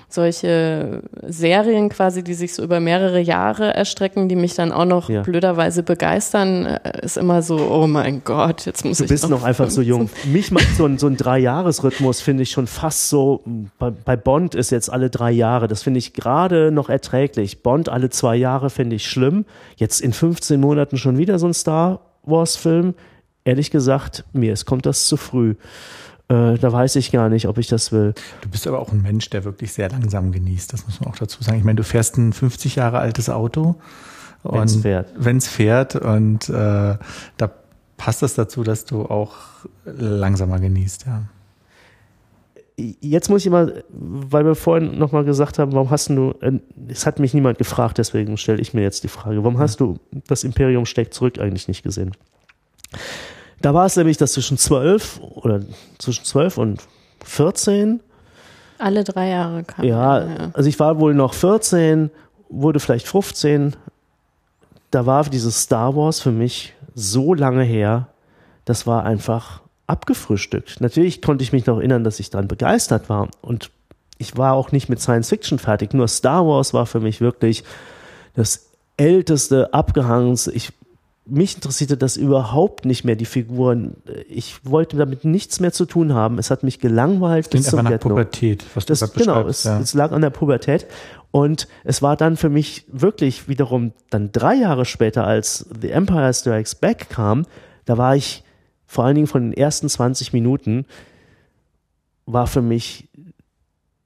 Serien quasi, die sich so über mehrere Jahre erstrecken, die mich dann auch noch blöderweise begeistern, ist immer so, oh mein Gott, jetzt muss ich. Du bist noch einfach so jung. Mich macht so ein 3-Jahres-Rhythmus, finde ich schon fast so, bei Bond ist jetzt alle 3 Jahre, das finde ich gerade noch erträglich. Bond alle 2 Jahre finde ich schlimm. Jetzt in 15 Monaten schon wieder so ein Star Wars-Film. Ehrlich gesagt, kommt das zu früh. Da weiß ich gar nicht, ob ich das will. Du bist aber auch ein Mensch, der wirklich sehr langsam genießt. Das muss man auch dazu sagen. Ich meine, du fährst ein 50 Jahre altes Auto. Wenn es fährt. Und da passt das dazu, dass du auch langsamer genießt, ja. Jetzt muss ich mal, weil wir vorhin nochmal gesagt haben, warum hast du, es hat mich niemand gefragt, deswegen stelle ich mir jetzt die Frage, warum hast du das Imperium schlägt zurück eigentlich nicht gesehen? Da war es nämlich, dass zwischen 12 und 14 alle 3 Jahre kam. Ja, also ich war wohl noch 14, wurde vielleicht 15. Da war dieses Star Wars für mich so lange her, das war einfach abgefrühstückt. Natürlich konnte ich mich noch erinnern, dass ich daran begeistert war und ich war auch nicht mit Science Fiction fertig, nur Star Wars war für mich wirklich das älteste, abgehangenste. Mich interessierte das überhaupt nicht mehr, die Figuren. Ich wollte damit nichts mehr zu tun haben. Es hat mich gelangweilt. Das klingt einfach nach Pubertät, was du gerade beschreibst. Genau, es lag an der Pubertät. Und es war dann für mich wirklich wiederum dann 3 Jahre später, als The Empire Strikes Back kam, da war ich vor allen Dingen von den ersten 20 Minuten, war für mich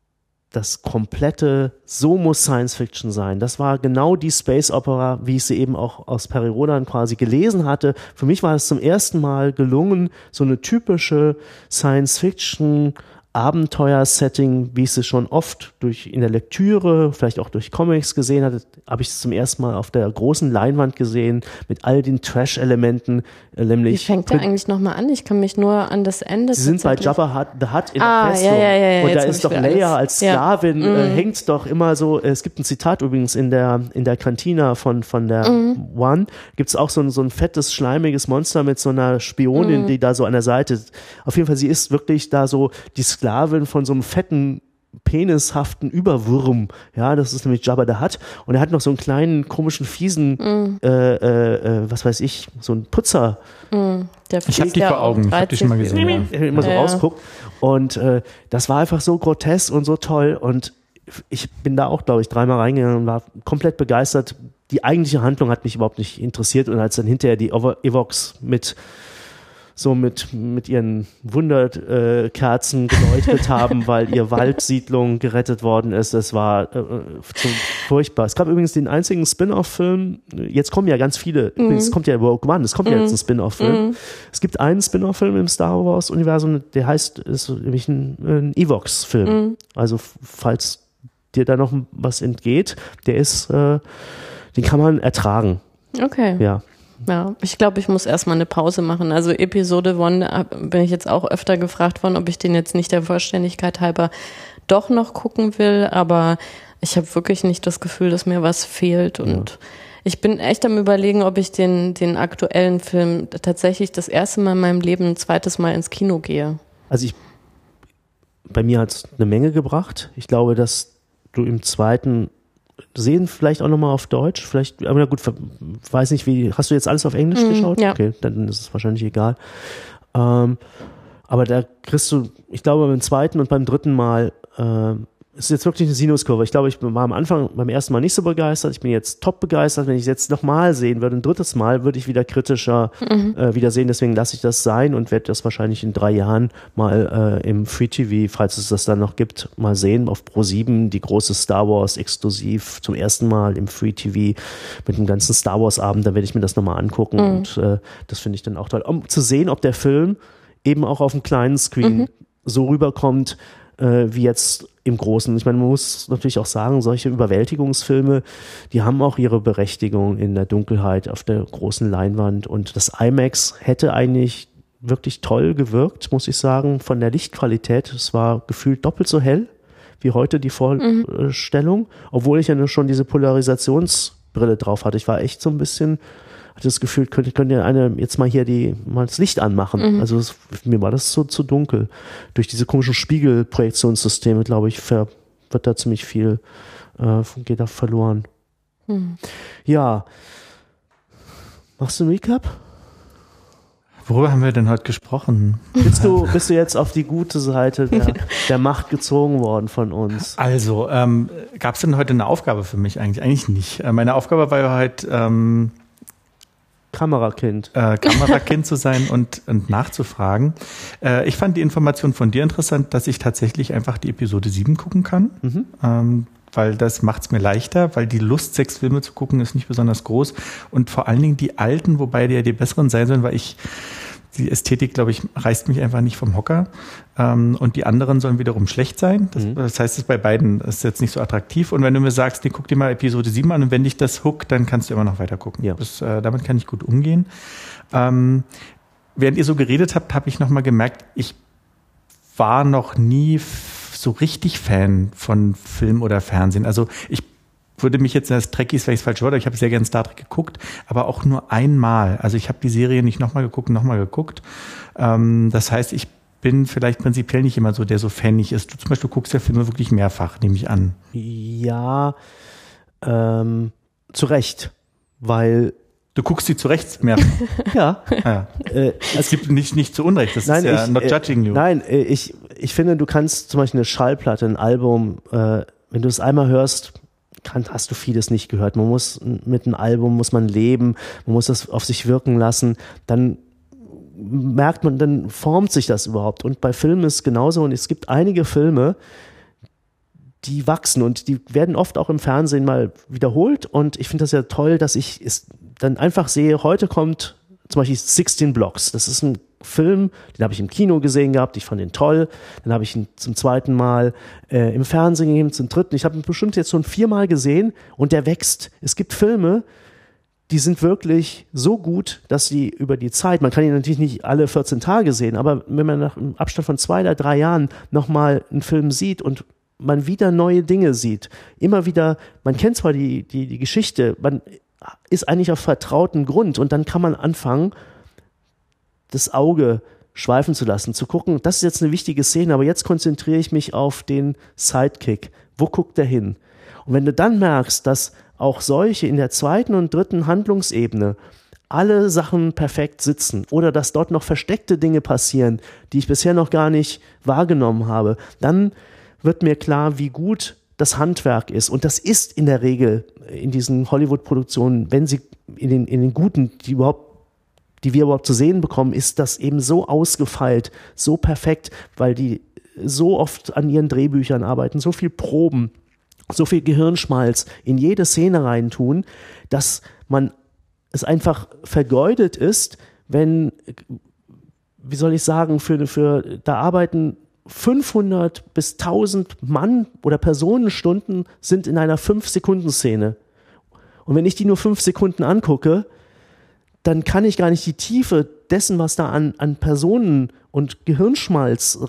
das komplette, so muss Science Fiction sein. Das war genau die Space Opera, wie ich sie eben auch aus Perry Rhodan quasi gelesen hatte. Für mich war es zum ersten Mal gelungen, so eine typische Science Fiction Abenteuer-Setting, wie ich es schon oft in der Lektüre, vielleicht auch durch Comics gesehen hatte, habe ich es zum ersten Mal auf der großen Leinwand gesehen, mit all den Trash-Elementen, nämlich... Wie fängt der eigentlich nochmal an? Ich kann mich nur an das Ende... Sie sind bei Jabba the Hutt in der Festung. Ja, und da ist doch Leia als Sklavin, hängt doch immer so, es gibt ein Zitat übrigens in der Cantina von der One, gibt es auch so ein fettes, schleimiges Monster mit so einer Spionin, die da so an der Seite, auf jeden Fall, sie ist wirklich da so die Sklavin von so einem fetten, penishaften Überwurm. Ja, das ist nämlich Jabba the Hutt. Und er hat noch so einen kleinen, komischen, fiesen, was weiß ich, so einen Putzer. Ich habe die vor Augen, ich habe die schon mal gesehen. Der immer so rausguckt. Und das war einfach so grotesk und so toll. Und ich bin da auch, glaube ich, 3-mal reingegangen und war komplett begeistert. Die eigentliche Handlung hat mich überhaupt nicht interessiert. Und als dann hinterher die Ewoks mit ihren Wunderkerzen geleuchtet haben, weil ihr Waldsiedlung gerettet worden ist. Das war furchtbar. Es gab übrigens den einzigen Spin-off-Film, jetzt kommen ja ganz viele, es kommt ja Rogue One, es kommt ja jetzt ein Spin-off-Film. Es gibt einen Spin-off-Film im Star Wars-Universum, der ist nämlich ein Ewoks-Film. Also falls dir da noch was entgeht, den kann man ertragen. Okay. Ja. Ja, ich glaube, ich muss erstmal eine Pause machen. Also Episode 1 bin ich jetzt auch öfter gefragt worden, ob ich den jetzt nicht der Vollständigkeit halber doch noch gucken will, aber ich habe wirklich nicht das Gefühl, dass mir was fehlt und ich bin echt am Überlegen, ob ich den aktuellen Film tatsächlich das erste Mal in meinem Leben ein zweites Mal ins Kino gehe. Also bei mir hat es eine Menge gebracht. Ich glaube, dass du im zweiten sehen vielleicht auch nochmal auf Deutsch, vielleicht, aber gut, weiß nicht, hast du jetzt alles auf Englisch geschaut? Ja. Okay, dann ist es wahrscheinlich egal. Aber da kriegst du, ich glaube, beim zweiten und beim dritten Mal ist jetzt wirklich eine Sinuskurve. Ich glaube, ich war am Anfang beim ersten Mal nicht so begeistert. Ich bin jetzt top begeistert. Wenn ich es jetzt nochmal sehen würde, ein drittes Mal, würde ich wieder kritischer wieder sehen. Deswegen lasse ich das sein und werde das wahrscheinlich in 3 Jahren mal im Free TV, falls es das dann noch gibt, mal sehen. Auf Pro7, die große Star Wars exklusiv zum ersten Mal im Free TV mit dem ganzen Star Wars Abend. Da werde ich mir das nochmal angucken und das finde ich dann auch toll. Um zu sehen, ob der Film eben auch auf dem kleinen Screen so rüberkommt, wie jetzt im Großen. Ich meine, man muss natürlich auch sagen, solche Überwältigungsfilme, die haben auch ihre Berechtigung in der Dunkelheit auf der großen Leinwand und das IMAX hätte eigentlich wirklich toll gewirkt, muss ich sagen, von der Lichtqualität. Es war gefühlt doppelt so hell wie heute die Vorstellung, obwohl ich ja nur schon diese Polarisationsbrille drauf hatte. Ich war echt so ein bisschen, hatte das Gefühl, könnte einer jetzt mal hier mal das Licht anmachen. Also mir war das so zu dunkel. Durch diese komischen Spiegelprojektionssysteme, glaube ich, wird da ziemlich viel, geht da verloren. Ja. Machst du ein Recap? Worüber haben wir denn heute gesprochen? Bist du jetzt auf die gute Seite der Macht gezogen worden von uns? Also, gab es denn heute eine Aufgabe für mich eigentlich? Eigentlich nicht. Meine Aufgabe war ja heute Kamerakind zu sein und nachzufragen. Ich fand die Information von dir interessant, dass ich tatsächlich einfach die Episode 7 gucken kann, weil das macht es mir leichter, weil die Lust, 6 Filme zu gucken, ist nicht besonders groß und vor allen Dingen die alten, wobei die besseren sein sollen, weil die Ästhetik, glaube ich, reißt mich einfach nicht vom Hocker. Und die anderen sollen wiederum schlecht sein. Das heißt, es bei beiden ist jetzt nicht so attraktiv. Und wenn du mir sagst, guck dir mal Episode 7 an und wenn dich das hookt, dann kannst du immer noch weiter gucken. Ja. Damit kann ich gut umgehen. Während ihr so geredet habt, habe ich nochmal gemerkt, ich war noch nie so richtig Fan von Film oder Fernsehen. Also ich würde mich jetzt als Trekkies, vielleicht falsch Wort, ich habe sehr gerne Star Trek geguckt, aber auch nur einmal. Also ich habe die Serie nicht nochmal geguckt. Das heißt, ich bin vielleicht prinzipiell nicht immer so, der so fanig ist. Du zum Beispiel guckst ja Filme wirklich mehrfach, nehme ich an. Ja, zu Recht, weil du guckst sie zu Recht mehrfach. Ja. Es gibt nicht zu Unrecht, das ist ja not judging you. Nein, ich finde, du kannst zum Beispiel eine Schallplatte, ein Album, wenn du es einmal hörst, hast du vieles nicht gehört. Mit einem Album muss man leben, man muss das auf sich wirken lassen, dann merkt man, dann formt sich das überhaupt. Und bei Filmen ist es genauso und es gibt einige Filme, die wachsen und die werden oft auch im Fernsehen mal wiederholt und ich finde das ja toll, dass ich es dann einfach sehe, heute kommt zum Beispiel 16 Blocks. Das ist ein Film, den habe ich im Kino gesehen gehabt, ich fand ihn toll. Dann habe ich ihn zum zweiten Mal im Fernsehen gegeben, zum dritten. Ich habe ihn bestimmt jetzt schon 4-mal gesehen und der wächst. Es gibt Filme, die sind wirklich so gut, dass sie über die Zeit, man kann ihn natürlich nicht alle 14 Tage sehen, aber wenn man nach einem Abstand von 2 oder 3 Jahren nochmal einen Film sieht und man wieder neue Dinge sieht, immer wieder, man kennt zwar die Geschichte, man ist eigentlich auf vertrauten Grund und dann kann man anfangen, das Auge schweifen zu lassen, zu gucken, das ist jetzt eine wichtige Szene, aber jetzt konzentriere ich mich auf den Sidekick. Wo guckt der hin? Und wenn du dann merkst, dass auch solche in der zweiten und dritten Handlungsebene alle Sachen perfekt sitzen oder dass dort noch versteckte Dinge passieren, die ich bisher noch gar nicht wahrgenommen habe, dann wird mir klar, wie gut das Handwerk ist. Und das ist in der Regel in diesen Hollywood-Produktionen, wenn sie in den guten, die wir überhaupt zu sehen bekommen, ist das eben so ausgefeilt, so perfekt, weil die so oft an ihren Drehbüchern arbeiten, so viel Proben, so viel Gehirnschmalz in jede Szene reintun, dass man es einfach vergeudet ist, wenn, wie soll ich sagen, da arbeiten 500 bis 1000 Mann oder Personenstunden sind in einer 5-Sekunden-Szene. Und wenn ich die nur 5 Sekunden angucke, dann kann ich gar nicht die Tiefe dessen, was da an Personen und Gehirnschmalz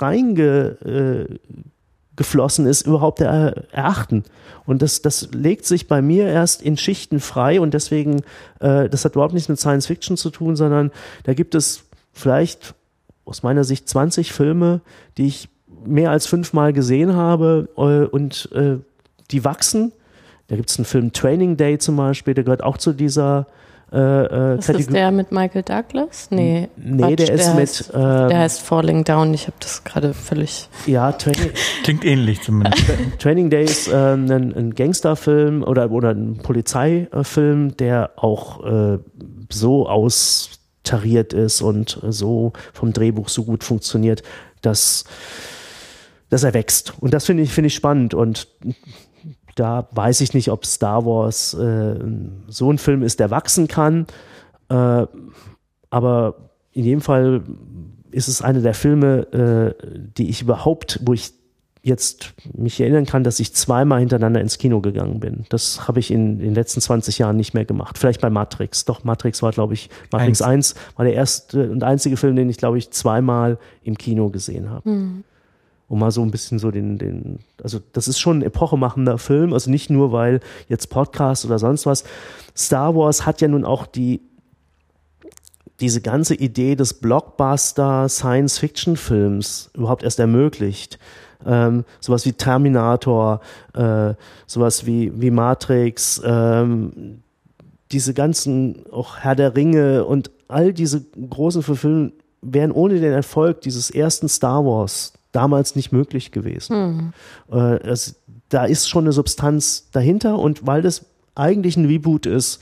reingeflossen ist, überhaupt erachten. Und das legt sich bei mir erst in Schichten frei und deswegen, das hat überhaupt nichts mit Science Fiction zu tun, sondern da gibt es vielleicht aus meiner Sicht 20 Filme, die ich mehr als 5-mal gesehen habe und die wachsen. Da gibt es einen Film Training Day zum Beispiel, der gehört auch zu dieser ist das der mit Michael Douglas? Nee, der ist mit... der heißt Falling Down, ich habe das gerade völlig... Ja, klingt ähnlich zumindest. Training Day ist ein Gangsterfilm oder ein Polizeifilm, der auch so austariert ist und so vom Drehbuch so gut funktioniert, dass er wächst. Und das finde ich spannend und da weiß ich nicht, ob Star Wars so ein Film ist, der wachsen kann. Aber in jedem Fall ist es einer der Filme, wo ich jetzt mich erinnern kann, dass ich 2-mal hintereinander ins Kino gegangen bin. Das habe ich in den letzten 20 Jahren nicht mehr gemacht. Vielleicht bei Matrix. Doch, Matrix war, glaube ich, Matrix 1 war der erste und einzige Film, den ich, glaube ich, 2-mal im Kino gesehen habe. Mhm. Um mal so ein bisschen so also das ist schon ein epochemachender Film, also nicht nur, weil jetzt Podcast oder sonst was. Star Wars hat ja nun auch diese ganze Idee des Blockbuster-Science-Fiction-Films überhaupt erst ermöglicht. Sowas wie Terminator, sowas wie Matrix, diese ganzen, auch Herr der Ringe und all diese großen Filme wären ohne den Erfolg dieses ersten Star Wars damals nicht möglich gewesen. Da ist schon eine Substanz dahinter und weil das eigentlich ein Reboot ist,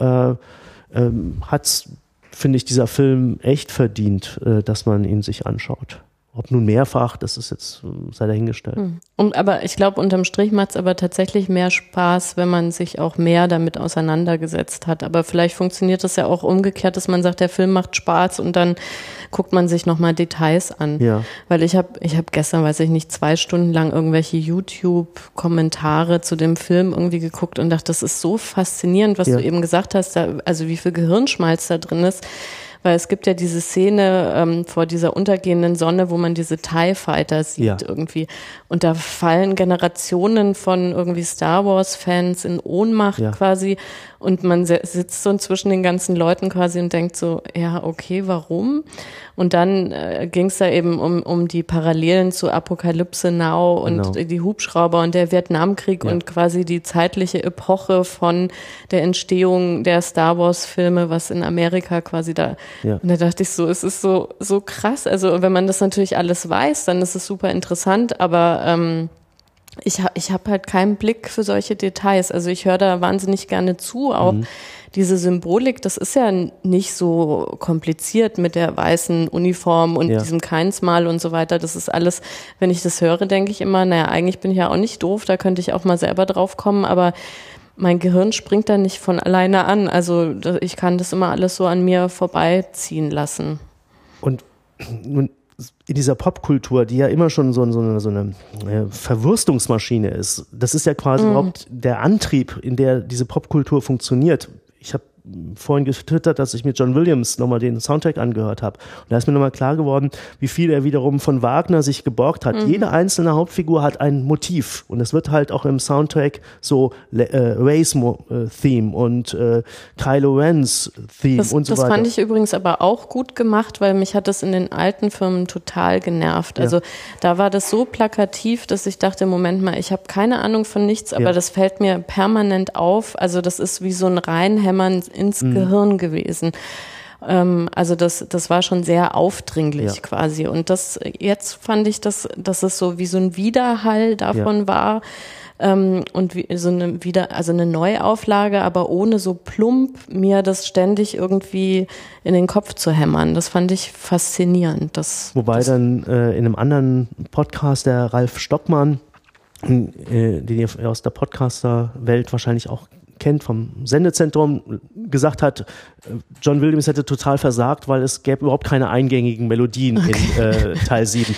hat's, finde ich, dieser Film echt verdient, dass man ihn sich anschaut. Ob nun mehrfach, das ist jetzt, sei dahingestellt. Aber ich glaube, unterm Strich macht es aber tatsächlich mehr Spaß, wenn man sich auch mehr damit auseinandergesetzt hat. Aber vielleicht funktioniert das ja auch umgekehrt, dass man sagt, der Film macht Spaß und dann guckt man sich nochmal Details an. Ja. Weil ich hab gestern, weiß ich nicht, 2 Stunden lang irgendwelche YouTube-Kommentare zu dem Film irgendwie geguckt und dachte, das ist so faszinierend, was du eben gesagt hast, also wie viel Gehirnschmalz da drin ist. Weil es gibt ja diese Szene vor dieser untergehenden Sonne, wo man diese TIE Fighter sieht irgendwie. Und da fallen Generationen von irgendwie Star Wars Fans in Ohnmacht quasi. Und man sitzt so zwischen den ganzen Leuten quasi und denkt so, ja, okay, warum? Und dann ging es da eben um die Parallelen zu Apokalypse Now und die Hubschrauber und der Vietnamkrieg und quasi die zeitliche Epoche von der Entstehung der Star Wars Filme, was in Amerika quasi da. Ja. Und da dachte ich so, es ist so krass. Also wenn man das natürlich alles weiß, dann ist es super interessant, aber ich hab halt keinen Blick für solche Details. Also ich höre da wahnsinnig gerne zu, auch diese Symbolik, das ist ja nicht so kompliziert mit der weißen Uniform und diesem Keinsmal und so weiter. Das ist alles, wenn ich das höre, denke ich immer, naja, eigentlich bin ich ja auch nicht doof, da könnte ich auch mal selber drauf kommen, aber mein Gehirn springt da nicht von alleine an. Also ich kann das immer alles so an mir vorbeiziehen lassen. Und nun in dieser Popkultur, die ja immer schon so eine Verwurstungsmaschine ist, das ist ja quasi überhaupt der Antrieb, in der diese Popkultur funktioniert. Ich habe vorhin getwittert, dass ich mit John Williams nochmal den Soundtrack angehört habe. Und da ist mir nochmal klar geworden, wie viel er wiederum von Wagner sich geborgt hat. Jede einzelne Hauptfigur hat ein Motiv. Und es wird halt auch im Soundtrack so Race-Theme und Kylo Ren's Theme und so weiter. Das fand ich übrigens aber auch gut gemacht, weil mich hat das in den alten Filmen total genervt. Also da war das so plakativ, dass ich dachte, Moment mal, ich habe keine Ahnung von nichts, aber das fällt mir permanent auf. Also das ist wie so ein Reinhämmern ins Gehirn gewesen. Also das war schon sehr aufdringlich quasi. Und jetzt fand ich, dass es so wie so ein Widerhall davon war. Und wie so eine Neuauflage, aber ohne so plump mir das ständig irgendwie in den Kopf zu hämmern. Das fand ich faszinierend. Wobei dann in einem anderen Podcast der Ralf Stockmann, den ihr aus der Podcaster-Welt wahrscheinlich auch kennt, vom Sendezentrum, gesagt hat, John Williams hätte total versagt, weil es gäbe überhaupt keine eingängigen Melodien in Teil 7.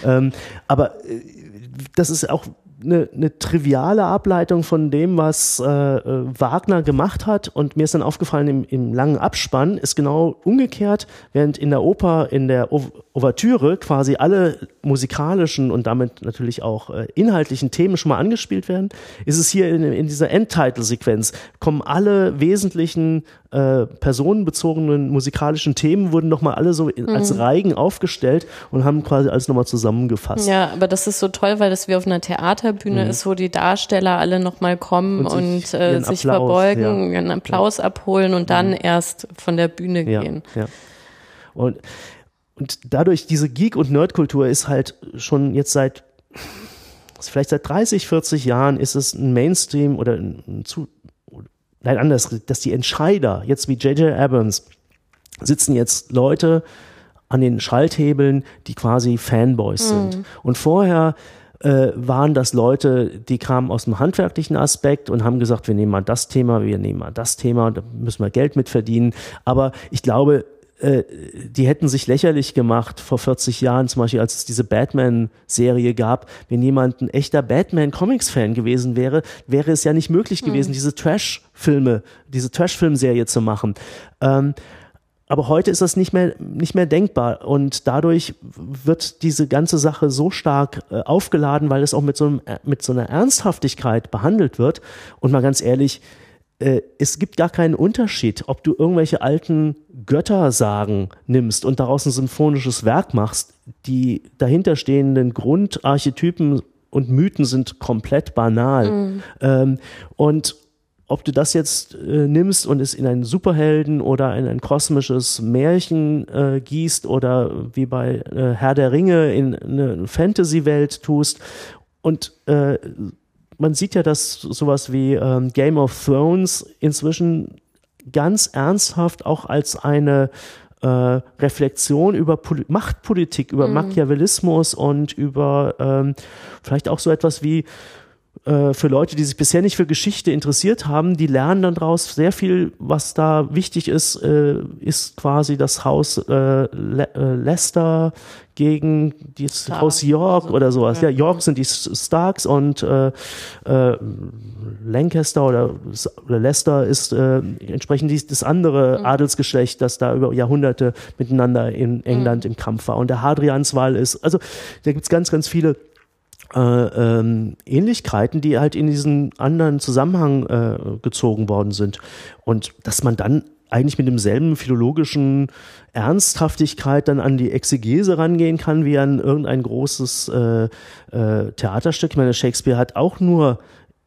Aber das ist auch eine triviale Ableitung von dem, was Wagner gemacht hat, und mir ist dann aufgefallen, im langen Abspann ist genau umgekehrt, während in der Oper, in der Ouvertüre quasi alle musikalischen und damit natürlich auch inhaltlichen Themen schon mal angespielt werden, ist es hier in dieser Endtitle-Sequenz, kommen alle wesentlichen personenbezogenen musikalischen Themen, wurden nochmal alle so als Reigen aufgestellt und haben quasi alles nochmal zusammengefasst. Ja, aber das ist so toll, weil das wie auf einer Theaterbühne ist, wo die Darsteller alle nochmal kommen und sich verbeugen, einen Applaus abholen und dann erst von der Bühne gehen. Ja. Und dadurch, diese Geek- und Nerdkultur ist halt schon jetzt vielleicht seit 30, 40 Jahren ist es ein Mainstream oder dass die Entscheider, jetzt wie J.J. Abrams, sitzen jetzt Leute an den Schalthebeln, die quasi Fanboys sind. Und vorher waren das Leute, die kamen aus dem handwerklichen Aspekt und haben gesagt, wir nehmen mal das Thema, da müssen wir Geld mit verdienen. Aber ich glaube, die hätten sich lächerlich gemacht vor 40 Jahren, zum Beispiel als es diese Batman-Serie gab. Wenn jemand ein echter Batman-Comics-Fan gewesen wäre, wäre es ja nicht möglich gewesen, diese Trash-Film-Serie zu machen. Aber heute ist das nicht mehr denkbar, und dadurch wird diese ganze Sache so stark aufgeladen, weil es auch mit so einer Ernsthaftigkeit behandelt wird. Und mal ganz ehrlich, es gibt gar keinen Unterschied, ob du irgendwelche alten Göttersagen nimmst und daraus ein symphonisches Werk machst. Die dahinterstehenden Grundarchetypen und Mythen sind komplett banal. Und ob du das jetzt nimmst und es in einen Superhelden oder in ein kosmisches Märchen gießt oder wie bei Herr der Ringe in eine Fantasy-Welt tust, und man sieht ja, dass sowas wie Game of Thrones inzwischen ganz ernsthaft auch als eine Reflexion über Machtpolitik, über Machiavellismus und über vielleicht auch so etwas wie für Leute, die sich bisher nicht für Geschichte interessiert haben, die lernen dann daraus sehr viel, was da wichtig ist quasi das Haus Leicester gegen das Haus York oder sowas. Ja, York sind die Starks und Lancaster oder Leicester ist entsprechend das andere Adelsgeschlecht, das da über Jahrhunderte miteinander in England im Kampf war. Und der Hadrianswall ist, also da gibt's ganz, ganz viele Ähnlichkeiten, die halt in diesen anderen Zusammenhang gezogen worden sind. Und dass man dann eigentlich mit demselben philologischen Ernsthaftigkeit dann an die Exegese rangehen kann, wie an irgendein großes Theaterstück. Ich meine, Shakespeare hat auch nur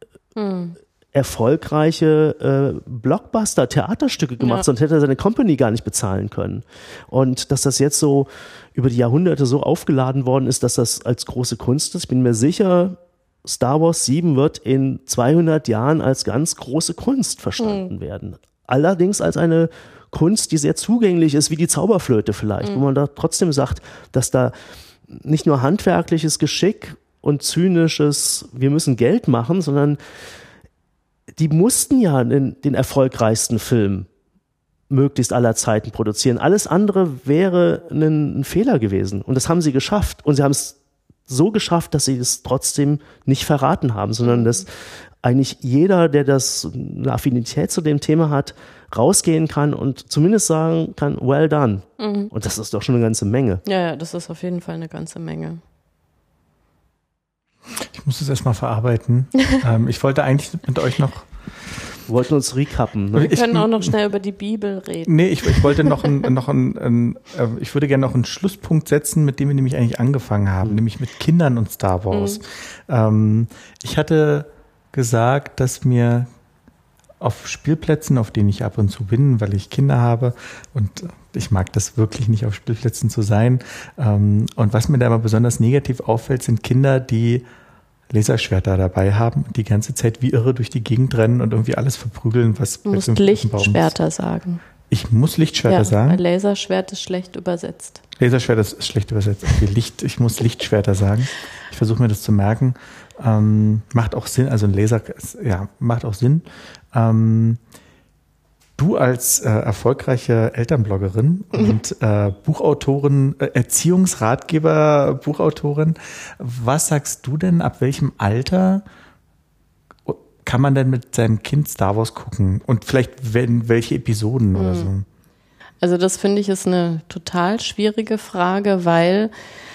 erfolgreiche Blockbuster-Theaterstücke gemacht, sonst hätte er seine Company gar nicht bezahlen können. Und dass das jetzt so über die Jahrhunderte so aufgeladen worden ist, dass das als große Kunst ist, ich bin mir sicher, Star Wars 7 wird in 200 Jahren als ganz große Kunst verstanden werden. Allerdings als eine Kunst, die sehr zugänglich ist, wie die Zauberflöte vielleicht, wo man da trotzdem sagt, dass da nicht nur handwerkliches Geschick und zynisches, wir müssen Geld machen, sondern die mussten ja den erfolgreichsten Film möglichst aller Zeiten produzieren. Alles andere wäre ein Fehler gewesen. Und das haben sie geschafft. Und sie haben es so geschafft, dass sie es trotzdem nicht verraten haben, sondern dass eigentlich jeder, der eine Affinität zu dem Thema hat, rausgehen kann und zumindest sagen kann, well done. Und das ist doch schon eine ganze Menge. Ja, das ist auf jeden Fall eine ganze Menge. Ich muss das erstmal verarbeiten. Ich wollte eigentlich mit euch noch... Wir wollten uns recappen. Ne? Wir können auch noch schnell über die Bibel reden. Nee, ich wollte ich würde gerne noch einen Schlusspunkt setzen, mit dem wir nämlich eigentlich angefangen haben, nämlich mit Kindern und Star Wars. Ich hatte gesagt, dass mir auf Spielplätzen, auf denen ich ab und zu bin, weil ich Kinder habe und ich mag das wirklich nicht, auf Spielplätzen zu sein. Und was mir da immer besonders negativ auffällt, sind Kinder, die Laserschwerter dabei haben und die ganze Zeit wie irre durch die Gegend rennen und irgendwie alles verprügeln, was du musst Lichtschwerter sagen. Ich muss Lichtschwerter sagen? Weil Laserschwert ist schlecht übersetzt. Laserschwert ist schlecht übersetzt. Okay, ich muss Lichtschwerter sagen. Ich versuche mir das zu merken. Macht auch Sinn, also ein Laser, ja, macht auch Sinn. Du als erfolgreiche Elternbloggerin und Buchautorin, Erziehungsratgeber, Buchautorin, was sagst du denn, ab welchem Alter kann man denn mit seinem Kind Star Wars gucken? Und vielleicht welche Episoden oder so? Also das finde ich ist eine total schwierige Frage, weil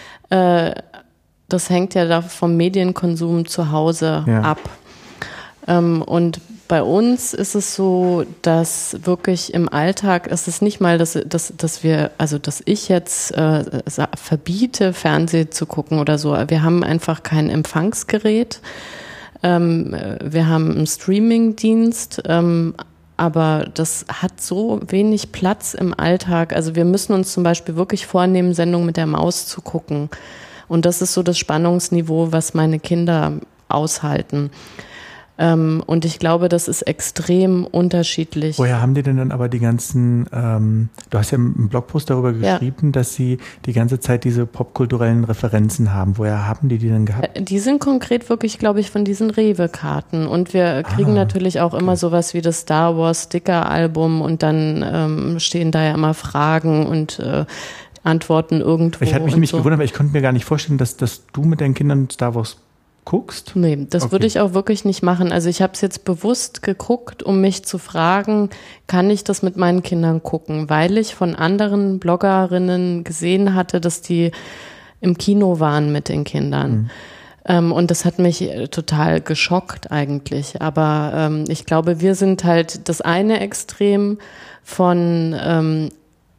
das hängt ja da vom Medienkonsum zu Hause ab. Und bei uns ist es so, dass wirklich im Alltag ist es nicht mal, dass ich jetzt verbiete, Fernsehen zu gucken oder so. Wir haben einfach kein Empfangsgerät. Wir haben einen Streamingdienst, aber das hat so wenig Platz im Alltag. Also wir müssen uns zum Beispiel wirklich vornehmen, Sendungen mit der Maus zu gucken. Und das ist so das Spannungsniveau, was meine Kinder aushalten. Und ich glaube, das ist extrem unterschiedlich. Woher haben die denn dann aber die ganzen, du hast ja im Blogpost darüber geschrieben, dass sie die ganze Zeit diese popkulturellen Referenzen haben. Woher haben die denn gehabt? Die sind konkret wirklich, glaube ich, von diesen Rewe-Karten. Und wir kriegen natürlich auch immer sowas wie das Star Wars Sticker-Album und dann stehen da ja immer Fragen und Antworten irgendwo. Ich hatte mich nämlich gewundert, weil ich konnte mir gar nicht vorstellen, dass du mit deinen Kindern Star Wars guckst? Nee, das würde ich auch wirklich nicht machen. Also ich habe es jetzt bewusst geguckt, um mich zu fragen, kann ich das mit meinen Kindern gucken? Weil ich von anderen Bloggerinnen gesehen hatte, dass die im Kino waren mit den Kindern. Und das hat mich total geschockt eigentlich. Aber ich glaube, wir sind halt das eine Extrem von,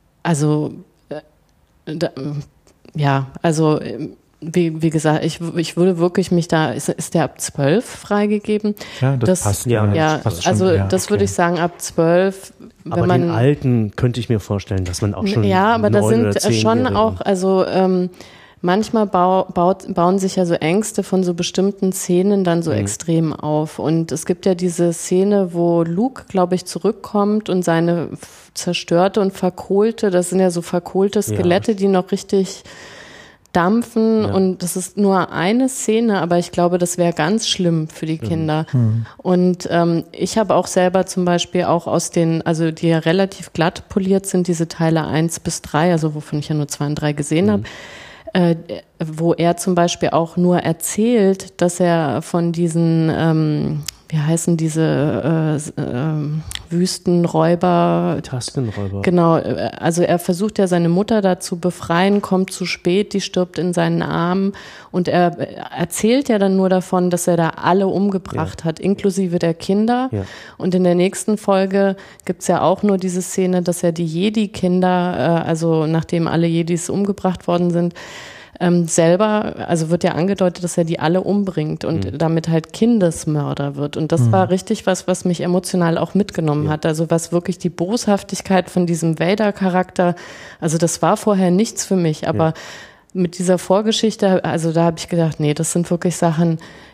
wie gesagt, ich würde wirklich mich da, ist der ab 12 freigegeben? Ja, das passt. Ja, passt schon, also das würde ich sagen, ab 12. Aber den Alten könnte ich mir vorstellen, dass man auch schon. Ja, aber da sind schon auch, also manchmal bauen sich ja so Ängste von so bestimmten Szenen dann so extrem auf. Und es gibt ja diese Szene, wo Luke, glaube ich, zurückkommt und seine zerstörte und verkohlte, das sind ja so verkohlte Skelette, die noch richtig dampfen und das ist nur eine Szene, aber ich glaube, das wäre ganz schlimm für die Kinder. Und ich habe auch selber zum Beispiel auch aus den, also die ja relativ glatt poliert sind, diese Teile 1 bis 3, also wovon ich ja nur 2 und 3 gesehen habe, wo er zum Beispiel auch nur erzählt, dass er von diesen wie heißen diese Wüstenräuber? Tastenräuber. Genau, also er versucht ja seine Mutter da zu befreien, kommt zu spät, die stirbt in seinen Armen und er erzählt ja dann nur davon, dass er da alle umgebracht hat, inklusive der Kinder. Ja. Und in der nächsten Folge gibt's ja auch nur diese Szene, dass er die Jedi-Kinder, also nachdem alle Jedis umgebracht worden sind, selber, also wird ja angedeutet, dass er die alle umbringt und damit halt Kindesmörder wird. Und das war richtig was mich emotional auch mitgenommen hat. Also was wirklich die Boshaftigkeit von diesem Vader-Charakter, also das war vorher nichts für mich, aber mit dieser Vorgeschichte, also da habe ich gedacht, nee, das sind wirklich Sachen,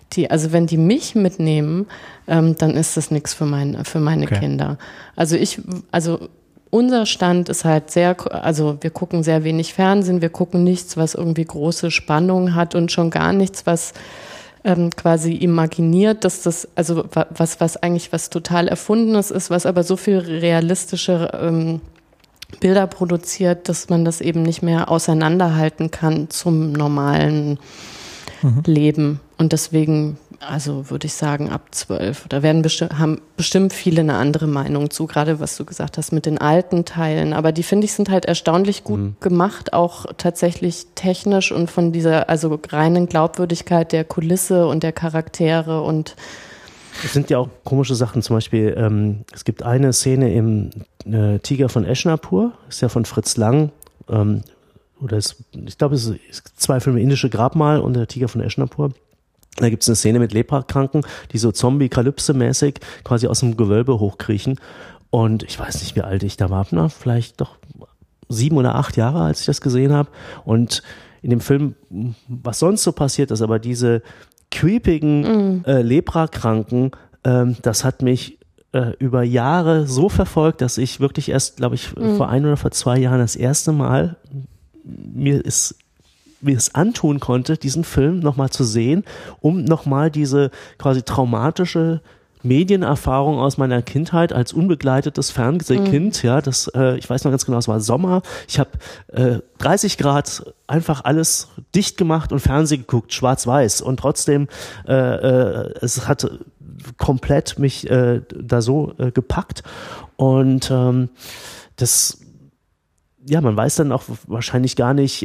also wenn die mich mitnehmen, dann ist das nichts für meine Kinder. Also unser Stand ist halt also wir gucken sehr wenig Fernsehen, wir gucken nichts, was irgendwie große Spannung hat und schon gar nichts, was quasi imaginiert, dass das, also was eigentlich was total Erfundenes ist, was aber so viel realistische Bilder produziert, dass man das eben nicht mehr auseinanderhalten kann zum normalen Leben. Und deswegen, also würde ich sagen, ab 12. Da haben bestimmt viele eine andere Meinung zu, gerade was du gesagt hast mit den alten Teilen. Aber die, finde ich, sind halt erstaunlich gut gemacht, auch tatsächlich technisch und von dieser, also reinen Glaubwürdigkeit der Kulisse und der Charaktere und es sind ja auch komische Sachen, zum Beispiel, es gibt eine Szene im Tiger von Eshnapur, ist ja von Fritz Lang, ich glaube, es ist 2 Filme, Indische Grabmal und der Tiger von Eshnapur. Da gibt es eine Szene mit Leprakranken, die so Zombie-Kalypse-mäßig quasi aus dem Gewölbe hochkriechen. Und ich weiß nicht, wie alt ich da war, vielleicht doch 7 oder 8 Jahre, als ich das gesehen habe. Und in dem Film, was sonst so passiert ist, aber diese creepigen Leprakranken, das hat mich über Jahre so verfolgt, dass ich wirklich erst, glaube ich, vor 1 oder vor 2 Jahren das erste Mal mir es antun konnte, diesen Film nochmal zu sehen, um nochmal diese quasi traumatische Medienerfahrung aus meiner Kindheit als unbegleitetes Fernsehkind, ja, das, ich weiß noch ganz genau, es war Sommer, ich habe 30 Grad einfach alles dicht gemacht und Fernsehen geguckt, schwarz-weiß und trotzdem, es hat komplett mich da so gepackt und das, ja, man weiß dann auch wahrscheinlich gar nicht,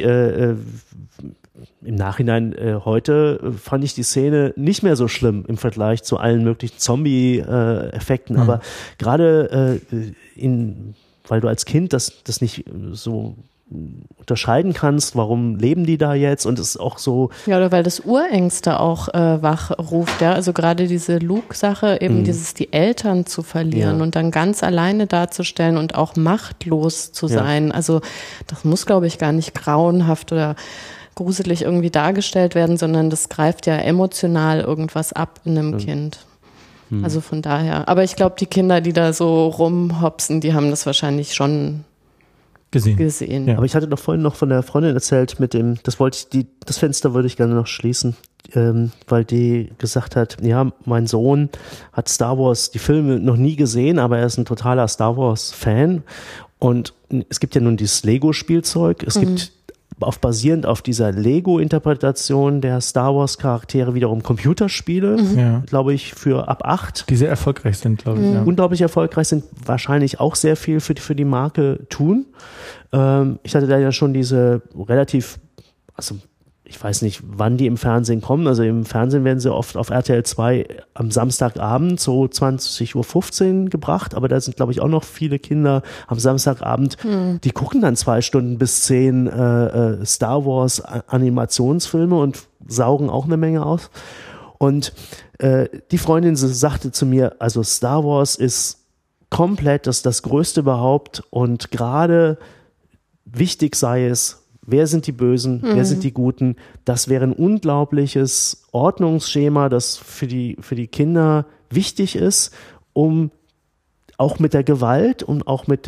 im Nachhinein heute fand ich die Szene nicht mehr so schlimm im Vergleich zu allen möglichen Zombie-Effekten, aber gerade weil du als Kind das nicht so unterscheiden kannst, warum leben die da jetzt und es ist auch so. Ja, oder weil das Urängste auch wachruft, ja, also gerade diese Luke-Sache, eben die Eltern zu verlieren und dann ganz alleine dazustellen und auch machtlos zu sein, also das muss, glaube ich, gar nicht grauenhaft oder gruselig irgendwie dargestellt werden, sondern das greift ja emotional irgendwas ab in einem Kind. Also von daher, aber ich glaube, die Kinder, die da so rumhopsen, die haben das wahrscheinlich schon gesehen. Ja. Aber ich hatte vorhin noch von der Freundin erzählt das Fenster würde ich gerne noch schließen, weil die gesagt hat, ja, mein Sohn hat Star Wars, die Filme noch nie gesehen, aber er ist ein totaler Star Wars Fan und es gibt ja nun dieses Lego-Spielzeug, es gibt basierend auf dieser Lego-Interpretation der Star Wars-Charaktere wiederum Computerspiele, glaube ich, für ab 8. Die sehr erfolgreich sind, glaube ich. Ja. Unglaublich erfolgreich sind, wahrscheinlich auch sehr viel für die Marke tun. Ich hatte da ja schon diese relativ, also ich weiß nicht, wann die im Fernsehen kommen. Also im Fernsehen werden sie oft auf RTL 2 am Samstagabend so 20:15 Uhr gebracht. Aber da sind, glaube ich, auch noch viele Kinder am Samstagabend, die gucken dann 2 Stunden bis 10 Star Wars Animationsfilme und saugen auch eine Menge aus. Und die Freundin sagte zu mir, also Star Wars ist komplett das Größte überhaupt und gerade wichtig sei es, wer sind die Bösen, wer sind die Guten? Das wäre ein unglaubliches Ordnungsschema, das für die Kinder wichtig ist, um auch mit der Gewalt und auch mit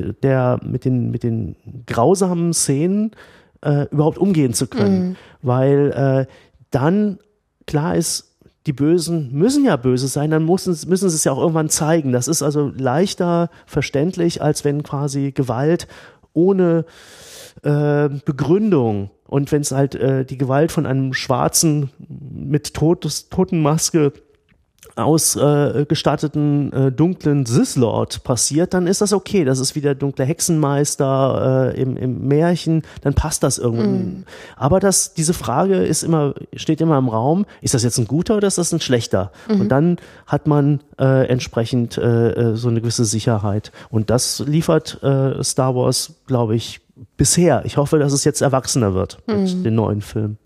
den grausamen Szenen überhaupt umgehen zu können. Weil dann klar ist, die Bösen müssen ja böse sein, dann müssen sie es ja auch irgendwann zeigen. Das ist also leichter verständlich, als wenn quasi Gewalt ohne Begründung und wenn es halt die Gewalt von einem Schwarzen mit Totenmaske ausgestatteten dunklen Sith-Lord passiert, dann ist das okay. Das ist wie der dunkle Hexenmeister im Märchen, dann passt das irgendwie. Aber diese Frage steht immer im Raum, ist das jetzt ein guter oder ist das ein schlechter? Und dann hat man entsprechend so eine gewisse Sicherheit. Und das liefert Star Wars, glaube ich, bisher. Ich hoffe, dass es jetzt erwachsener wird mit den neuen Filmen.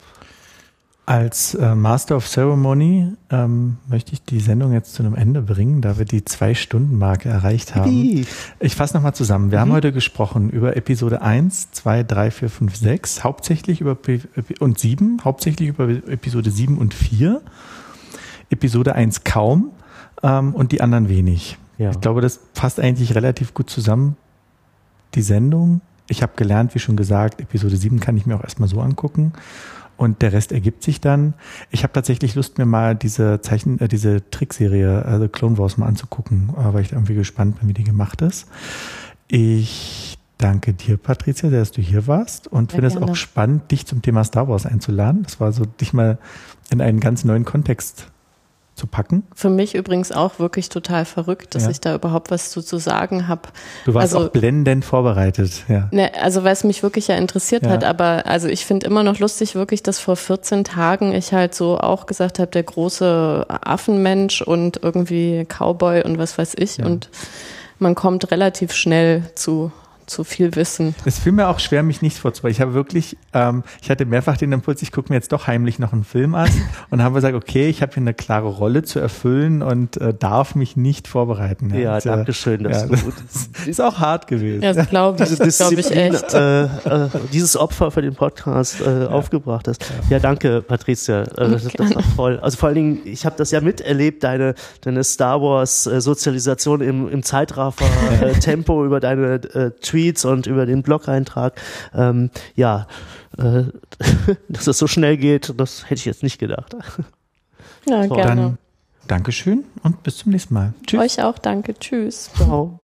Als Master of Ceremony möchte ich die Sendung jetzt zu einem Ende bringen, da wir die 2-Stunden-Marke erreicht haben. Ich fasse nochmal zusammen. Wir haben heute gesprochen über Episode 1, 2, 3, 4, 5, 6, hauptsächlich über und 7, hauptsächlich über Episode 7 und 4. Episode 1 kaum und die anderen wenig. Ja. Ich glaube, das passt eigentlich relativ gut zusammen, die Sendung. Ich habe gelernt, wie schon gesagt, Episode 7 kann ich mir auch erstmal so angucken. Und der Rest ergibt sich dann. Ich habe tatsächlich Lust, mir mal diese Trickserie, also Clone Wars, mal anzugucken, weil ich da irgendwie gespannt bin, wie die gemacht ist. Ich danke dir, Patricia, dass du hier warst und finde es auch spannend, dich zum Thema Star Wars einzuladen. Das war so, dich mal in einen ganz neuen Kontext zu packen. Für mich übrigens auch wirklich total verrückt, dass ich da überhaupt was zu sagen habe. Du warst auch blendend vorbereitet. Ja. Ne, also weil es mich wirklich ja interessiert hat, aber also ich finde immer noch lustig wirklich, dass vor 14 Tagen ich halt so auch gesagt habe, der große Affenmensch und irgendwie Cowboy und was weiß ich und man kommt relativ schnell zu viel Wissen. Es fiel mir auch schwer, mich nicht vorzubereiten. Ich habe wirklich, ich hatte mehrfach den Impuls, ich gucke mir jetzt doch heimlich noch einen Film an und habe gesagt, okay, ich habe hier eine klare Rolle zu erfüllen und darf mich nicht vorbereiten. Ja, danke schön. Das ist auch hart gewesen. Ja, das glaube ich echt. Dieses Opfer für den Podcast aufgebracht hast. Ja, danke, Patricia. Das war voll. Also vor allen Dingen, ich habe das ja miterlebt, deine Star Wars Sozialisation im Zeitraffer-Tempo über deine Tweets und über den Blog-Eintrag. Dass es so schnell geht, das hätte ich jetzt nicht gedacht. Ja, gerne. Dann Dankeschön und bis zum nächsten Mal. Tschüss. Euch auch danke. Tschüss. Ciao.